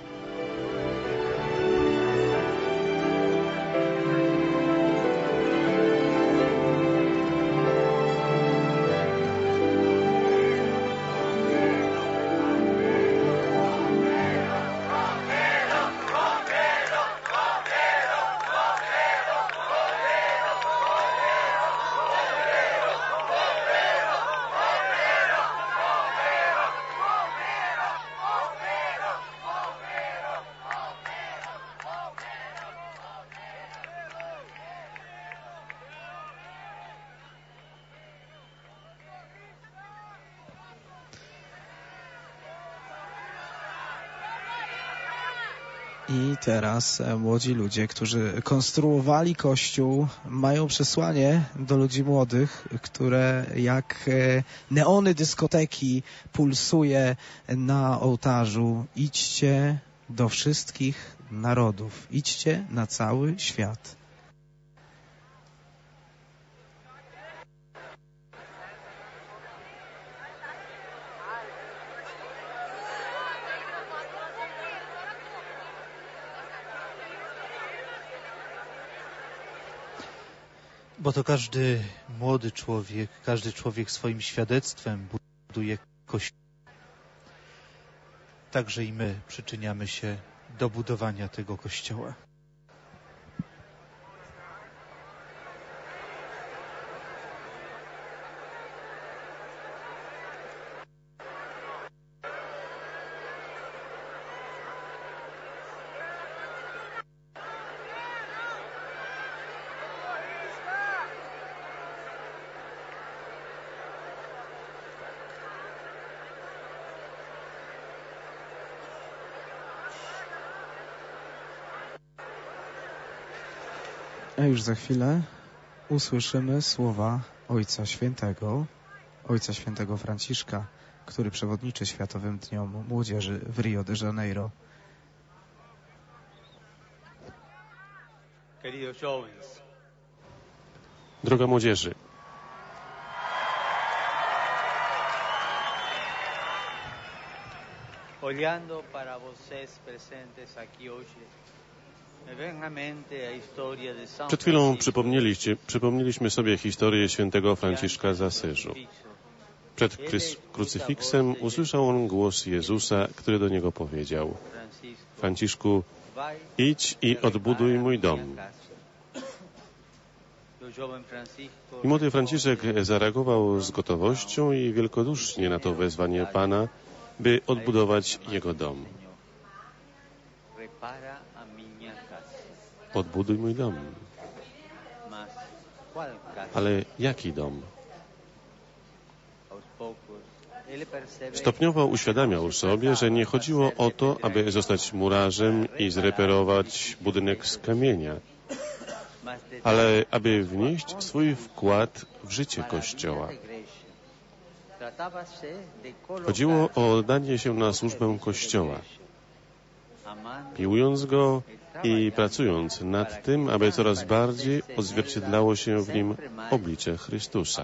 [SPEAKER 2] I teraz młodzi ludzie, którzy konstruowali Kościół, mają przesłanie do ludzi młodych, które jak neony dyskoteki pulsuje na ołtarzu. Idźcie do wszystkich narodów, idźcie na cały świat.
[SPEAKER 3] Bo to każdy młody człowiek, każdy człowiek swoim świadectwem buduje Kościół. Także i my przyczyniamy się do budowania tego Kościoła.
[SPEAKER 2] A już za chwilę usłyszymy słowa Ojca Świętego Franciszka, który przewodniczy Światowym Dniom Młodzieży w Rio de Janeiro.
[SPEAKER 12] Droga młodzieży,
[SPEAKER 13] olhando para vocês presentes aqui hoje,
[SPEAKER 12] przed chwilą przypomnieliśmy sobie historię świętego Franciszka z Asyżu. Przed krucyfiksem usłyszał on głos Jezusa, który do niego powiedział: Franciszku, idź i odbuduj mój dom. I młody Franciszek zareagował z gotowością i wielkodusznie na to wezwanie Pana, by odbudować jego dom. Odbuduj mój dom. Ale jaki dom? Stopniowo uświadamiał sobie, że nie chodziło o to, aby zostać murarzem i zreperować budynek z kamienia, ale aby wnieść swój wkład w życie Kościoła. Chodziło o oddanie się na służbę Kościoła, miłując go i pracując nad tym, aby coraz bardziej odzwierciedlało się w nim oblicze Chrystusa.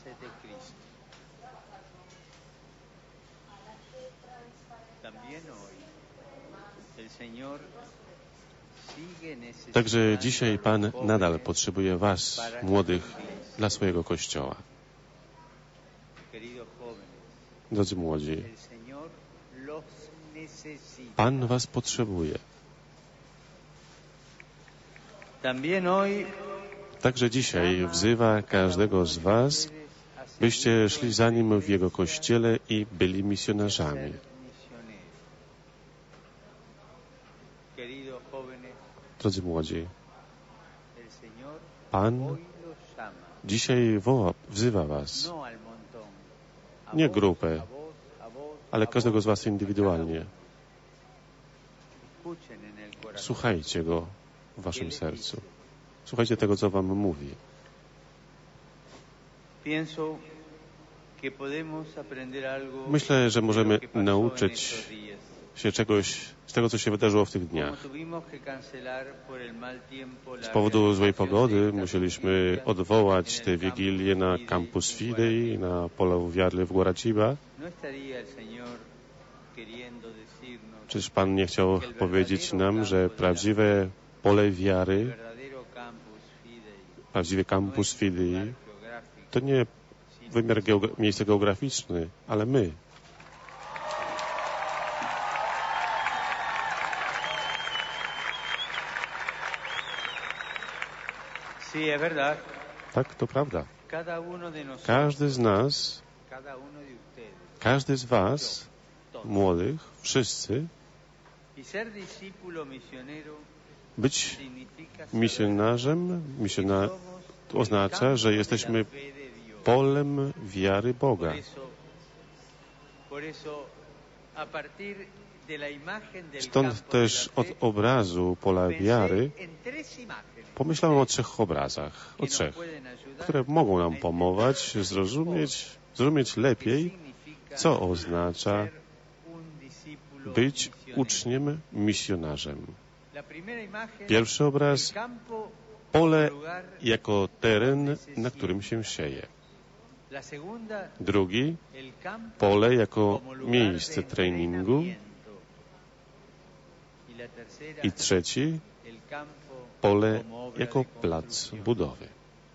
[SPEAKER 12] Także dzisiaj Pan nadal potrzebuje was, młodych, dla swojego Kościoła. Drodzy młodzi, Pan was potrzebuje. Także dzisiaj wzywa każdego z was, byście szli za Nim w Jego Kościele i byli misjonarzami. Drodzy młodzi, Pan dzisiaj wzywa was. Nie grupę, ale każdego z was indywidualnie. Słuchajcie Go w waszym sercu. Słuchajcie tego, co wam mówi. Myślę, że możemy nauczyć się czegoś z tego, co się wydarzyło w tych dniach. Z powodu złej pogody musieliśmy odwołać te wigilie na Campus Fidei, na polu wiary w Guaraciba. Czyż Pan nie chciał powiedzieć nam, że prawdziwe pole wiary, prawdziwy Campus Fidei, to nie wymiar miejsce geograficzny, ale my. Tak, to prawda. Każdy z nas, każdy z was, młodych, wszyscy, być misjonarzem, to oznacza, że jesteśmy polem wiary Boga. Stąd też od obrazu pola wiary pomyślałem o 3 obrazach, które mogą nam pomagać zrozumieć lepiej, co oznacza być uczniem, misjonarzem. Pierwszy obraz, pole jako teren, na którym się sieje. Drugi, pole jako miejsce treningu. I trzeci, pole jako plac budowy.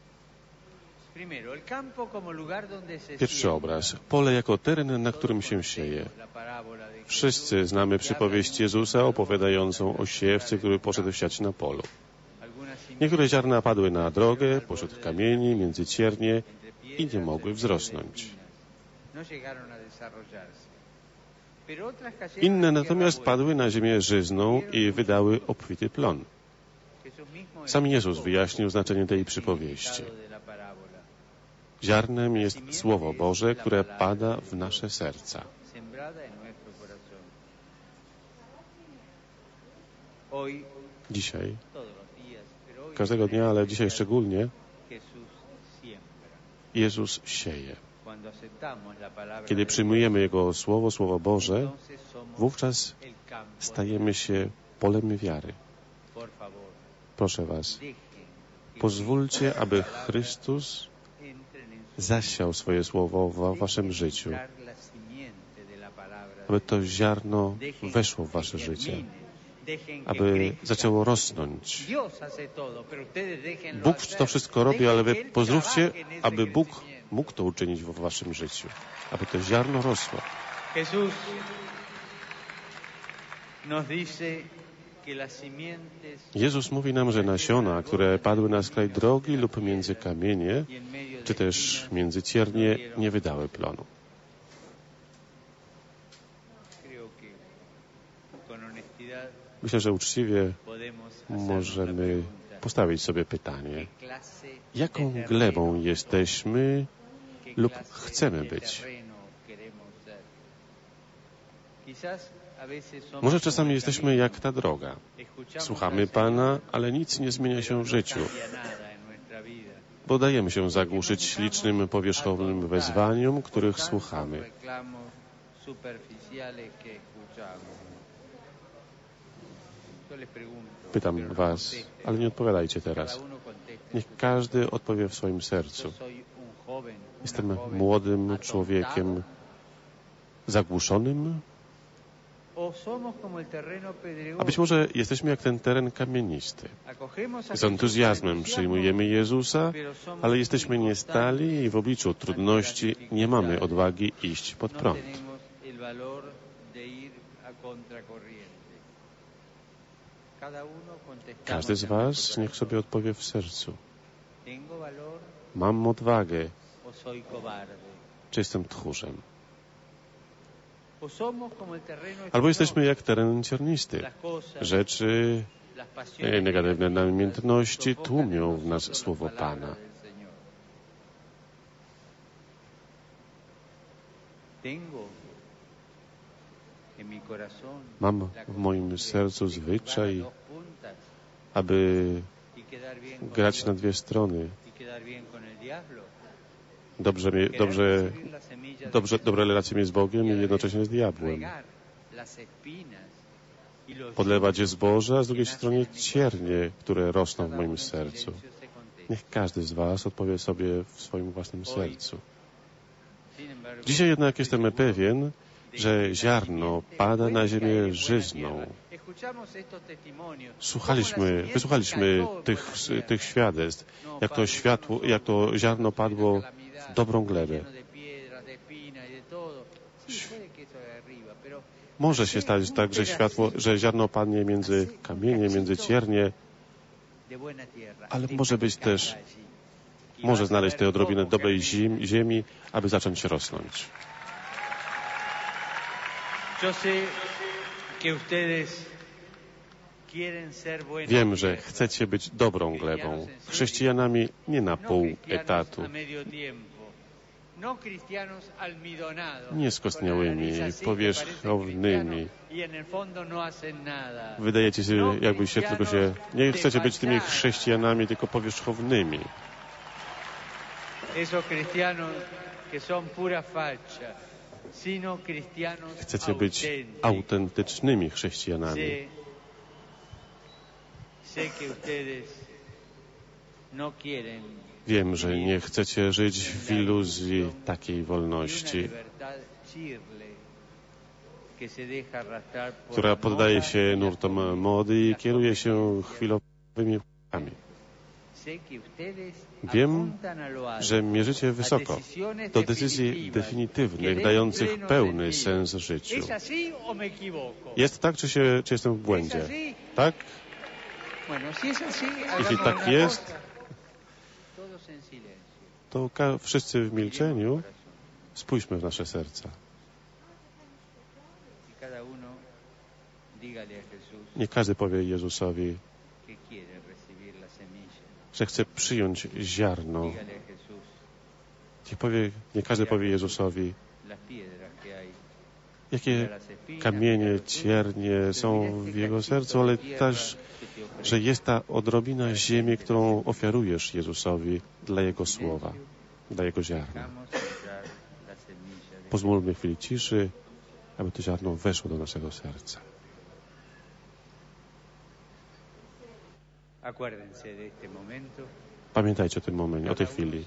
[SPEAKER 12] Pierwszy obraz. Pole jako teren, na którym się sieje. Wszyscy znamy przypowieść Jezusa opowiadającą o siewcy, który poszedł siać na polu. Niektóre ziarna padły na drogę, pośród kamieni, między ciernie i nie mogły wzrosnąć. Inne natomiast padły na ziemię żyzną i wydały obfity plon. Sam Jezus wyjaśnił znaczenie tej przypowieści. Ziarnem jest Słowo Boże, które pada w nasze serca. Dzisiaj, każdego dnia, ale dzisiaj szczególnie, Jezus sieje. Kiedy przyjmujemy Jego Słowo, Słowo Boże, wówczas stajemy się polem wiary. Proszę Was, pozwólcie, aby Chrystus zasiał swoje Słowo w Waszym życiu, aby to ziarno weszło w Wasze życie, aby zaczęło rosnąć. Bóg to wszystko robi, ale Wy pozwólcie, aby Bóg mógł to uczynić w Waszym życiu, aby to ziarno rosło. Jezus mówi nam, że nasiona, które padły na skraj drogi lub między kamienie, czy też między ciernie, nie wydały plonu. Myślę, że uczciwie możemy postawić sobie pytanie, jaką glebą jesteśmy lub chcemy być. Może czasami jesteśmy jak ta droga. Słuchamy Pana, ale nic nie zmienia się w życiu, bo dajemy się zagłuszyć licznym powierzchownym wezwaniom, których słuchamy. Pytam Was, ale nie odpowiadajcie teraz. Niech każdy odpowie w swoim sercu. Jestem młodym człowiekiem zagłuszonym? A być może jesteśmy jak ten teren kamienisty. Z entuzjazmem przyjmujemy Jezusa, ale jesteśmy niestali i w obliczu trudności nie mamy odwagi iść pod prąd. Każdy z Was niech sobie odpowie w sercu. Mam odwagę, czy jestem tchórzem? Albo jesteśmy jak teren ciernisty. Rzeczy, negatywne namiętności tłumią w nas Słowo Pana. Mam w moim sercu zwyczaj, aby grać na dwie strony. Dobre relacje mieć z Bogiem i jednocześnie z diabłem. podlewać zboże, a z drugiej strony ciernie, które rosną w moim sercu. Niech każdy z was odpowie sobie w swoim własnym sercu. Dzisiaj jednak jestem pewien, że ziarno pada na ziemię żyzną. Wysłuchaliśmy tych świadectw, jak to ziarno padło w dobrą glebę. Może się stać tak, że ziarno padnie między kamienie, między ciernie, ale może znaleźć tę odrobinę dobrej ziemi, aby zacząć rosnąć. Wiem, że chcecie być dobrą glebą, chrześcijanami nie na pół etatu, nie skostniałymi, powierzchownymi. Wydajecie się, jakbyście tylko się... Nie chcecie być tymi chrześcijanami, tylko powierzchownymi. Chcecie być autentycznymi chrześcijanami. Wiem, że nie chcecie żyć w iluzji takiej wolności, która poddaje się nurtom mody i kieruje się chwilowymi ruchami. Wiem, że mierzycie wysoko, do decyzji definitywnych, dających pełny sens życiu. Jest tak, czy jestem w błędzie? Tak? Jeśli tak jest, to wszyscy w milczeniu spójrzmy w nasze serca. Niech każdy powie Jezusowi, że chce przyjąć ziarno. Niech każdy powie Jezusowi, jakie kamienie, ciernie są w jego sercu, ale też, że jest ta odrobina ziemi, którą ofiarujesz Jezusowi dla Jego słowa, dla Jego ziarna. Pozwólmy chwili ciszy, aby to ziarno weszło do naszego serca. Pamiętajcie o tym momencie, o tej chwili.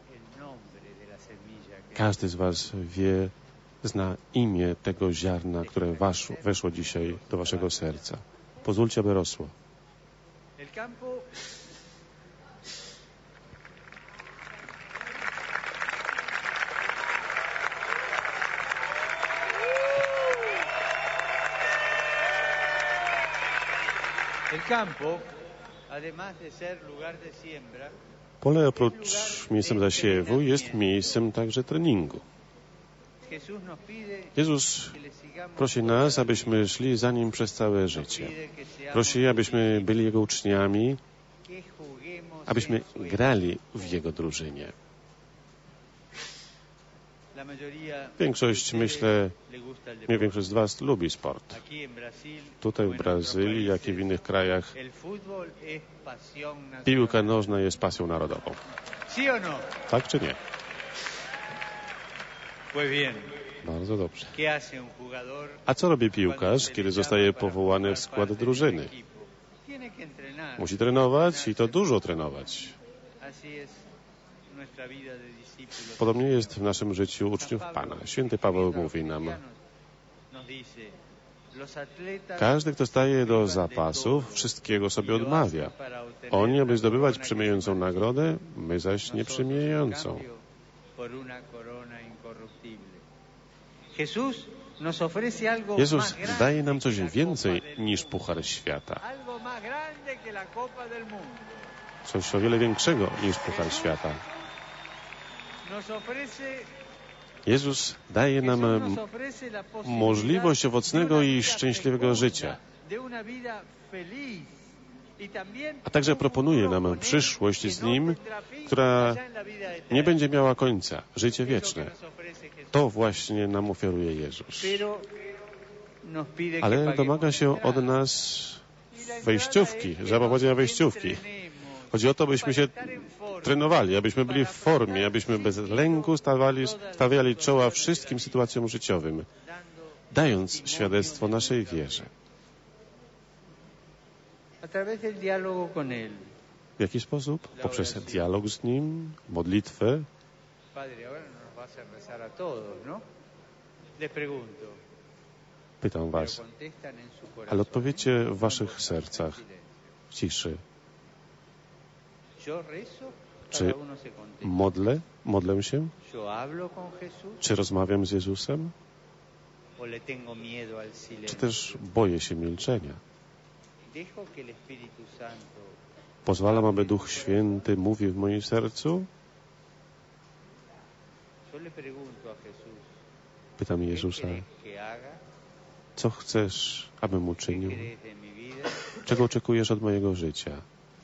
[SPEAKER 12] Każdy z was zna imię tego ziarna, które weszło dzisiaj do waszego serca. Pozwólcie, aby rosło. Pole oprócz miejscem zasiewu jest miejscem także treningu. Jezus prosi nas, abyśmy szli za Nim przez całe życie. Prosi, abyśmy byli Jego uczniami, abyśmy grali w Jego drużynie. Większość z Was lubi sport. Tutaj w Brazylii, jak i w innych krajach, piłka nożna jest pasją narodową. Tak czy nie? Bardzo dobrze. A co robi piłkarz, kiedy zostaje powołany w skład drużyny? Musi trenować i to dużo trenować. Podobnie jest w naszym życiu uczniów Pana. Święty Paweł mówi nam, każdy, kto staje do zapasów, wszystkiego sobie odmawia. Oni, aby zdobywać przemijającą nagrodę, my zaś nieprzemijającą. Jezus daje nam coś więcej niż puchar świata. Coś o wiele większego niż puchar świata. Jezus daje nam możliwość owocnego i szczęśliwego życia. A także proponuje nam przyszłość z Nim, która nie będzie miała końca, życie wieczne. To właśnie nam ofiaruje Jezus. Ale domaga się od nas wejściówki, żaba powiedziała wejściówki. Chodzi o to, byśmy się trenowali, abyśmy byli w formie, abyśmy bez lęku stawiali czoła wszystkim sytuacjom życiowym. dając świadectwo naszej wierze. W jaki sposób? Poprzez dialog z Nim, modlitwę. Pytam Was, ale odpowiedzcie w waszych sercach, w ciszy. Czy modlę się? Czy rozmawiam z Jezusem? Czy też boję się milczenia? Pozwalam, aby Duch Święty mówił w moim sercu? Pytam Jezusa, co chcesz, abym uczynił? Czego oczekujesz od mojego życia?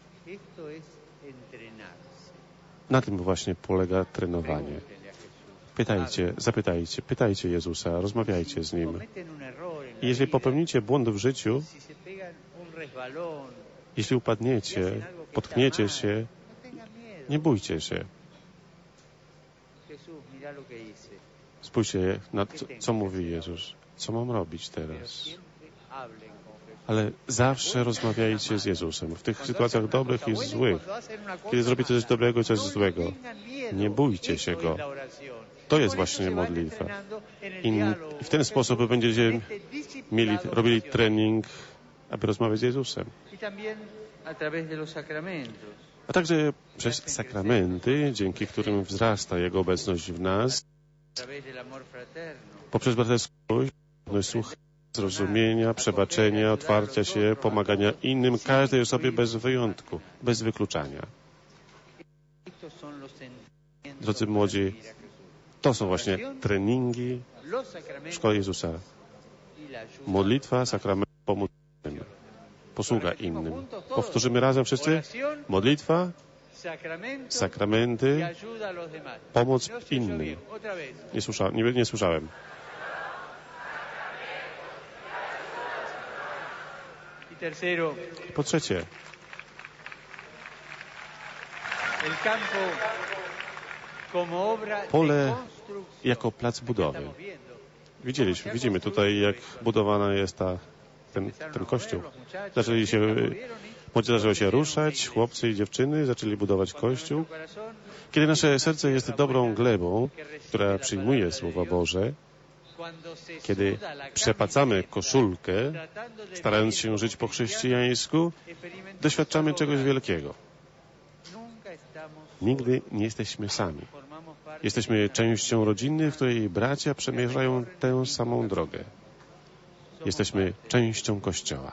[SPEAKER 12] Na tym właśnie polega trenowanie. Pytajcie Jezusa, rozmawiajcie z Nim. I jeżeli popełnicie błąd w życiu, jeśli upadniecie, potkniecie się, nie bójcie się. Spójrzcie na to, co mówi Jezus. Co mam robić teraz? Ale zawsze rozmawiajcie z Jezusem. W tych sytuacjach dobrych i złych. Kiedy zrobicie coś dobrego i coś złego, nie bójcie się Go. To jest właśnie modlitwa. I w ten sposób będziecie robili trening, aby rozmawiać z Jezusem. A także przez sakramenty, dzięki którym wzrasta Jego obecność w nas, poprzez braterskość, słuchania, zrozumienia, przebaczenia, otwarcia się, pomagania innym, każdej osobie bez wyjątku, bez wykluczania. Drodzy młodzi, to są właśnie treningi w Szkole Jezusa. Modlitwa, sakrament, pomóc innym, posługa innym. Powtórzymy razem wszyscy? Modlitwa, sakramenty, pomoc innym. Nie słyszałem. Po trzecie, pole jako plac budowy. Widzimy tutaj, jak budowana jest ten kościół. Młodzi zaczęli się ruszać, chłopcy i dziewczyny zaczęli budować kościół. Kiedy nasze serce jest dobrą glebą, która przyjmuje Słowo Boże, kiedy przepacamy koszulkę, starając się żyć po chrześcijańsku, doświadczamy czegoś wielkiego. Nigdy nie jesteśmy sami. Jesteśmy częścią rodziny, w której bracia przemierzają tę samą drogę. Jesteśmy częścią Kościoła.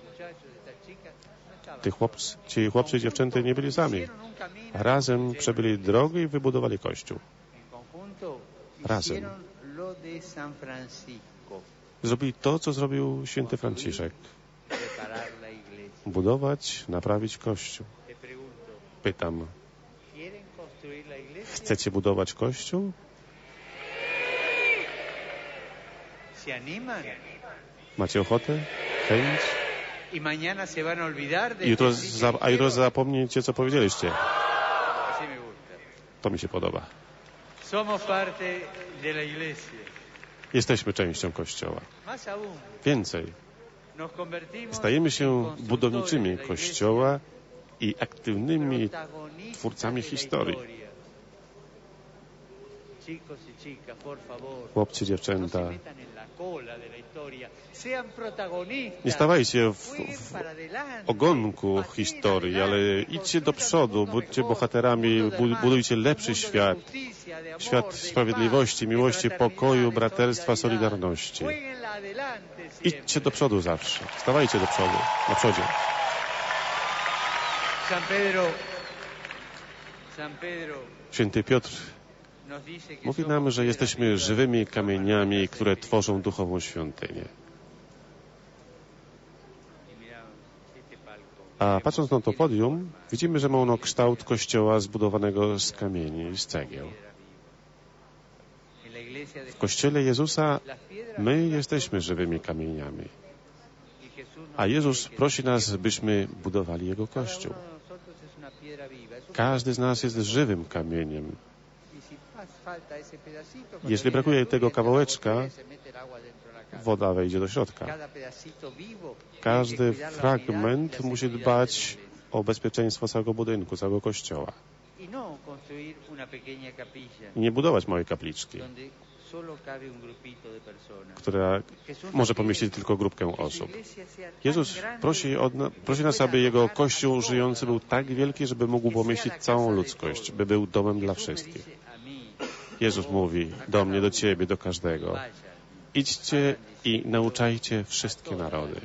[SPEAKER 12] Ci chłopcy i dziewczęta nie byli sami. Razem przebyli drogę i wybudowali Kościół. Razem. Zrobili to, co zrobił święty Franciszek. Budować, naprawić Kościół. Pytam, chcecie budować Kościół? Macie ochotę? Chęć? Jutro zapomnicie, co powiedzieliście. To mi się podoba. Jesteśmy częścią Kościoła. Więcej. Stajemy się budowniczymi Kościoła i aktywnymi twórcami historii. Chłopcy, dziewczęta, nie stawajcie w ogonku historii, ale idźcie do przodu, bądźcie bohaterami, budujcie lepszy świat. Świat sprawiedliwości, miłości, pokoju, braterstwa, solidarności. Idźcie do przodu zawsze. Stawajcie do przodu, na przodzie. Święty Piotr mówi nam, że jesteśmy żywymi kamieniami, które tworzą duchową świątynię. A patrząc na to podium, widzimy, że ma ono kształt kościoła zbudowanego z kamieni, z cegieł. W Kościele Jezusa my jesteśmy żywymi kamieniami. A Jezus prosi nas, byśmy budowali Jego Kościół. Każdy z nas jest żywym kamieniem. Jeśli brakuje tego kawałeczka, woda wejdzie do środka. Każdy fragment musi dbać o bezpieczeństwo całego budynku, całego kościoła. I nie budować małej kapliczki, która może pomieścić tylko grupkę osób. Jezus prosi nas, aby Jego Kościół żyjący był tak wielki, żeby mógł pomieścić całą ludzkość, by był domem dla wszystkich. Jezus mówi do mnie, do Ciebie, do każdego. Idźcie i nauczajcie wszystkie narody.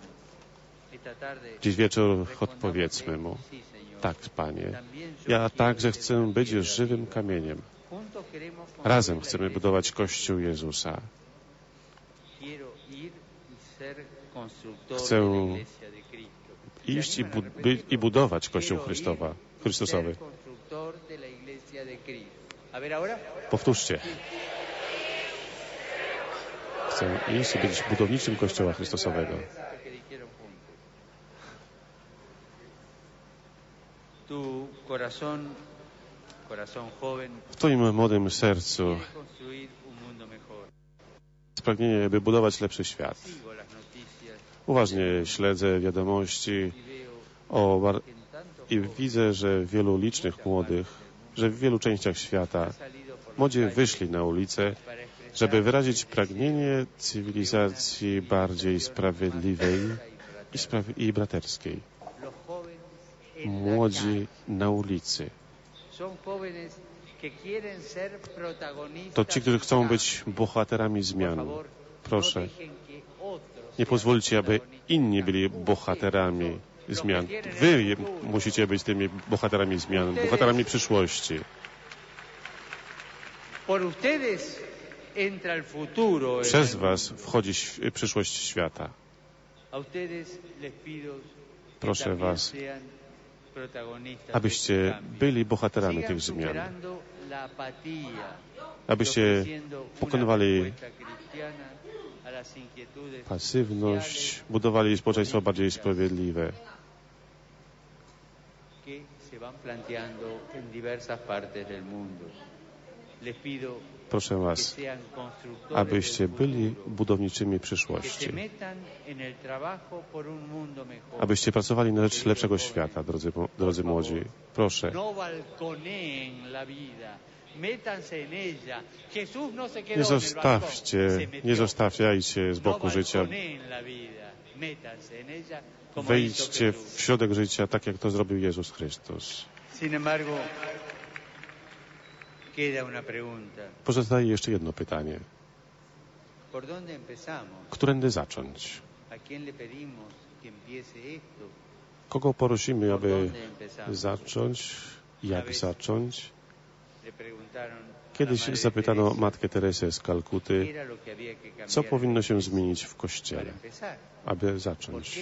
[SPEAKER 12] Dziś wieczór odpowiedzmy Mu. Tak, Panie, ja także chcę być żywym kamieniem. Razem chcemy budować Kościół Jezusa. Chcę iść i budować Kościół Chrystusowy. Powtórzcie. Chcę iść i być budowniczym Kościoła Chrystusowego. W Twoim młodym sercu jest pragnienie, by budować lepszy świat. Uważnie śledzę wiadomości i widzę, że wielu licznych młodych, że w wielu częściach świata młodzi wyszli na ulicę, żeby wyrazić pragnienie cywilizacji bardziej sprawiedliwej i braterskiej. Młodzi na ulicy. To ci, którzy chcą być bohaterami zmian. Proszę, nie pozwólcie, aby inni byli bohaterami zmian. Wy musicie być tymi bohaterami zmian, bohaterami przyszłości. Przez was wchodzi przyszłość świata. Proszę was, abyście byli bohaterami tych zmian. Abyście pokonywali pasywność, budowali społeczeństwo bardziej sprawiedliwe. Proszę was, abyście byli budowniczymi przyszłości. Abyście pracowali na rzecz lepszego świata, drodzy młodzi. Proszę. Nie zostawiajcie z boku życia. Wejdźcie w środek życia, tak jak to zrobił Jezus Chrystus. Pozostaje jeszcze jedno pytanie. Którędy zacząć? Kogo prosimy, aby zacząć? Jak zacząć? Kiedyś zapytano Matkę Teresę z Kalkuty, co powinno się zmienić w Kościele, aby zacząć.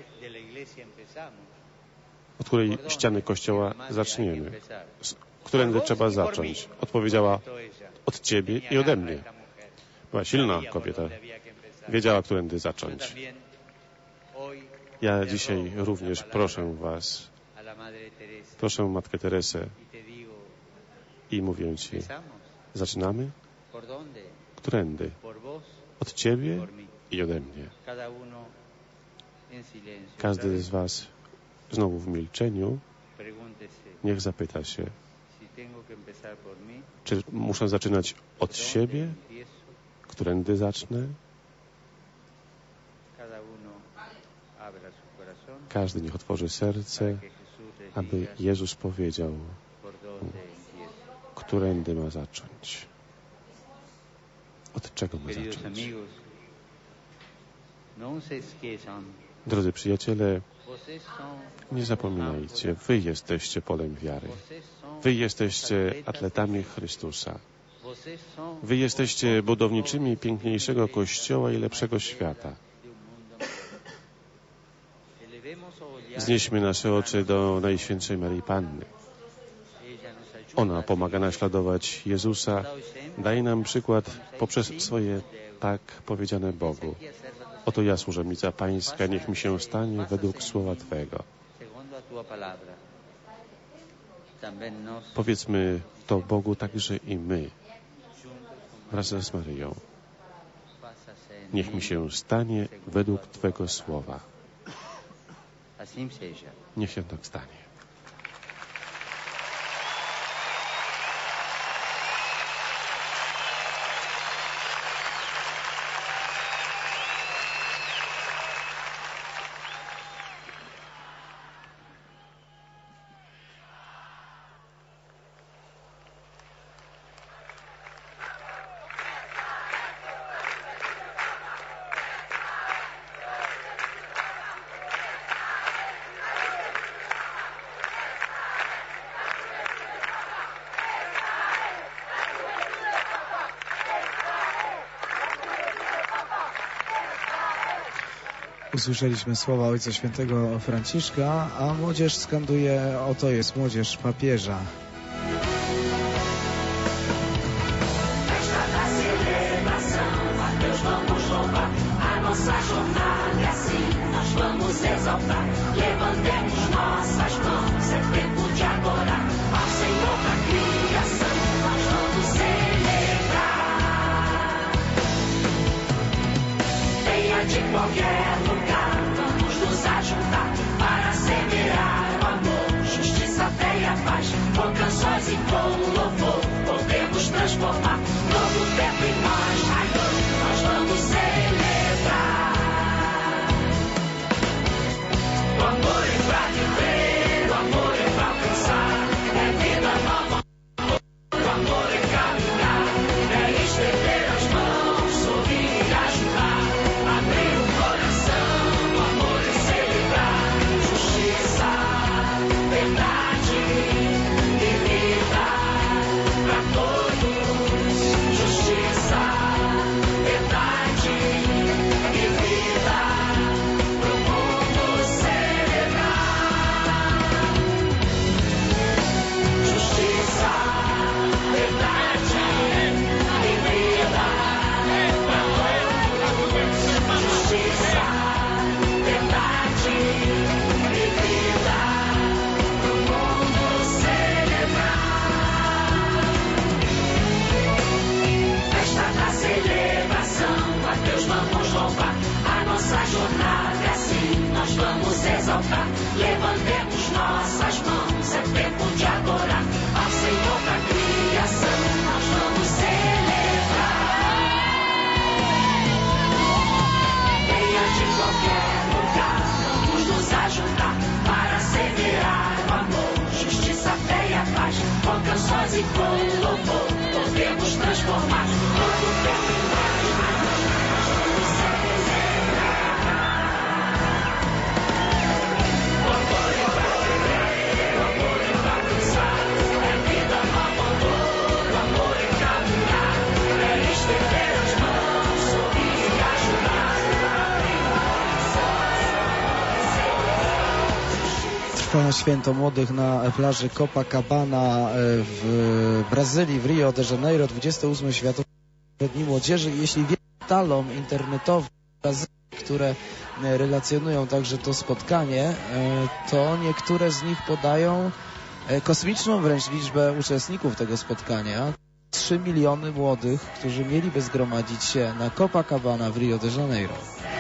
[SPEAKER 12] Od której ściany Kościoła zaczniemy? Którędy trzeba zacząć? Odpowiedziała, od Ciebie i ode mnie. Była silna kobieta. Wiedziała, którędy zacząć. Ja dzisiaj również proszę was, proszę Matkę Teresę i mówię Ci, zaczynamy? Którędy? Od Ciebie i ode mnie. Każdy z was znowu w milczeniu niech zapyta się, czy muszę zaczynać od siebie? Którędy zacznę? Każdy niech otworzy serce, aby Jezus powiedział, którędy ma zacząć. Od czego ma zacząć? Drodzy przyjaciele, nie zapominajcie, wy jesteście polem wiary. Wy jesteście atletami Chrystusa. Wy jesteście budowniczymi piękniejszego Kościoła i lepszego świata. Znieśmy nasze oczy do Najświętszej Maryi Panny. Ona pomaga naśladować Jezusa, daje nam przykład poprzez swoje tak powiedziane Bogu. Oto ja, służebnica Pańska, niech mi się stanie według słowa Twego. Powiedzmy to Bogu także i my, wraz z Maryją. Niech mi się stanie według Twego słowa. Niech się tak stanie.
[SPEAKER 2] Usłyszeliśmy słowa Ojca Świętego Franciszka, a młodzież skanduje: oto jest młodzież papieża.
[SPEAKER 11] De qualquer lugar, vamos nos ajuntar para semear o amor, justiça, fé e a paz. Com canções e com louvor, podemos transformar novo tempo em nós. Nós vamos celebrar o amor é pra viver, o amor é pra alcançar, é vida nova, o amor é caminhar, é estender as mãos, sorrir e ajudar. Levantemos nossas mãos, é tempo de adorar ao Senhor da criação. Nós vamos celebrar. Venha de qualquer lugar, vamos nos ajuntar para semear o amor, justiça, fé e a paz. Com canções e com louvor, podemos transformar todo o tempo em nós. Nós vamos celebrar.
[SPEAKER 2] Trwa święto młodych na plaży Copacabana w Brazylii, w Rio de Janeiro, 28 Światowe Dni Młodzieży. Jeśli wiele portalom internetowym w Brazylii, które relacjonują także to spotkanie, to niektóre z nich podają kosmiczną wręcz liczbę uczestników tego spotkania. 3 miliony młodych, którzy mieliby zgromadzić się na Copacabana w Rio de Janeiro.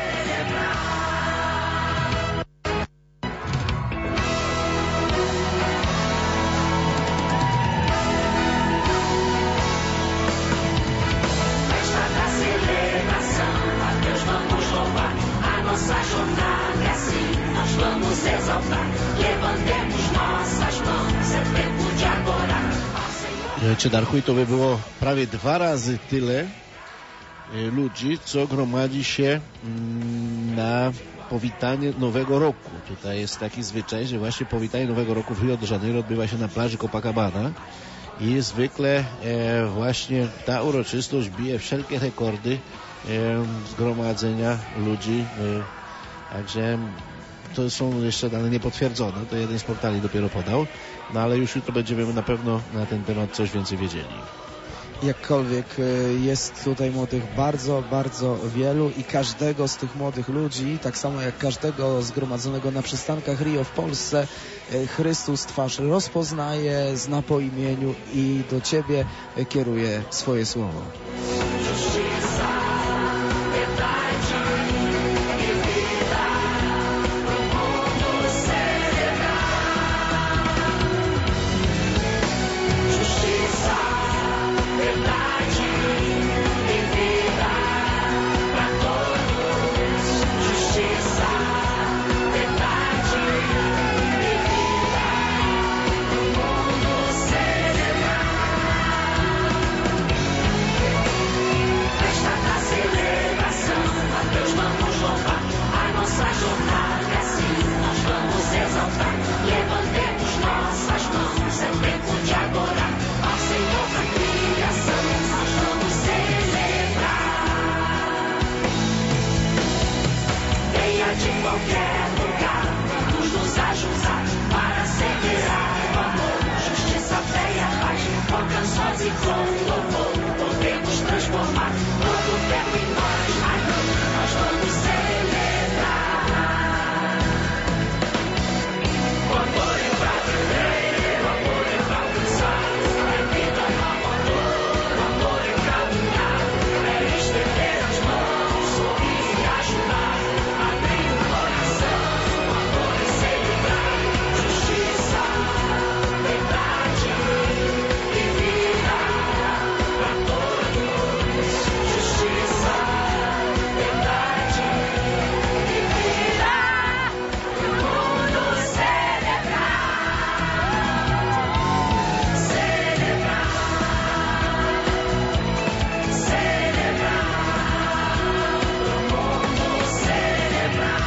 [SPEAKER 5] Czy Darchuj, to by było prawie 2 razy tyle ludzi, co gromadzi się na powitanie Nowego Roku. Tutaj jest taki zwyczaj, że właśnie powitanie Nowego Roku w Rio de Janeiro odbywa się na plaży Copacabana i zwykle właśnie ta uroczystość bije wszelkie rekordy zgromadzenia ludzi. Także to są jeszcze dane niepotwierdzone, to jeden z portali dopiero podał, no ale już jutro będziemy na pewno na ten temat coś więcej wiedzieli.
[SPEAKER 2] Jakkolwiek jest tutaj młodych bardzo, bardzo wielu i każdego z tych młodych ludzi, tak samo jak każdego zgromadzonego na przystankach Rio w Polsce, Chrystus twarz rozpoznaje, zna po imieniu i do Ciebie kieruje swoje słowo.
[SPEAKER 11] Justiça, verdade. de qualquer lugar. Vamos nos ajuntar para semear o amor, justiça, fé e a paz. Com canções e com louvor, podemos transformar todo o tempo em nós. Aqui nós vamos celebrar. O amor é pra viver, o amor é pra alcançar. É vida, é amor, o amor é caminhar. É estender as mãos, sorrir e ajudar. Abrir o coração, o amor é celebrar. Justiça, verdade e vida pra todos. Justiça, verdade e vida pro mundo celebrar. Celebrar, celebrar, pro mundo celebrar.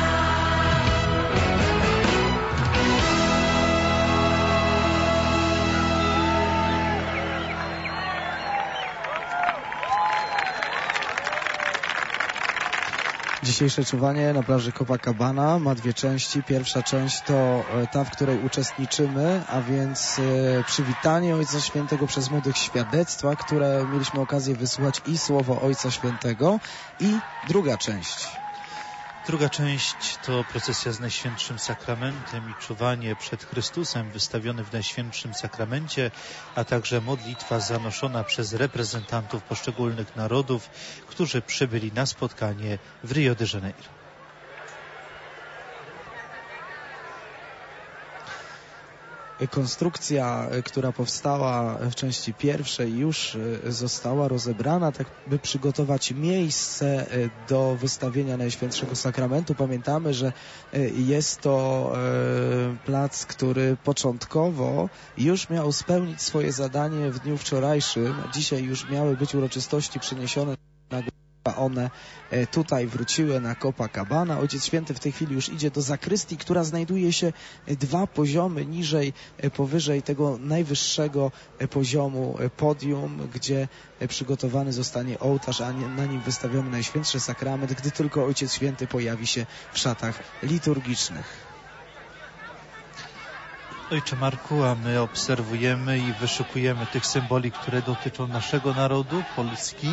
[SPEAKER 2] Dzisiejsze czuwanie na plaży Copacabana ma dwie części. Pierwsza część to ta, w której uczestniczymy, a więc przywitanie Ojca Świętego przez młodych, świadectwa, które mieliśmy okazję wysłuchać i słowo Ojca Świętego. I druga część.
[SPEAKER 3] Druga część to procesja z Najświętszym Sakramentem i czuwanie przed Chrystusem wystawiony w Najświętszym Sakramencie, a także modlitwa zanoszona przez reprezentantów poszczególnych narodów, którzy przybyli na spotkanie w Rio de Janeiro.
[SPEAKER 2] Konstrukcja, która powstała w części pierwszej, już została rozebrana, tak by przygotować miejsce do wystawienia Najświętszego Sakramentu. Pamiętamy, że jest to plac, który początkowo już miał spełnić swoje zadanie w dniu wczorajszym. Dzisiaj już miały być uroczystości przeniesione na one tutaj wróciły na Copacabana. Ojciec Święty w tej chwili już idzie do zakrystii, która znajduje się 2 poziomy niżej, powyżej tego najwyższego poziomu podium, gdzie przygotowany zostanie ołtarz, a na nim wystawiony Najświętszy Sakrament, gdy tylko Ojciec Święty pojawi się w szatach liturgicznych.
[SPEAKER 3] Ojcze Marku, a my obserwujemy i wyszukujemy tych symboli, które dotyczą naszego narodu, Polski.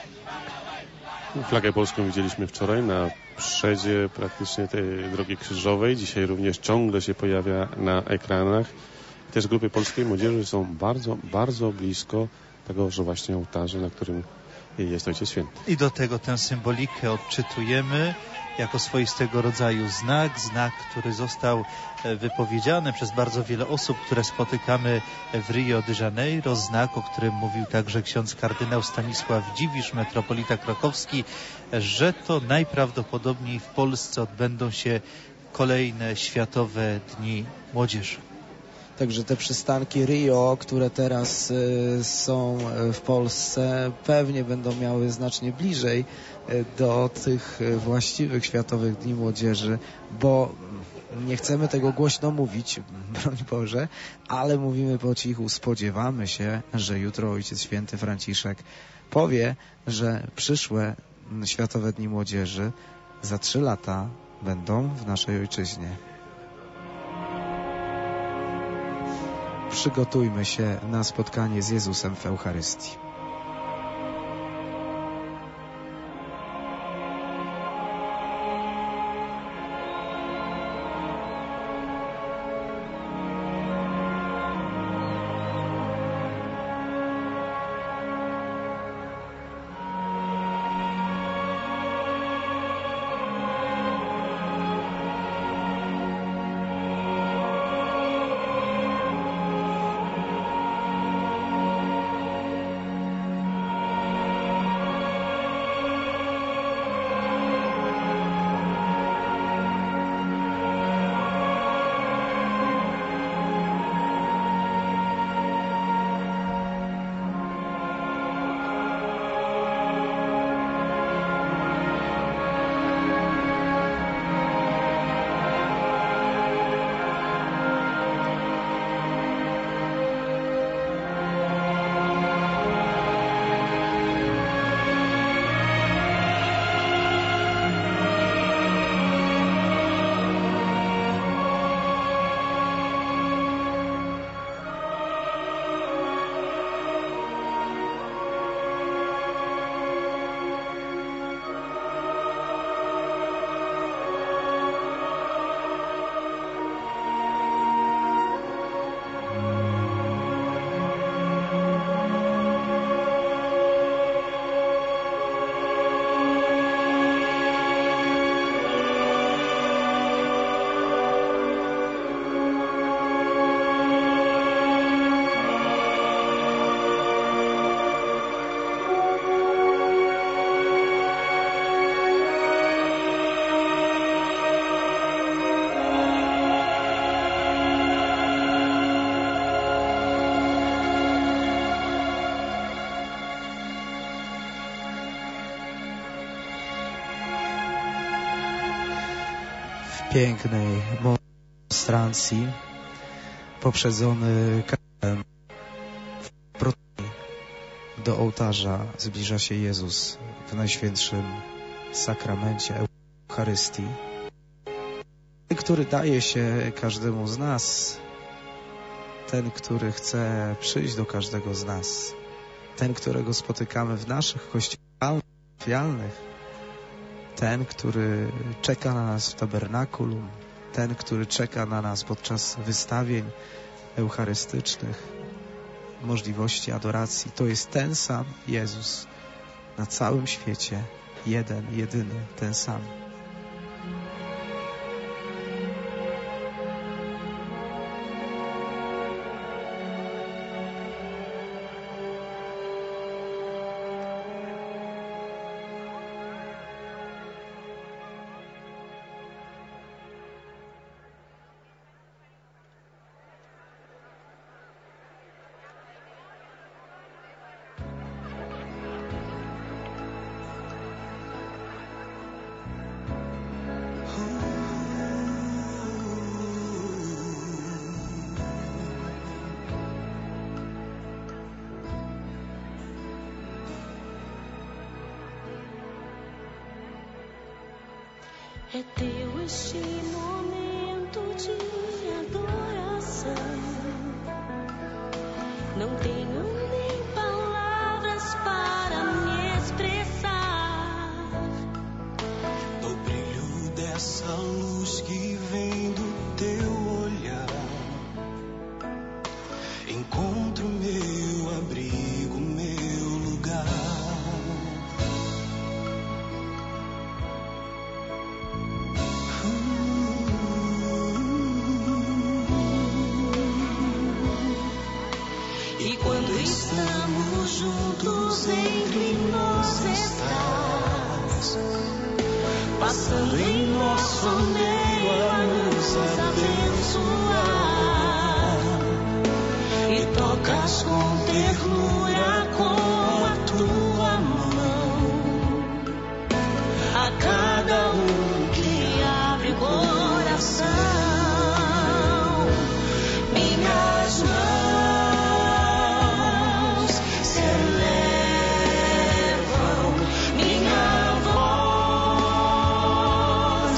[SPEAKER 12] Flagę polską widzieliśmy wczoraj na przedzie praktycznie tej drogi krzyżowej. Dzisiaj również ciągle się pojawia na ekranach. Też grupy polskiej młodzieży są bardzo, bardzo blisko tegoż właśnie ołtarza, na którym jest Ojciec Święty.
[SPEAKER 3] I do tego tę symbolikę odczytujemy jako swoistego rodzaju znak, który został wypowiedziany przez bardzo wiele osób, które spotykamy w Rio de Janeiro, znak, o którym mówił także ksiądz kardynał Stanisław Dziwisz, metropolita krakowski, że to najprawdopodobniej w Polsce odbędą się kolejne Światowe Dni Młodzieży.
[SPEAKER 2] Także te przystanki Rio, które teraz są w Polsce, pewnie będą miały znacznie bliżej do tych właściwych Światowych Dni Młodzieży, bo nie chcemy tego głośno mówić, broń Boże, ale mówimy po cichu. Spodziewamy się, że jutro Ojciec Święty Franciszek powie, że przyszłe Światowe Dni Młodzieży za 3 lata będą w naszej ojczyźnie. Przygotujmy się na spotkanie z Jezusem w Eucharystii. pięknej monstrancji, poprzedzony kapelem. Do ołtarza zbliża się Jezus w Najświętszym Sakramencie Eucharystii, który daje się każdemu z nas, ten, który chce przyjść do każdego z nas, ten, którego spotykamy w naszych kościołach parafialnych, ten, który czeka na nas w tabernakulum, ten, który czeka na nas podczas wystawień eucharystycznych, możliwości adoracji. To jest ten sam Jezus na całym świecie, jeden, jedyny, ten sam.
[SPEAKER 11] É teu este momento de adoração. Não tenho nem palavras para me expressar.
[SPEAKER 14] No brilho dessa luz que vem do teu olhar, encontro meu abrigo, meu lugar.
[SPEAKER 11] E quando estamos juntos, entre nós estás, passando em nosso meio a nos abençoar. E tocas com ternura com a tua mão a cada que abre o coração. Minhas mãos se elevam, minha voz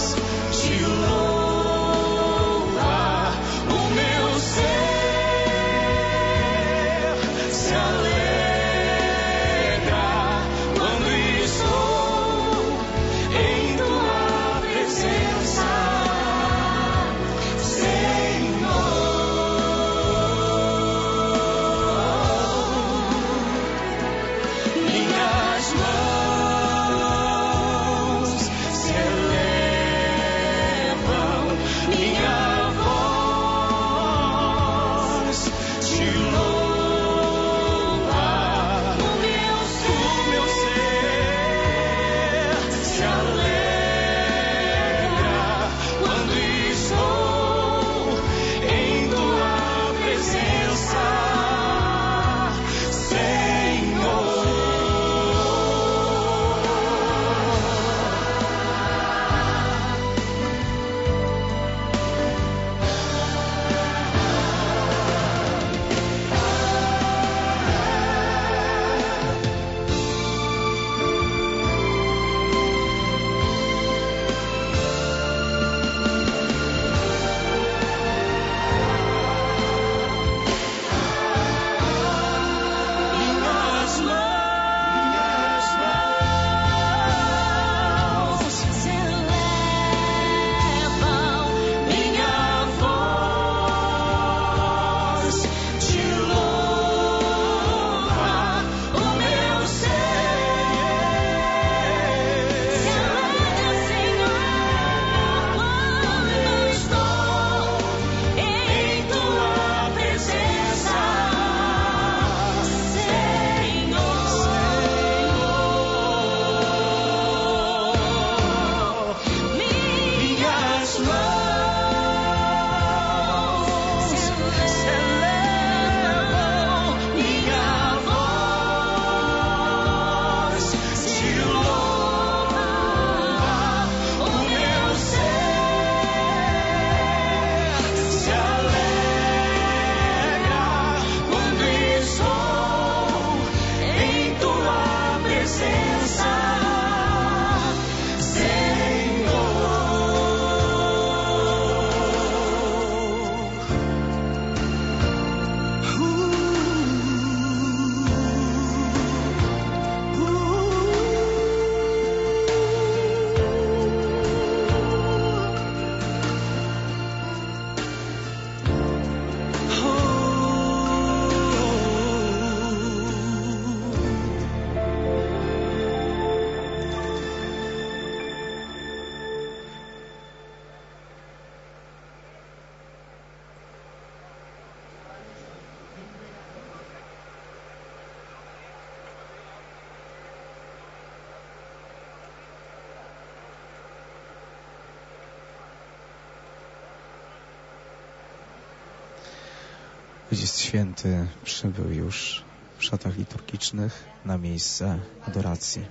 [SPEAKER 2] Ojciec Święty przybył już w szatach liturgicznych na miejsce adoracji.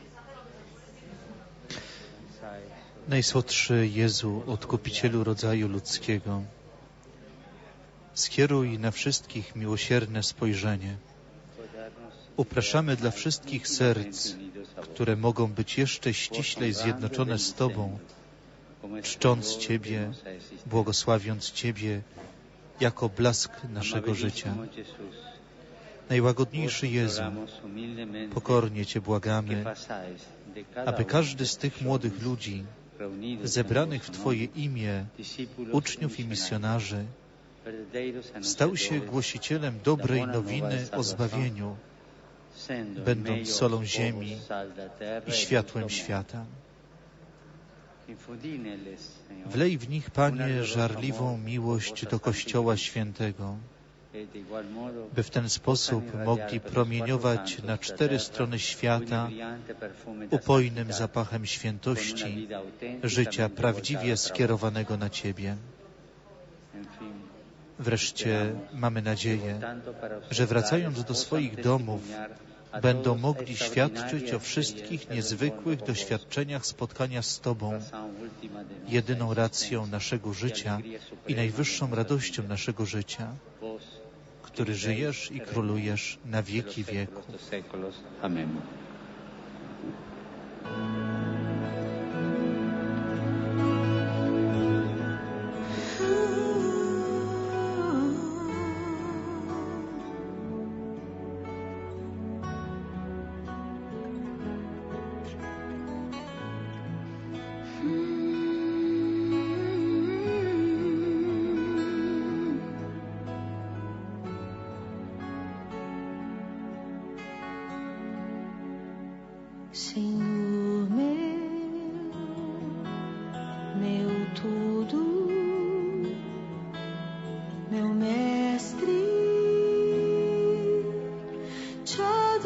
[SPEAKER 3] Najsłodszy Jezu, Odkupicielu rodzaju ludzkiego, skieruj na wszystkich miłosierne spojrzenie. Upraszamy dla wszystkich serc, które mogą być jeszcze ściślej zjednoczone z Tobą, czcząc Ciebie, błogosławiąc Ciebie jako blask naszego życia. Najłagodniejszy Jezu, pokornie Cię błagamy, aby każdy z tych młodych ludzi zebranych w Twoje imię, uczniów i misjonarzy, stał się głosicielem dobrej nowiny o zbawieniu, będąc solą ziemi i światłem świata. Wlej w nich, Panie, żarliwą miłość do Kościoła Świętego, by w ten sposób mogli promieniować na 4 strony świata upojnym zapachem świętości, życia prawdziwie skierowanego na Ciebie. Wreszcie mamy nadzieję, że wracając do swoich domów, będą mogli świadczyć o wszystkich niezwykłych doświadczeniach spotkania z Tobą, jedyną racją naszego życia i najwyższą radością naszego życia, który żyjesz i królujesz na wieki wieków.
[SPEAKER 15] Amen.
[SPEAKER 16] Senhor meu tudo, meu mestre, te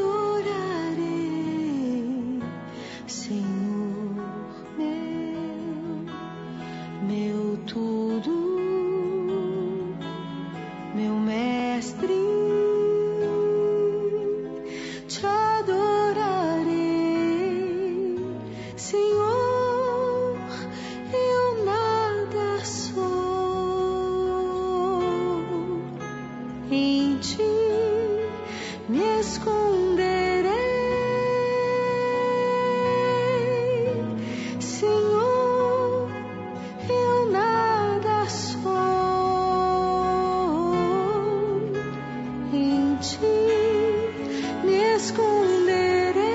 [SPEAKER 16] adorarei. Senhor meu tudo, meu mestre, te adorarei. Senhor, eu nada sou, em Ti me esconderei. Senhor, eu nada sou, em Ti me esconderei.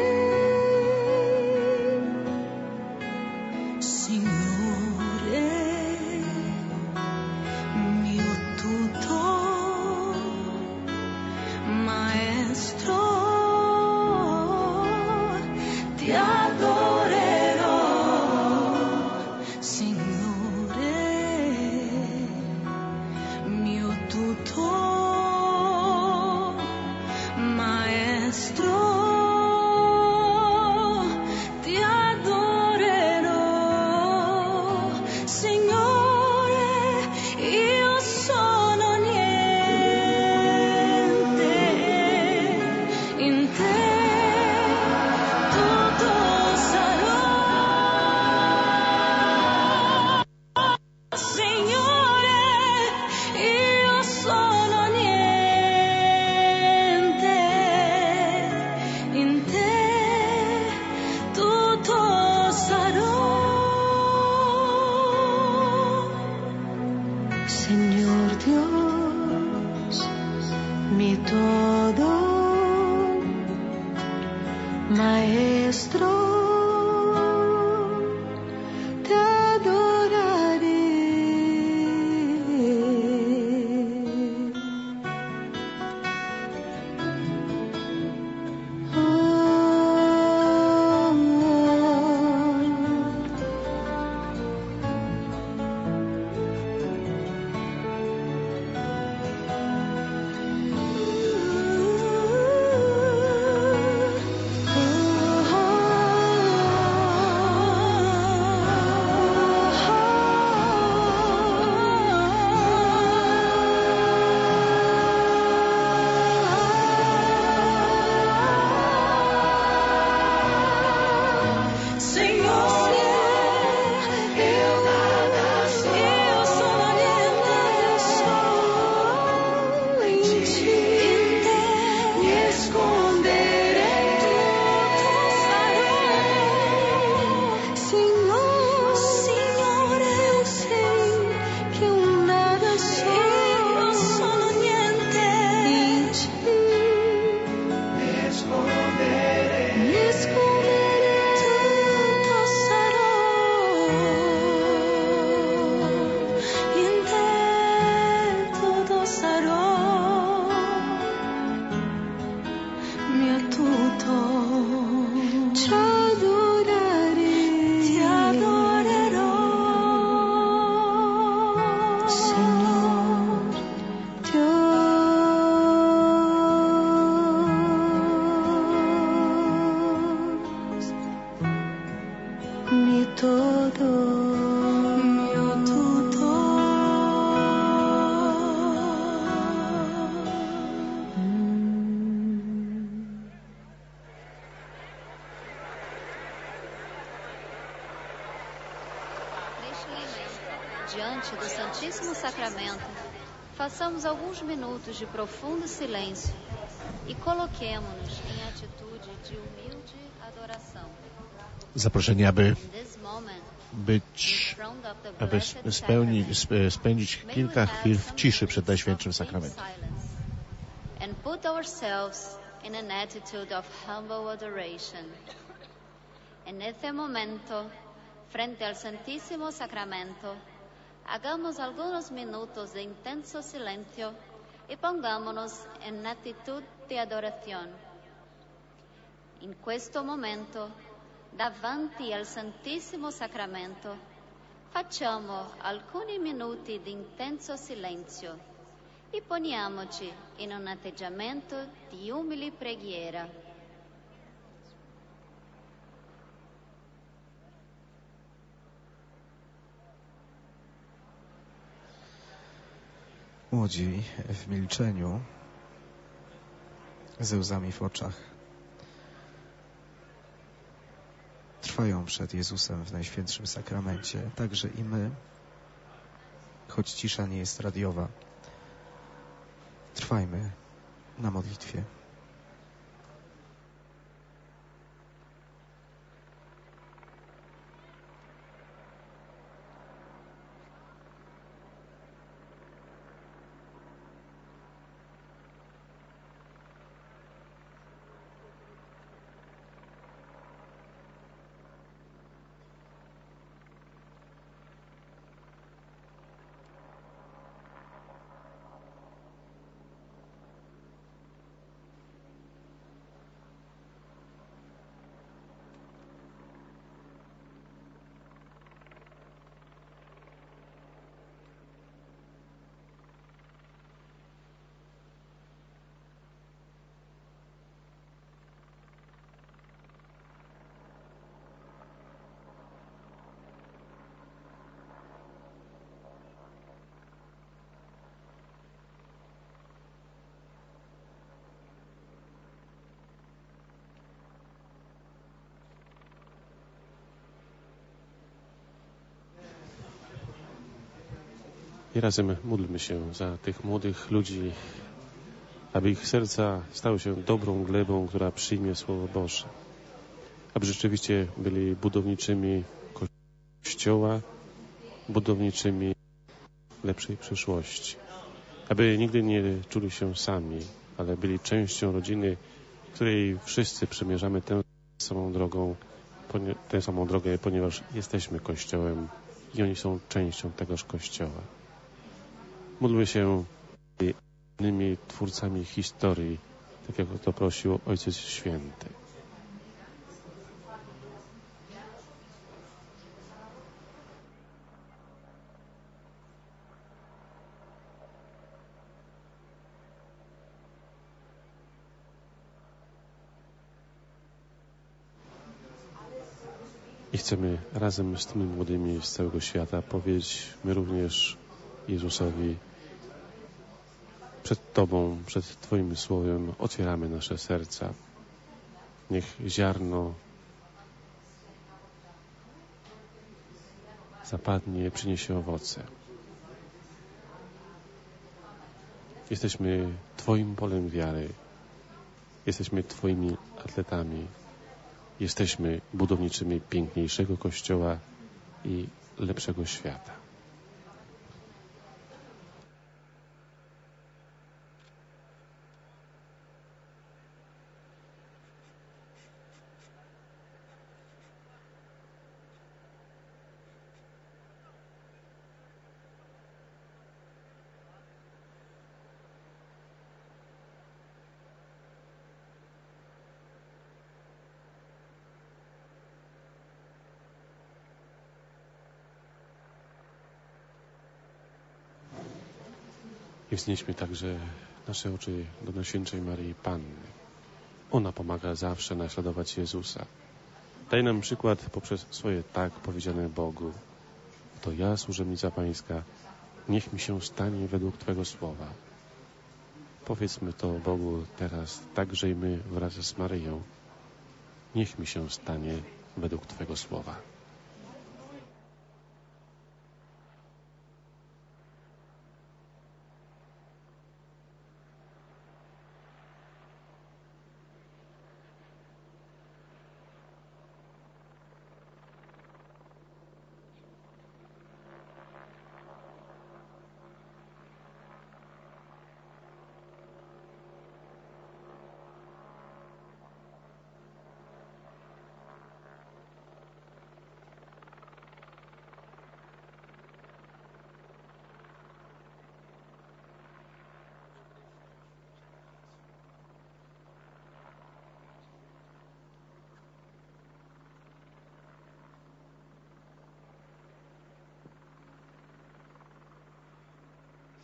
[SPEAKER 16] Señor Dios, mi todo, Maestro, te adoraré. Oh,
[SPEAKER 15] diante do Santíssimo Sacramento, façamos alguns minutos de profundo silêncio e coloquemo-nos em atitude de humilde adoração.
[SPEAKER 5] Zaproszeni, aby spędzić kilka chwil w ciszy przed Najświętszym Sakramentem.
[SPEAKER 15] And put ourselves in an attitude of humble adoration. En este momento, frente al Santísimo Sacramento, hagamos algunos minutos de intenso silencio y pongámonos en actitud de adoración. In questo momento, davanti al Santissimo Sacramento, facciamo alcuni minuti di intenso silenzio e poniamoci in un atteggiamento di umile preghiera.
[SPEAKER 2] Młodzi w milczeniu, ze łzami w oczach, trwają przed Jezusem w Najświętszym Sakramencie. Także i my, choć cisza nie jest radiowa, trwajmy na modlitwie.
[SPEAKER 12] I razem módlmy się za tych młodych ludzi, aby ich serca stały się dobrą glebą, która przyjmie Słowo Boże. Aby rzeczywiście byli budowniczymi Kościoła, budowniczymi lepszej przyszłości. Aby nigdy nie czuli się sami, ale byli częścią rodziny, której wszyscy przemierzamy tę samą drogę, ponieważ jesteśmy Kościołem i oni są częścią tegoż Kościoła. Módlmy się innymi twórcami historii, tak jak o to prosił Ojciec Święty. I chcemy razem z tymi młodymi z całego świata powiedzieć my również Jezusowi: przed Tobą, przed Twoim Słowem otwieramy nasze serca. Niech ziarno zapadnie, przyniesie owoce. Jesteśmy Twoim polem wiary. Jesteśmy Twoimi atletami. Jesteśmy budowniczymi piękniejszego Kościoła i lepszego świata. I wznieśmy także nasze oczy do Najświętszej Maryi Panny. Ona pomaga zawsze naśladować Jezusa. Daj nam przykład poprzez swoje tak powiedziane Bogu. To ja, służebnica Pańska, niech mi się stanie według Twego słowa. Powiedzmy to Bogu teraz, także i my wraz z Maryją. Niech mi się stanie według Twego słowa.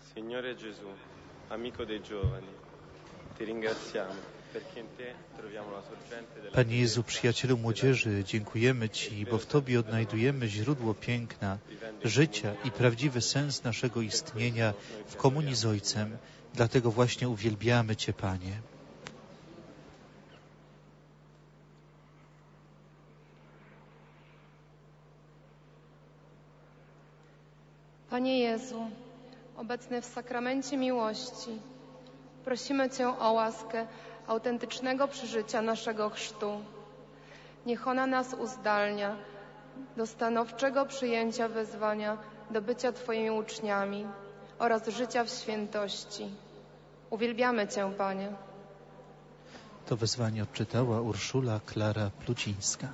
[SPEAKER 17] Signore Gesù, amico dei giovani, Ti ringraziamo, perché in Te troviamo la sorgente della...
[SPEAKER 3] Panie Jezu, przyjacielu młodzieży, dziękujemy Ci, bo w Tobie odnajdujemy źródło piękna, życia i prawdziwy sens naszego istnienia w komunii z Ojcem. Dlatego właśnie uwielbiamy Cię, Panie.
[SPEAKER 10] Panie Jezu, obecny w sakramencie miłości, prosimy Cię o łaskę autentycznego przeżycia naszego chrztu. Niech ona nas uzdalnia do stanowczego przyjęcia wezwania do bycia Twoimi uczniami oraz życia w świętości. Uwielbiamy Cię, Panie.
[SPEAKER 3] To wezwanie odczytała Urszula Klara Plucińska.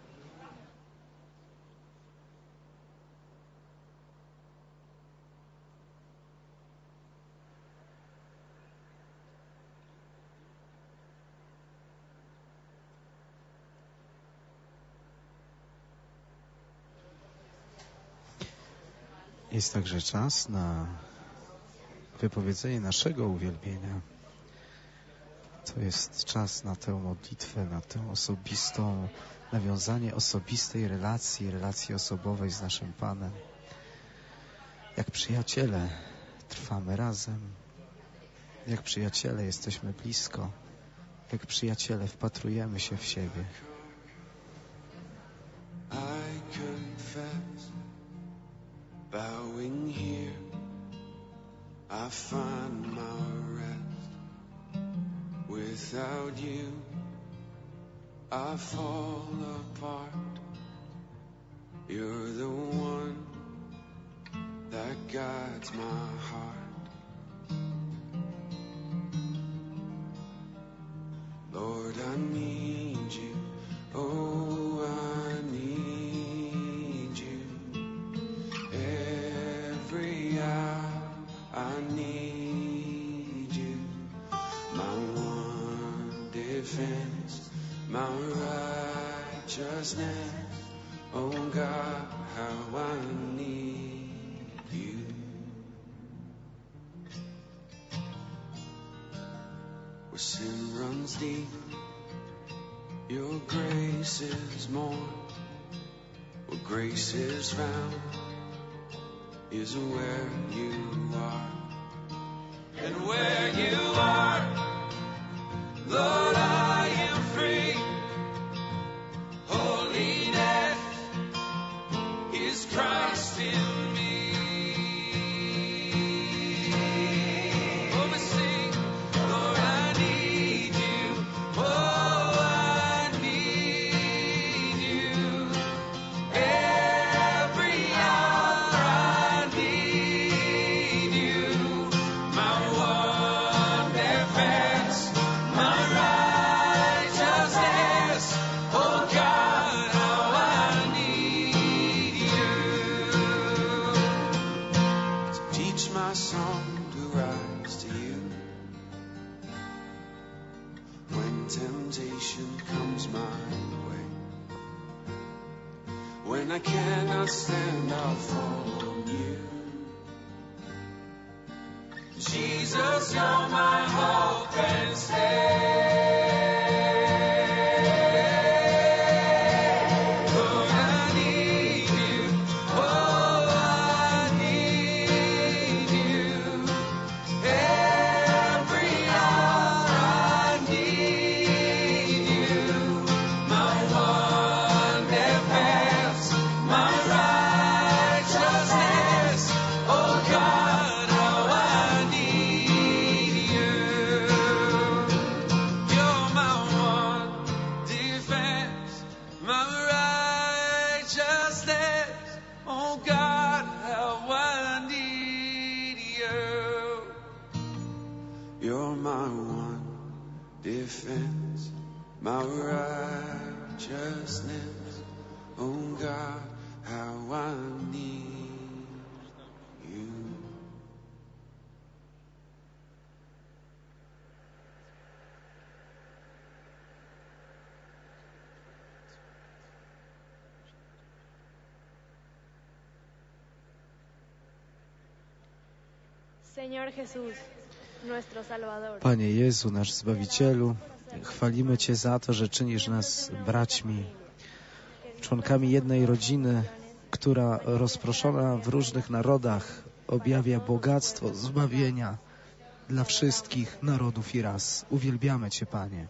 [SPEAKER 2] Jest także czas na wypowiedzenie naszego uwielbienia. To jest czas na tę modlitwę, na tę osobistą, nawiązanie osobistej relacji osobowej z naszym Panem. Jak przyjaciele trwamy razem, jak przyjaciele jesteśmy blisko, jak przyjaciele wpatrujemy się w siebie.
[SPEAKER 14] I confess, bowing here, I find my rest. Without you, I fall apart. You're the one that guides my heart. Lord, I need you. Oh, I need you. Every hour I need you. My one defense, my righteousness. Oh God, how I need you. Where sin runs deep, your grace is more. Where grace is found is where you are. And where you are, Lord, I am free. Holiness is Christ in me. Oh, we sing, Lord, I need you. Oh, I need you. Every hour I need you. My one defense, my righteousness. Oh God, how I need you. So teach my song to rise to you. When temptation comes my way, when I cannot stand, I'll fall on you. Jesus, you're my hope and stay. Lord, I need you. Oh, I need you. Every hour I need you. My one defense, my righteousness. Oh God, how I need you. You're my one defense, my righteousness. Oh God, how I need you. You're my one defense, my righteousness. Oh God, how I need you.
[SPEAKER 2] Panie Jezu, nasz Zbawicielu, chwalimy Cię za to, że czynisz nas braćmi, członkami jednej rodziny, która rozproszona w różnych narodach objawia bogactwo zbawienia dla wszystkich narodów i ras. Uwielbiamy Cię, Panie.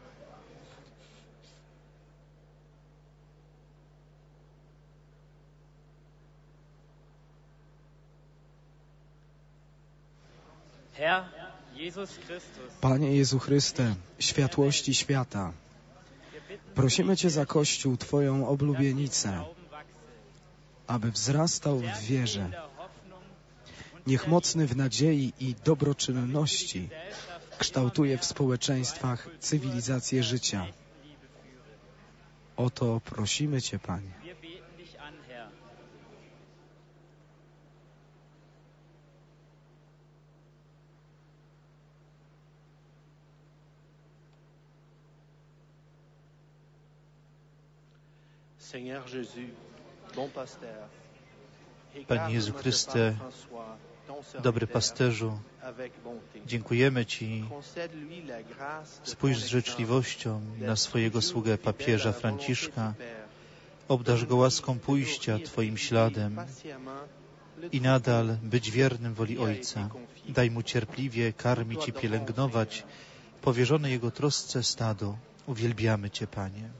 [SPEAKER 2] Panie Jezu Chryste, światłości świata, prosimy Cię za Kościół, Twoją oblubienicę, aby wzrastał w wierze. Niech mocny w nadziei i dobroczynności kształtuje w społeczeństwach cywilizację życia. O to prosimy Cię, Panie.
[SPEAKER 3] Panie Jezu Chryste, dobry pasterzu, dziękujemy Ci. Spójrz z życzliwością na swojego sługę papieża Franciszka. Obdarz go łaską pójścia Twoim śladem i nadal być wiernym woli Ojca. Daj mu cierpliwie karmić i pielęgnować powierzone jego trosce stado. Uwielbiamy Cię, Panie.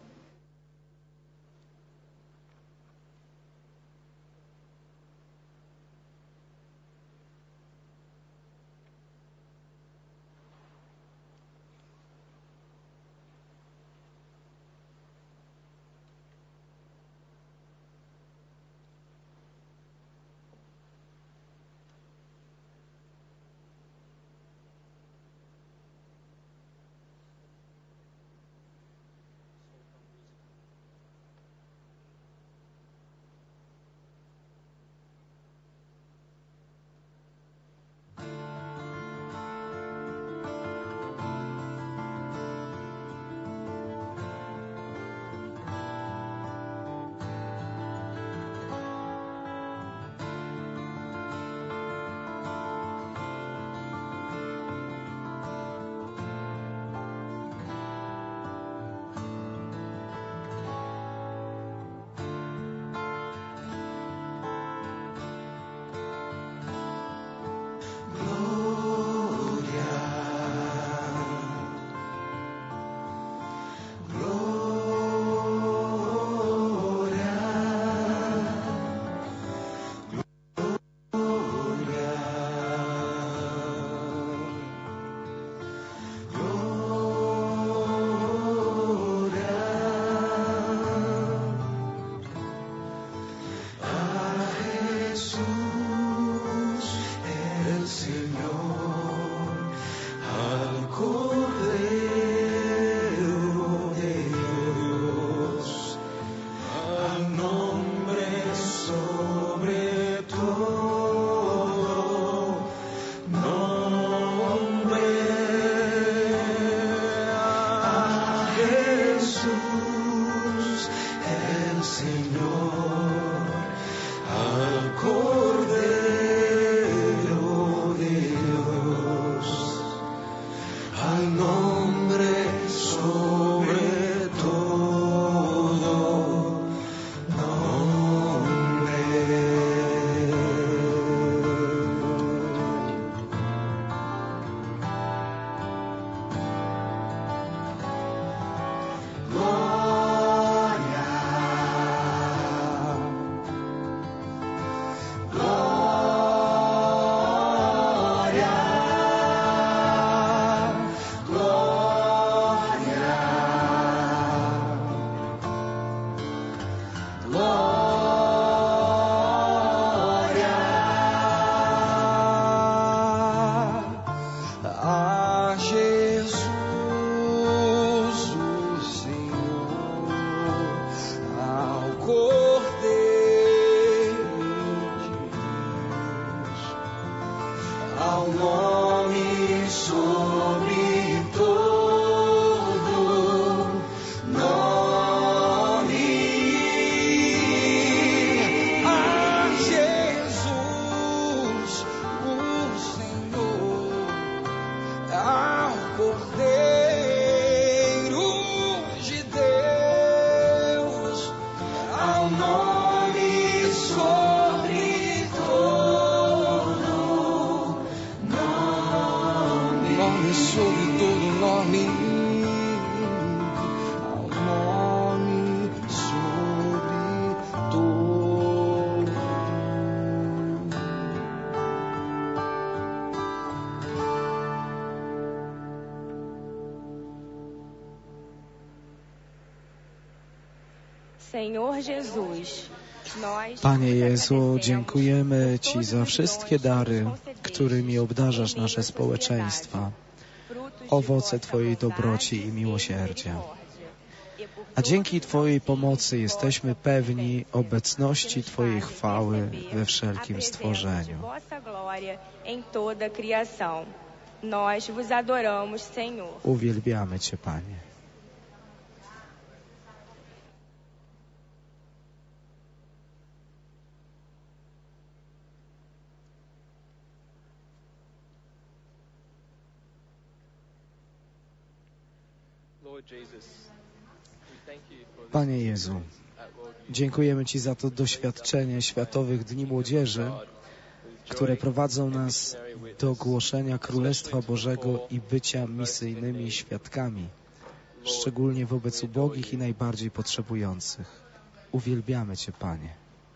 [SPEAKER 18] Senhor Jesus, nós
[SPEAKER 2] Panie Jezu, dziękujemy Ci za wszystkie dary, którymi obdarzasz nasze społeczeństwa, owoce Twojej dobroci i miłosierdzia. A dzięki Twojej pomocy jesteśmy pewni obecności Twojej chwały we wszelkim stworzeniu.
[SPEAKER 18] vossa glória em toda a criação. Nós vos adoramos, Senhor.
[SPEAKER 2] Uwielbiamy Cię, Panie. Panie Jezu, dziękujemy Ci za to doświadczenie Światowych Dni Młodzieży, które prowadzą nas do głoszenia Królestwa Bożego i bycia misyjnymi świadkami, szczególnie wobec ubogich i najbardziej potrzebujących. Uwielbiamy Cię, Panie.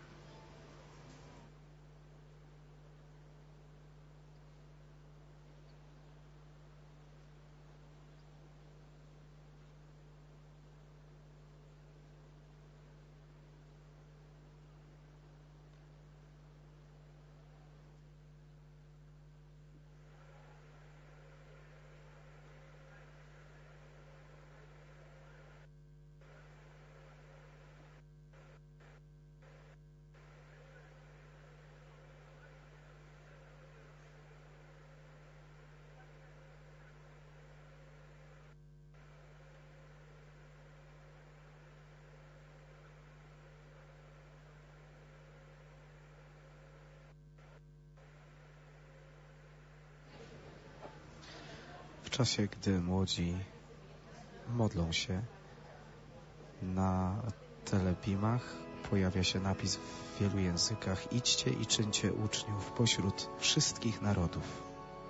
[SPEAKER 2] W czasie, gdy młodzi modlą się, na telebimach pojawia się napis w wielu językach: idźcie i czyńcie uczniów pośród wszystkich narodów.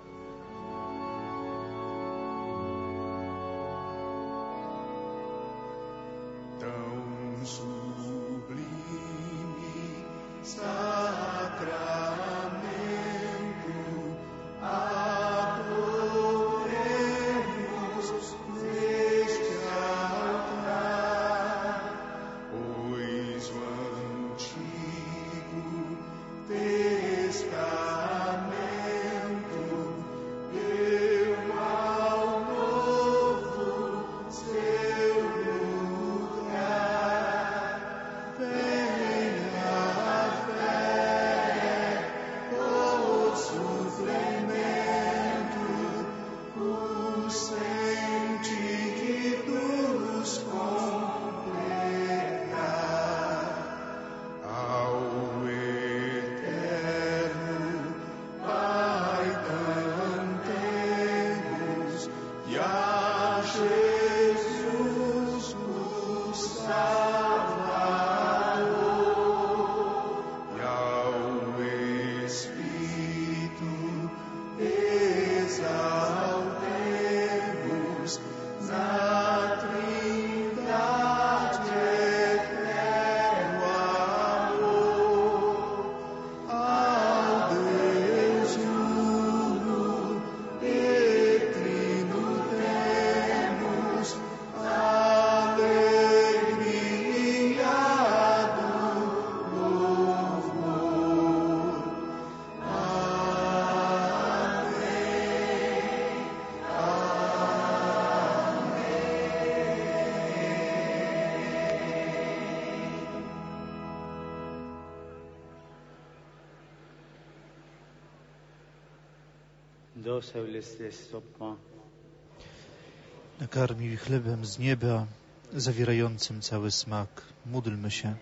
[SPEAKER 3] Nakarmił ich chlebem z nieba, zawierającym cały smak. Módlmy się.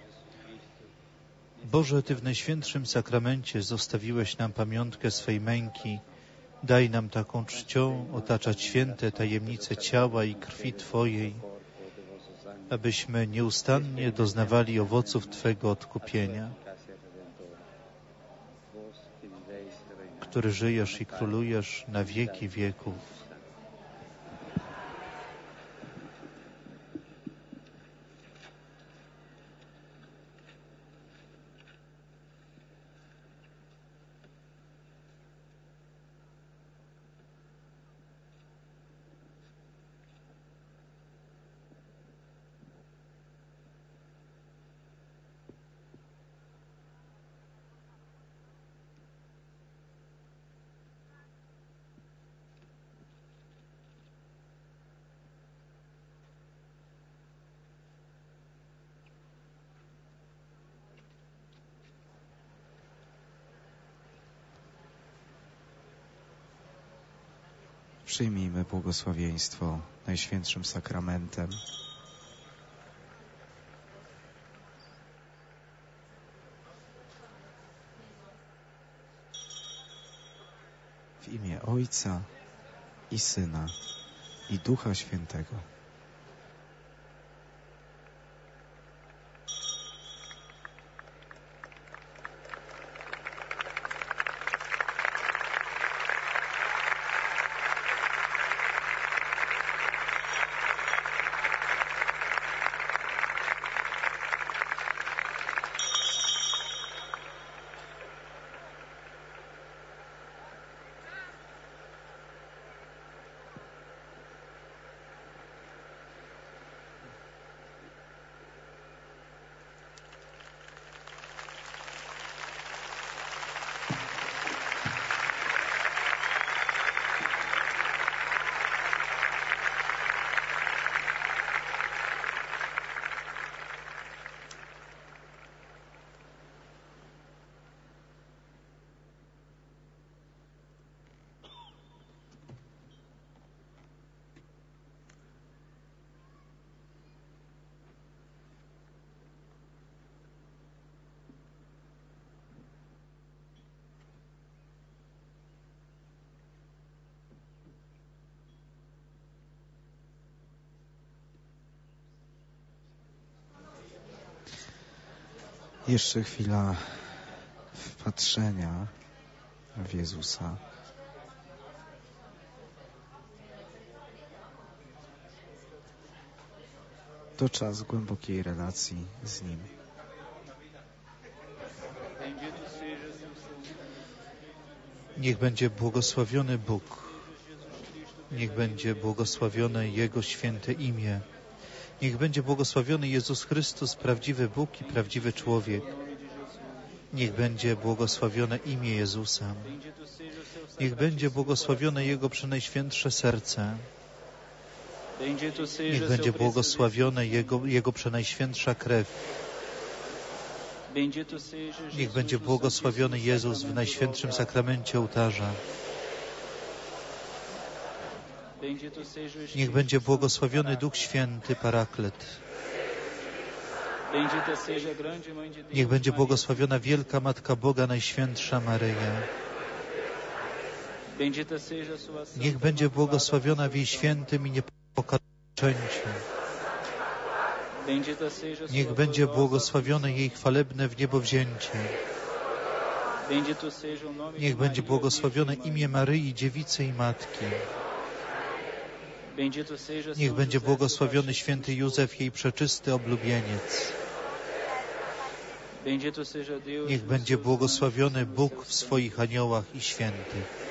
[SPEAKER 3] Boże, Ty w Najświętszym Sakramencie zostawiłeś nam pamiątkę swej męki. Daj nam taką czcią otaczać święte tajemnice ciała i krwi Twojej, abyśmy nieustannie doznawali owoców Twego odkupienia, który żyjesz i królujesz na wieki wieków.
[SPEAKER 2] Przyjmijmy błogosławieństwo Najświętszym Sakramentem. W imię Ojca i Syna i Ducha Świętego. Jeszcze chwila wpatrzenia w Jezusa. To czas głębokiej relacji z Nim.
[SPEAKER 3] Niech będzie błogosławiony Bóg. Niech będzie błogosławione Jego święte imię. Niech będzie błogosławiony Jezus Chrystus, prawdziwy Bóg i prawdziwy człowiek. Niech będzie błogosławione imię Jezusa. Niech będzie błogosławione Jego przenajświętsze serce. Niech będzie błogosławione Jego przenajświętsza krew. Niech będzie błogosławiony Jezus w Najświętszym Sakramencie ołtarza. Niech będzie błogosławiony Duch Święty, Paraklet. Niech będzie błogosławiona Wielka Matka Boga, Najświętsza Maryja. Niech będzie błogosławiona w jej świętym i niepokaleczeniu. Niech będzie błogosławione jej chwalebne w niebo wzięcie. Niech będzie błogosławione imię Maryi, Dziewicy i Matki. Niech będzie błogosławiony święty Józef, jej przeczysty oblubieniec. Niech będzie błogosławiony Bóg w swoich aniołach i świętych.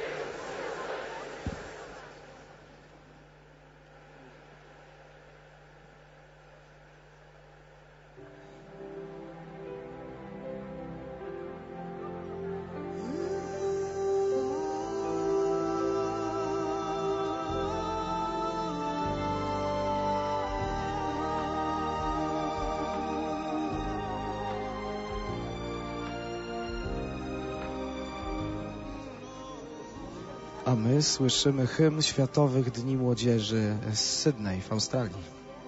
[SPEAKER 2] A my słyszymy hymn Światowych Dni Młodzieży z Sydney w Australii.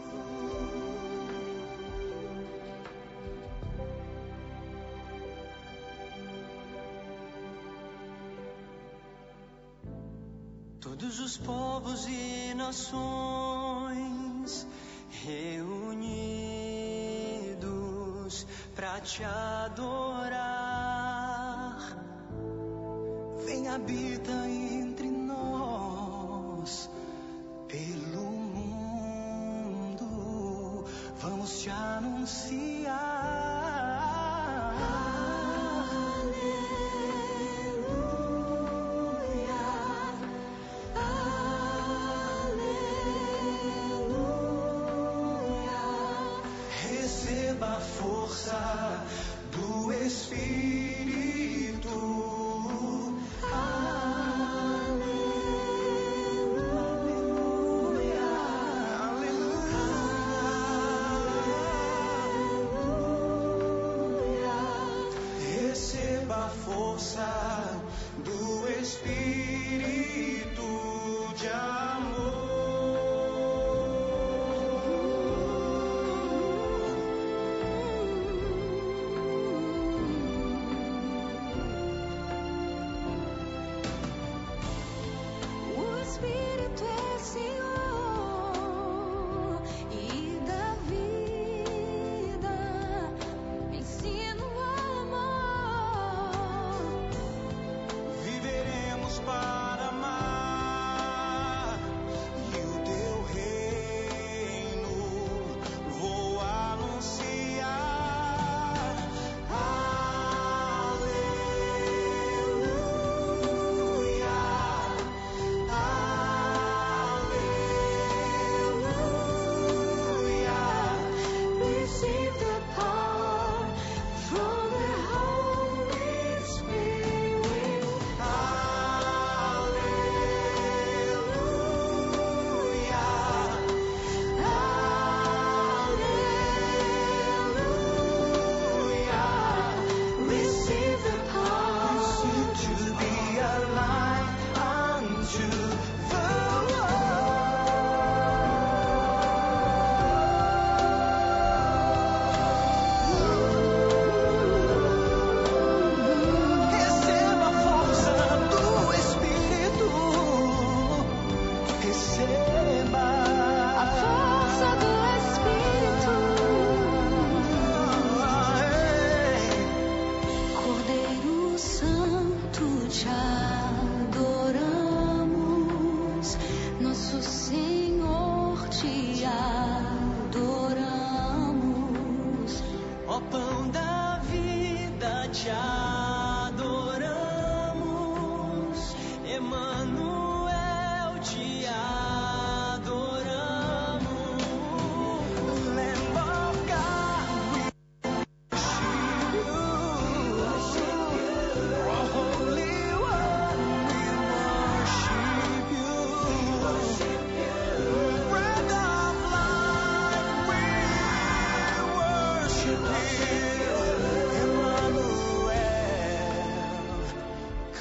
[SPEAKER 11] Todos os povos e nações reunidos pra te adorar, vem habita entre nós, pelo mundo vamos te anunciar. A força do Espírito. Aleluia, aleluia. Receba a força do Espírito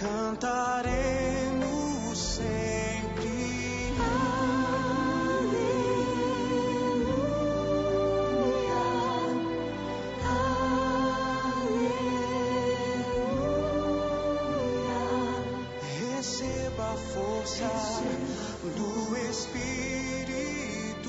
[SPEAKER 14] cantaremos sempre. Receba a força do Espírito.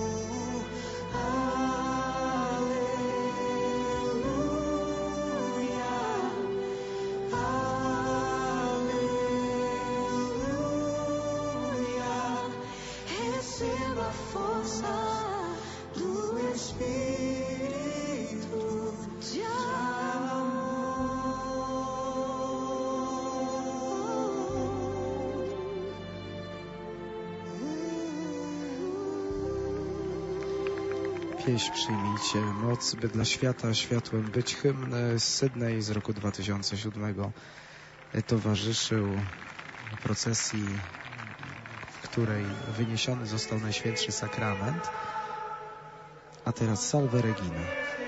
[SPEAKER 2] Pieśń Przyjmijcie moc, by dla świata światłem być. Hymn z Sydney z roku 2007 towarzyszył procesji, w której wyniesiony został Najświętszy Sakrament. A teraz Salve Regina.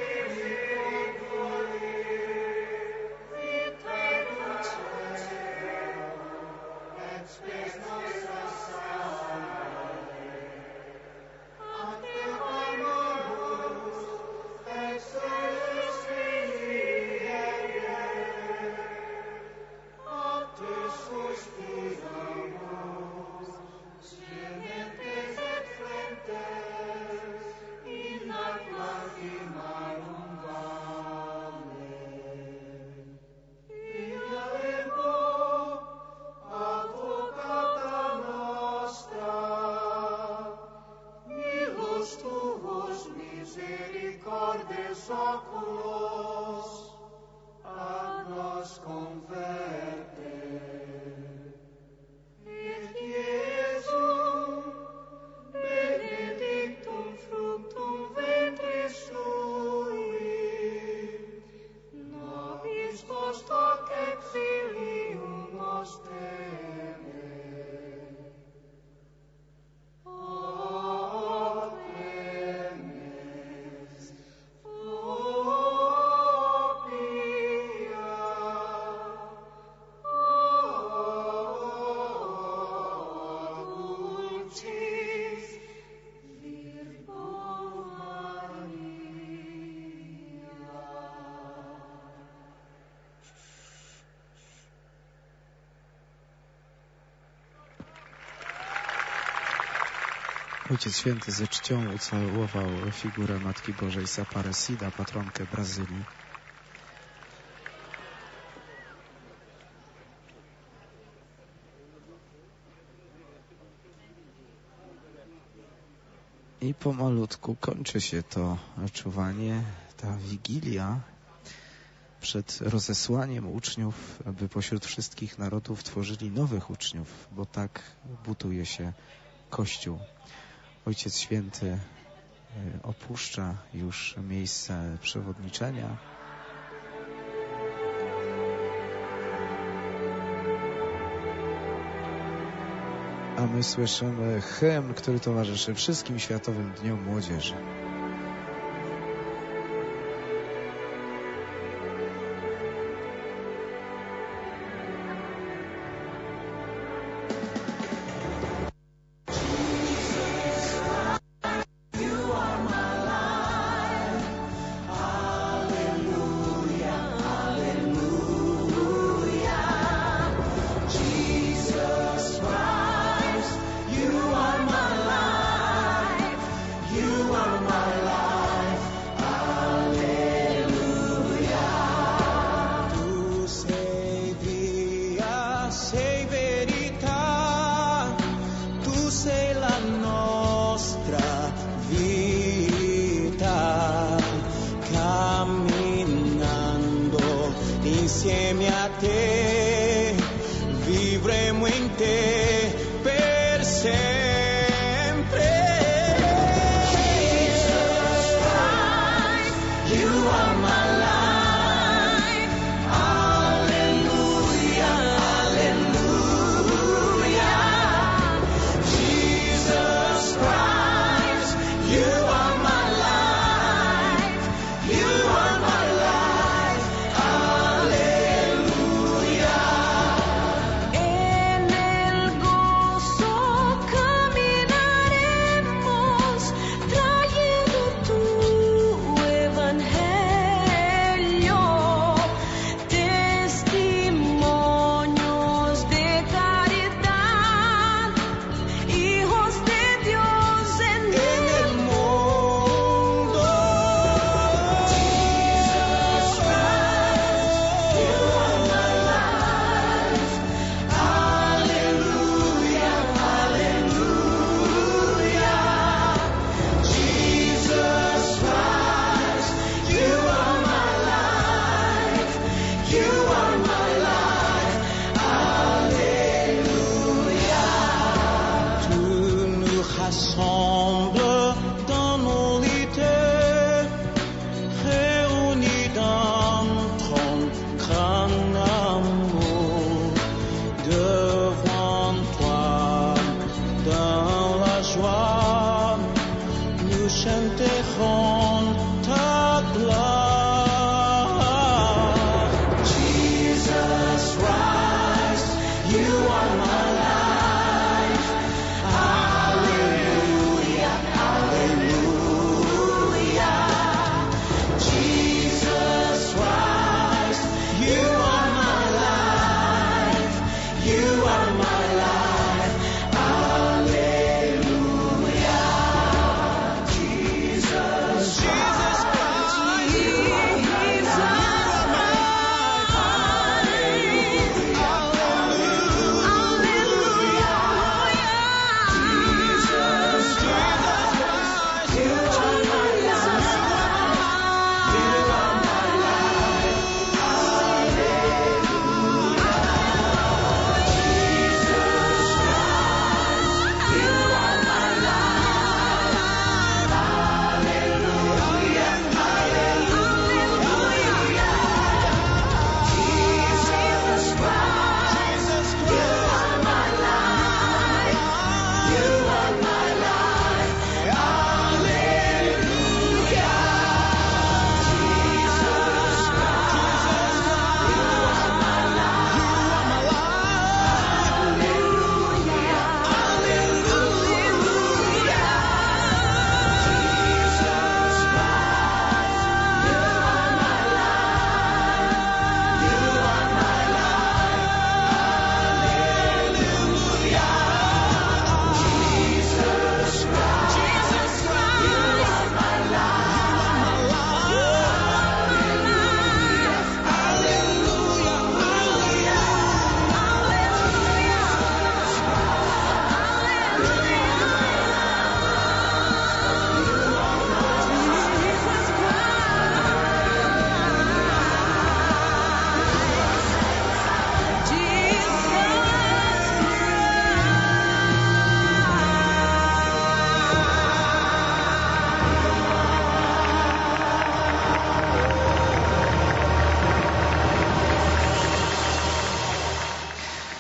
[SPEAKER 2] Ojciec Święty ze czcią ucałował figurę Matki Bożej z Aparecida, patronkę Brazylii. I pomalutku kończy się to czuwanie, ta wigilia przed rozesłaniem uczniów, aby pośród wszystkich narodów tworzyli nowych uczniów, bo tak buduje się Kościół. Ojciec Święty opuszcza już miejsce przewodniczenia. A my słyszymy hymn, który towarzyszy wszystkim Światowym Dniom Młodzieży.
[SPEAKER 11] You are my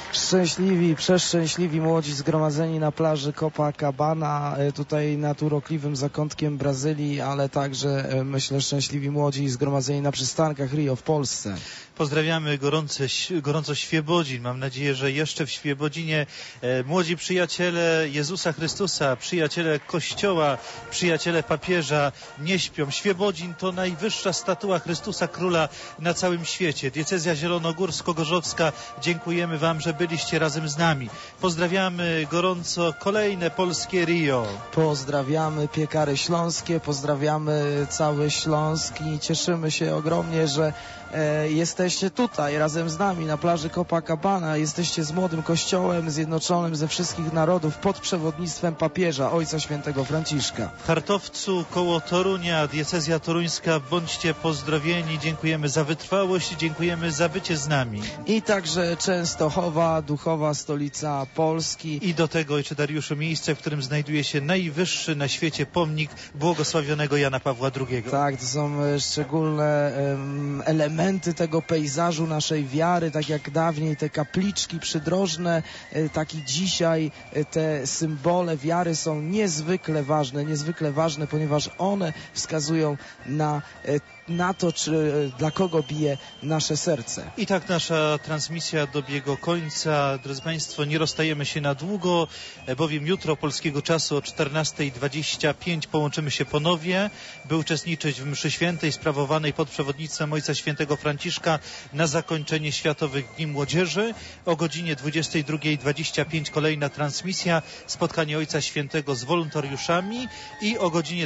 [SPEAKER 2] Szczęśliwi, przeszczęśliwi młodzi zgromadzeni na plaży Copacabana, tutaj nad urokliwym zakątkiem Brazylii, ale także, myślę, szczęśliwi młodzi zgromadzeni na przystankach Rio w Polsce.
[SPEAKER 3] Pozdrawiamy gorąco Świebodzin. Mam nadzieję, że jeszcze w Świebodzinie młodzi przyjaciele Jezusa Chrystusa, przyjaciele Kościoła, przyjaciele papieża nie śpią. Świebodzin to najwyższa statua Chrystusa Króla na całym świecie. Diecezja zielonogórsko-gorzowska, dziękujemy Wam, że byliście razem z nami. Pozdrawiamy gorąco kolejne polskie Rio.
[SPEAKER 2] Pozdrawiamy Piekary Śląskie, pozdrawiamy cały Śląsk i cieszymy się ogromnie, że jesteście tutaj razem z nami na plaży Copacabana. Jesteście z młodym Kościołem zjednoczonym ze wszystkich narodów pod przewodnictwem papieża, Ojca Świętego Franciszka.
[SPEAKER 3] W Chartowcu koło Torunia, diecezja toruńska, bądźcie pozdrowieni. Dziękujemy za wytrwałość, dziękujemy za bycie z nami.
[SPEAKER 2] I także Częstochowa, duchowa stolica Polski.
[SPEAKER 3] I do tego, Ojcze Dariuszu, miejsce, w którym znajduje się najwyższy na świecie pomnik błogosławionego Jana Pawła II.
[SPEAKER 2] Tak, to są szczególne elementy tego pejzażu naszej wiary, tak jak dawniej te kapliczki przydrożne, tak i dzisiaj te symbole wiary są niezwykle ważne, ponieważ one wskazują na to, dla kogo bije nasze serce.
[SPEAKER 3] I tak nasza transmisja dobiega końca. Drodzy Państwo, nie rozstajemy się na długo, bowiem jutro polskiego czasu o 14:25 połączymy się ponownie, by uczestniczyć w mszy świętej sprawowanej pod przewodnictwem Ojca Świętego Franciszka na zakończenie Światowych Dni Młodzieży. O godzinie 22:25 kolejna transmisja, spotkanie Ojca Świętego z wolontariuszami i o godzinie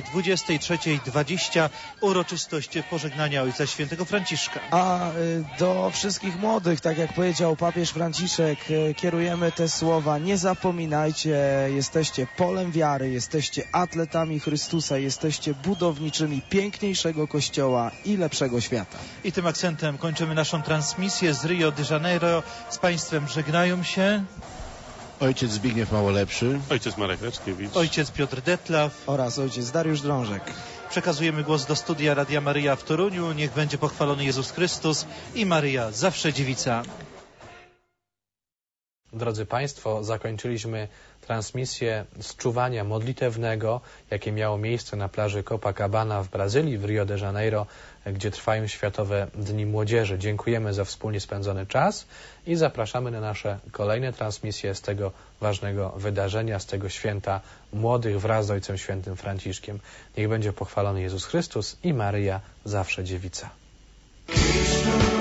[SPEAKER 3] 23:20 uroczystość pożegnania Ojca Świętego Franciszka.
[SPEAKER 2] A do wszystkich młodych, tak jak powiedział papież Franciszek, kierujemy te słowa: nie zapominajcie, jesteście polem wiary, jesteście atletami Chrystusa, jesteście budowniczymi piękniejszego Kościoła i lepszego świata.
[SPEAKER 3] I tym akcentem kończymy naszą transmisję z Rio de Janeiro. Z Państwem żegnają się
[SPEAKER 5] ojciec Zbigniew Małolepszy,
[SPEAKER 12] ojciec Marek Raczkiewicz,
[SPEAKER 3] ojciec Piotr Detlaw
[SPEAKER 2] oraz ojciec Dariusz Drążek.
[SPEAKER 3] Przekazujemy głos do studia Radia Maryja w Toruniu. Niech będzie pochwalony Jezus Chrystus i Maryja, zawsze dziewica.
[SPEAKER 1] Drodzy Państwo, zakończyliśmy transmisję z czuwania modlitewnego, jakie miało miejsce na plaży Copacabana w Brazylii, w Rio de Janeiro, gdzie trwają Światowe Dni Młodzieży. Dziękujemy za wspólnie spędzony czas i zapraszamy na nasze kolejne transmisje z tego ważnego wydarzenia, z tego święta młodych wraz z Ojcem Świętym Franciszkiem. Niech będzie pochwalony Jezus Chrystus i Maryja, zawsze dziewica.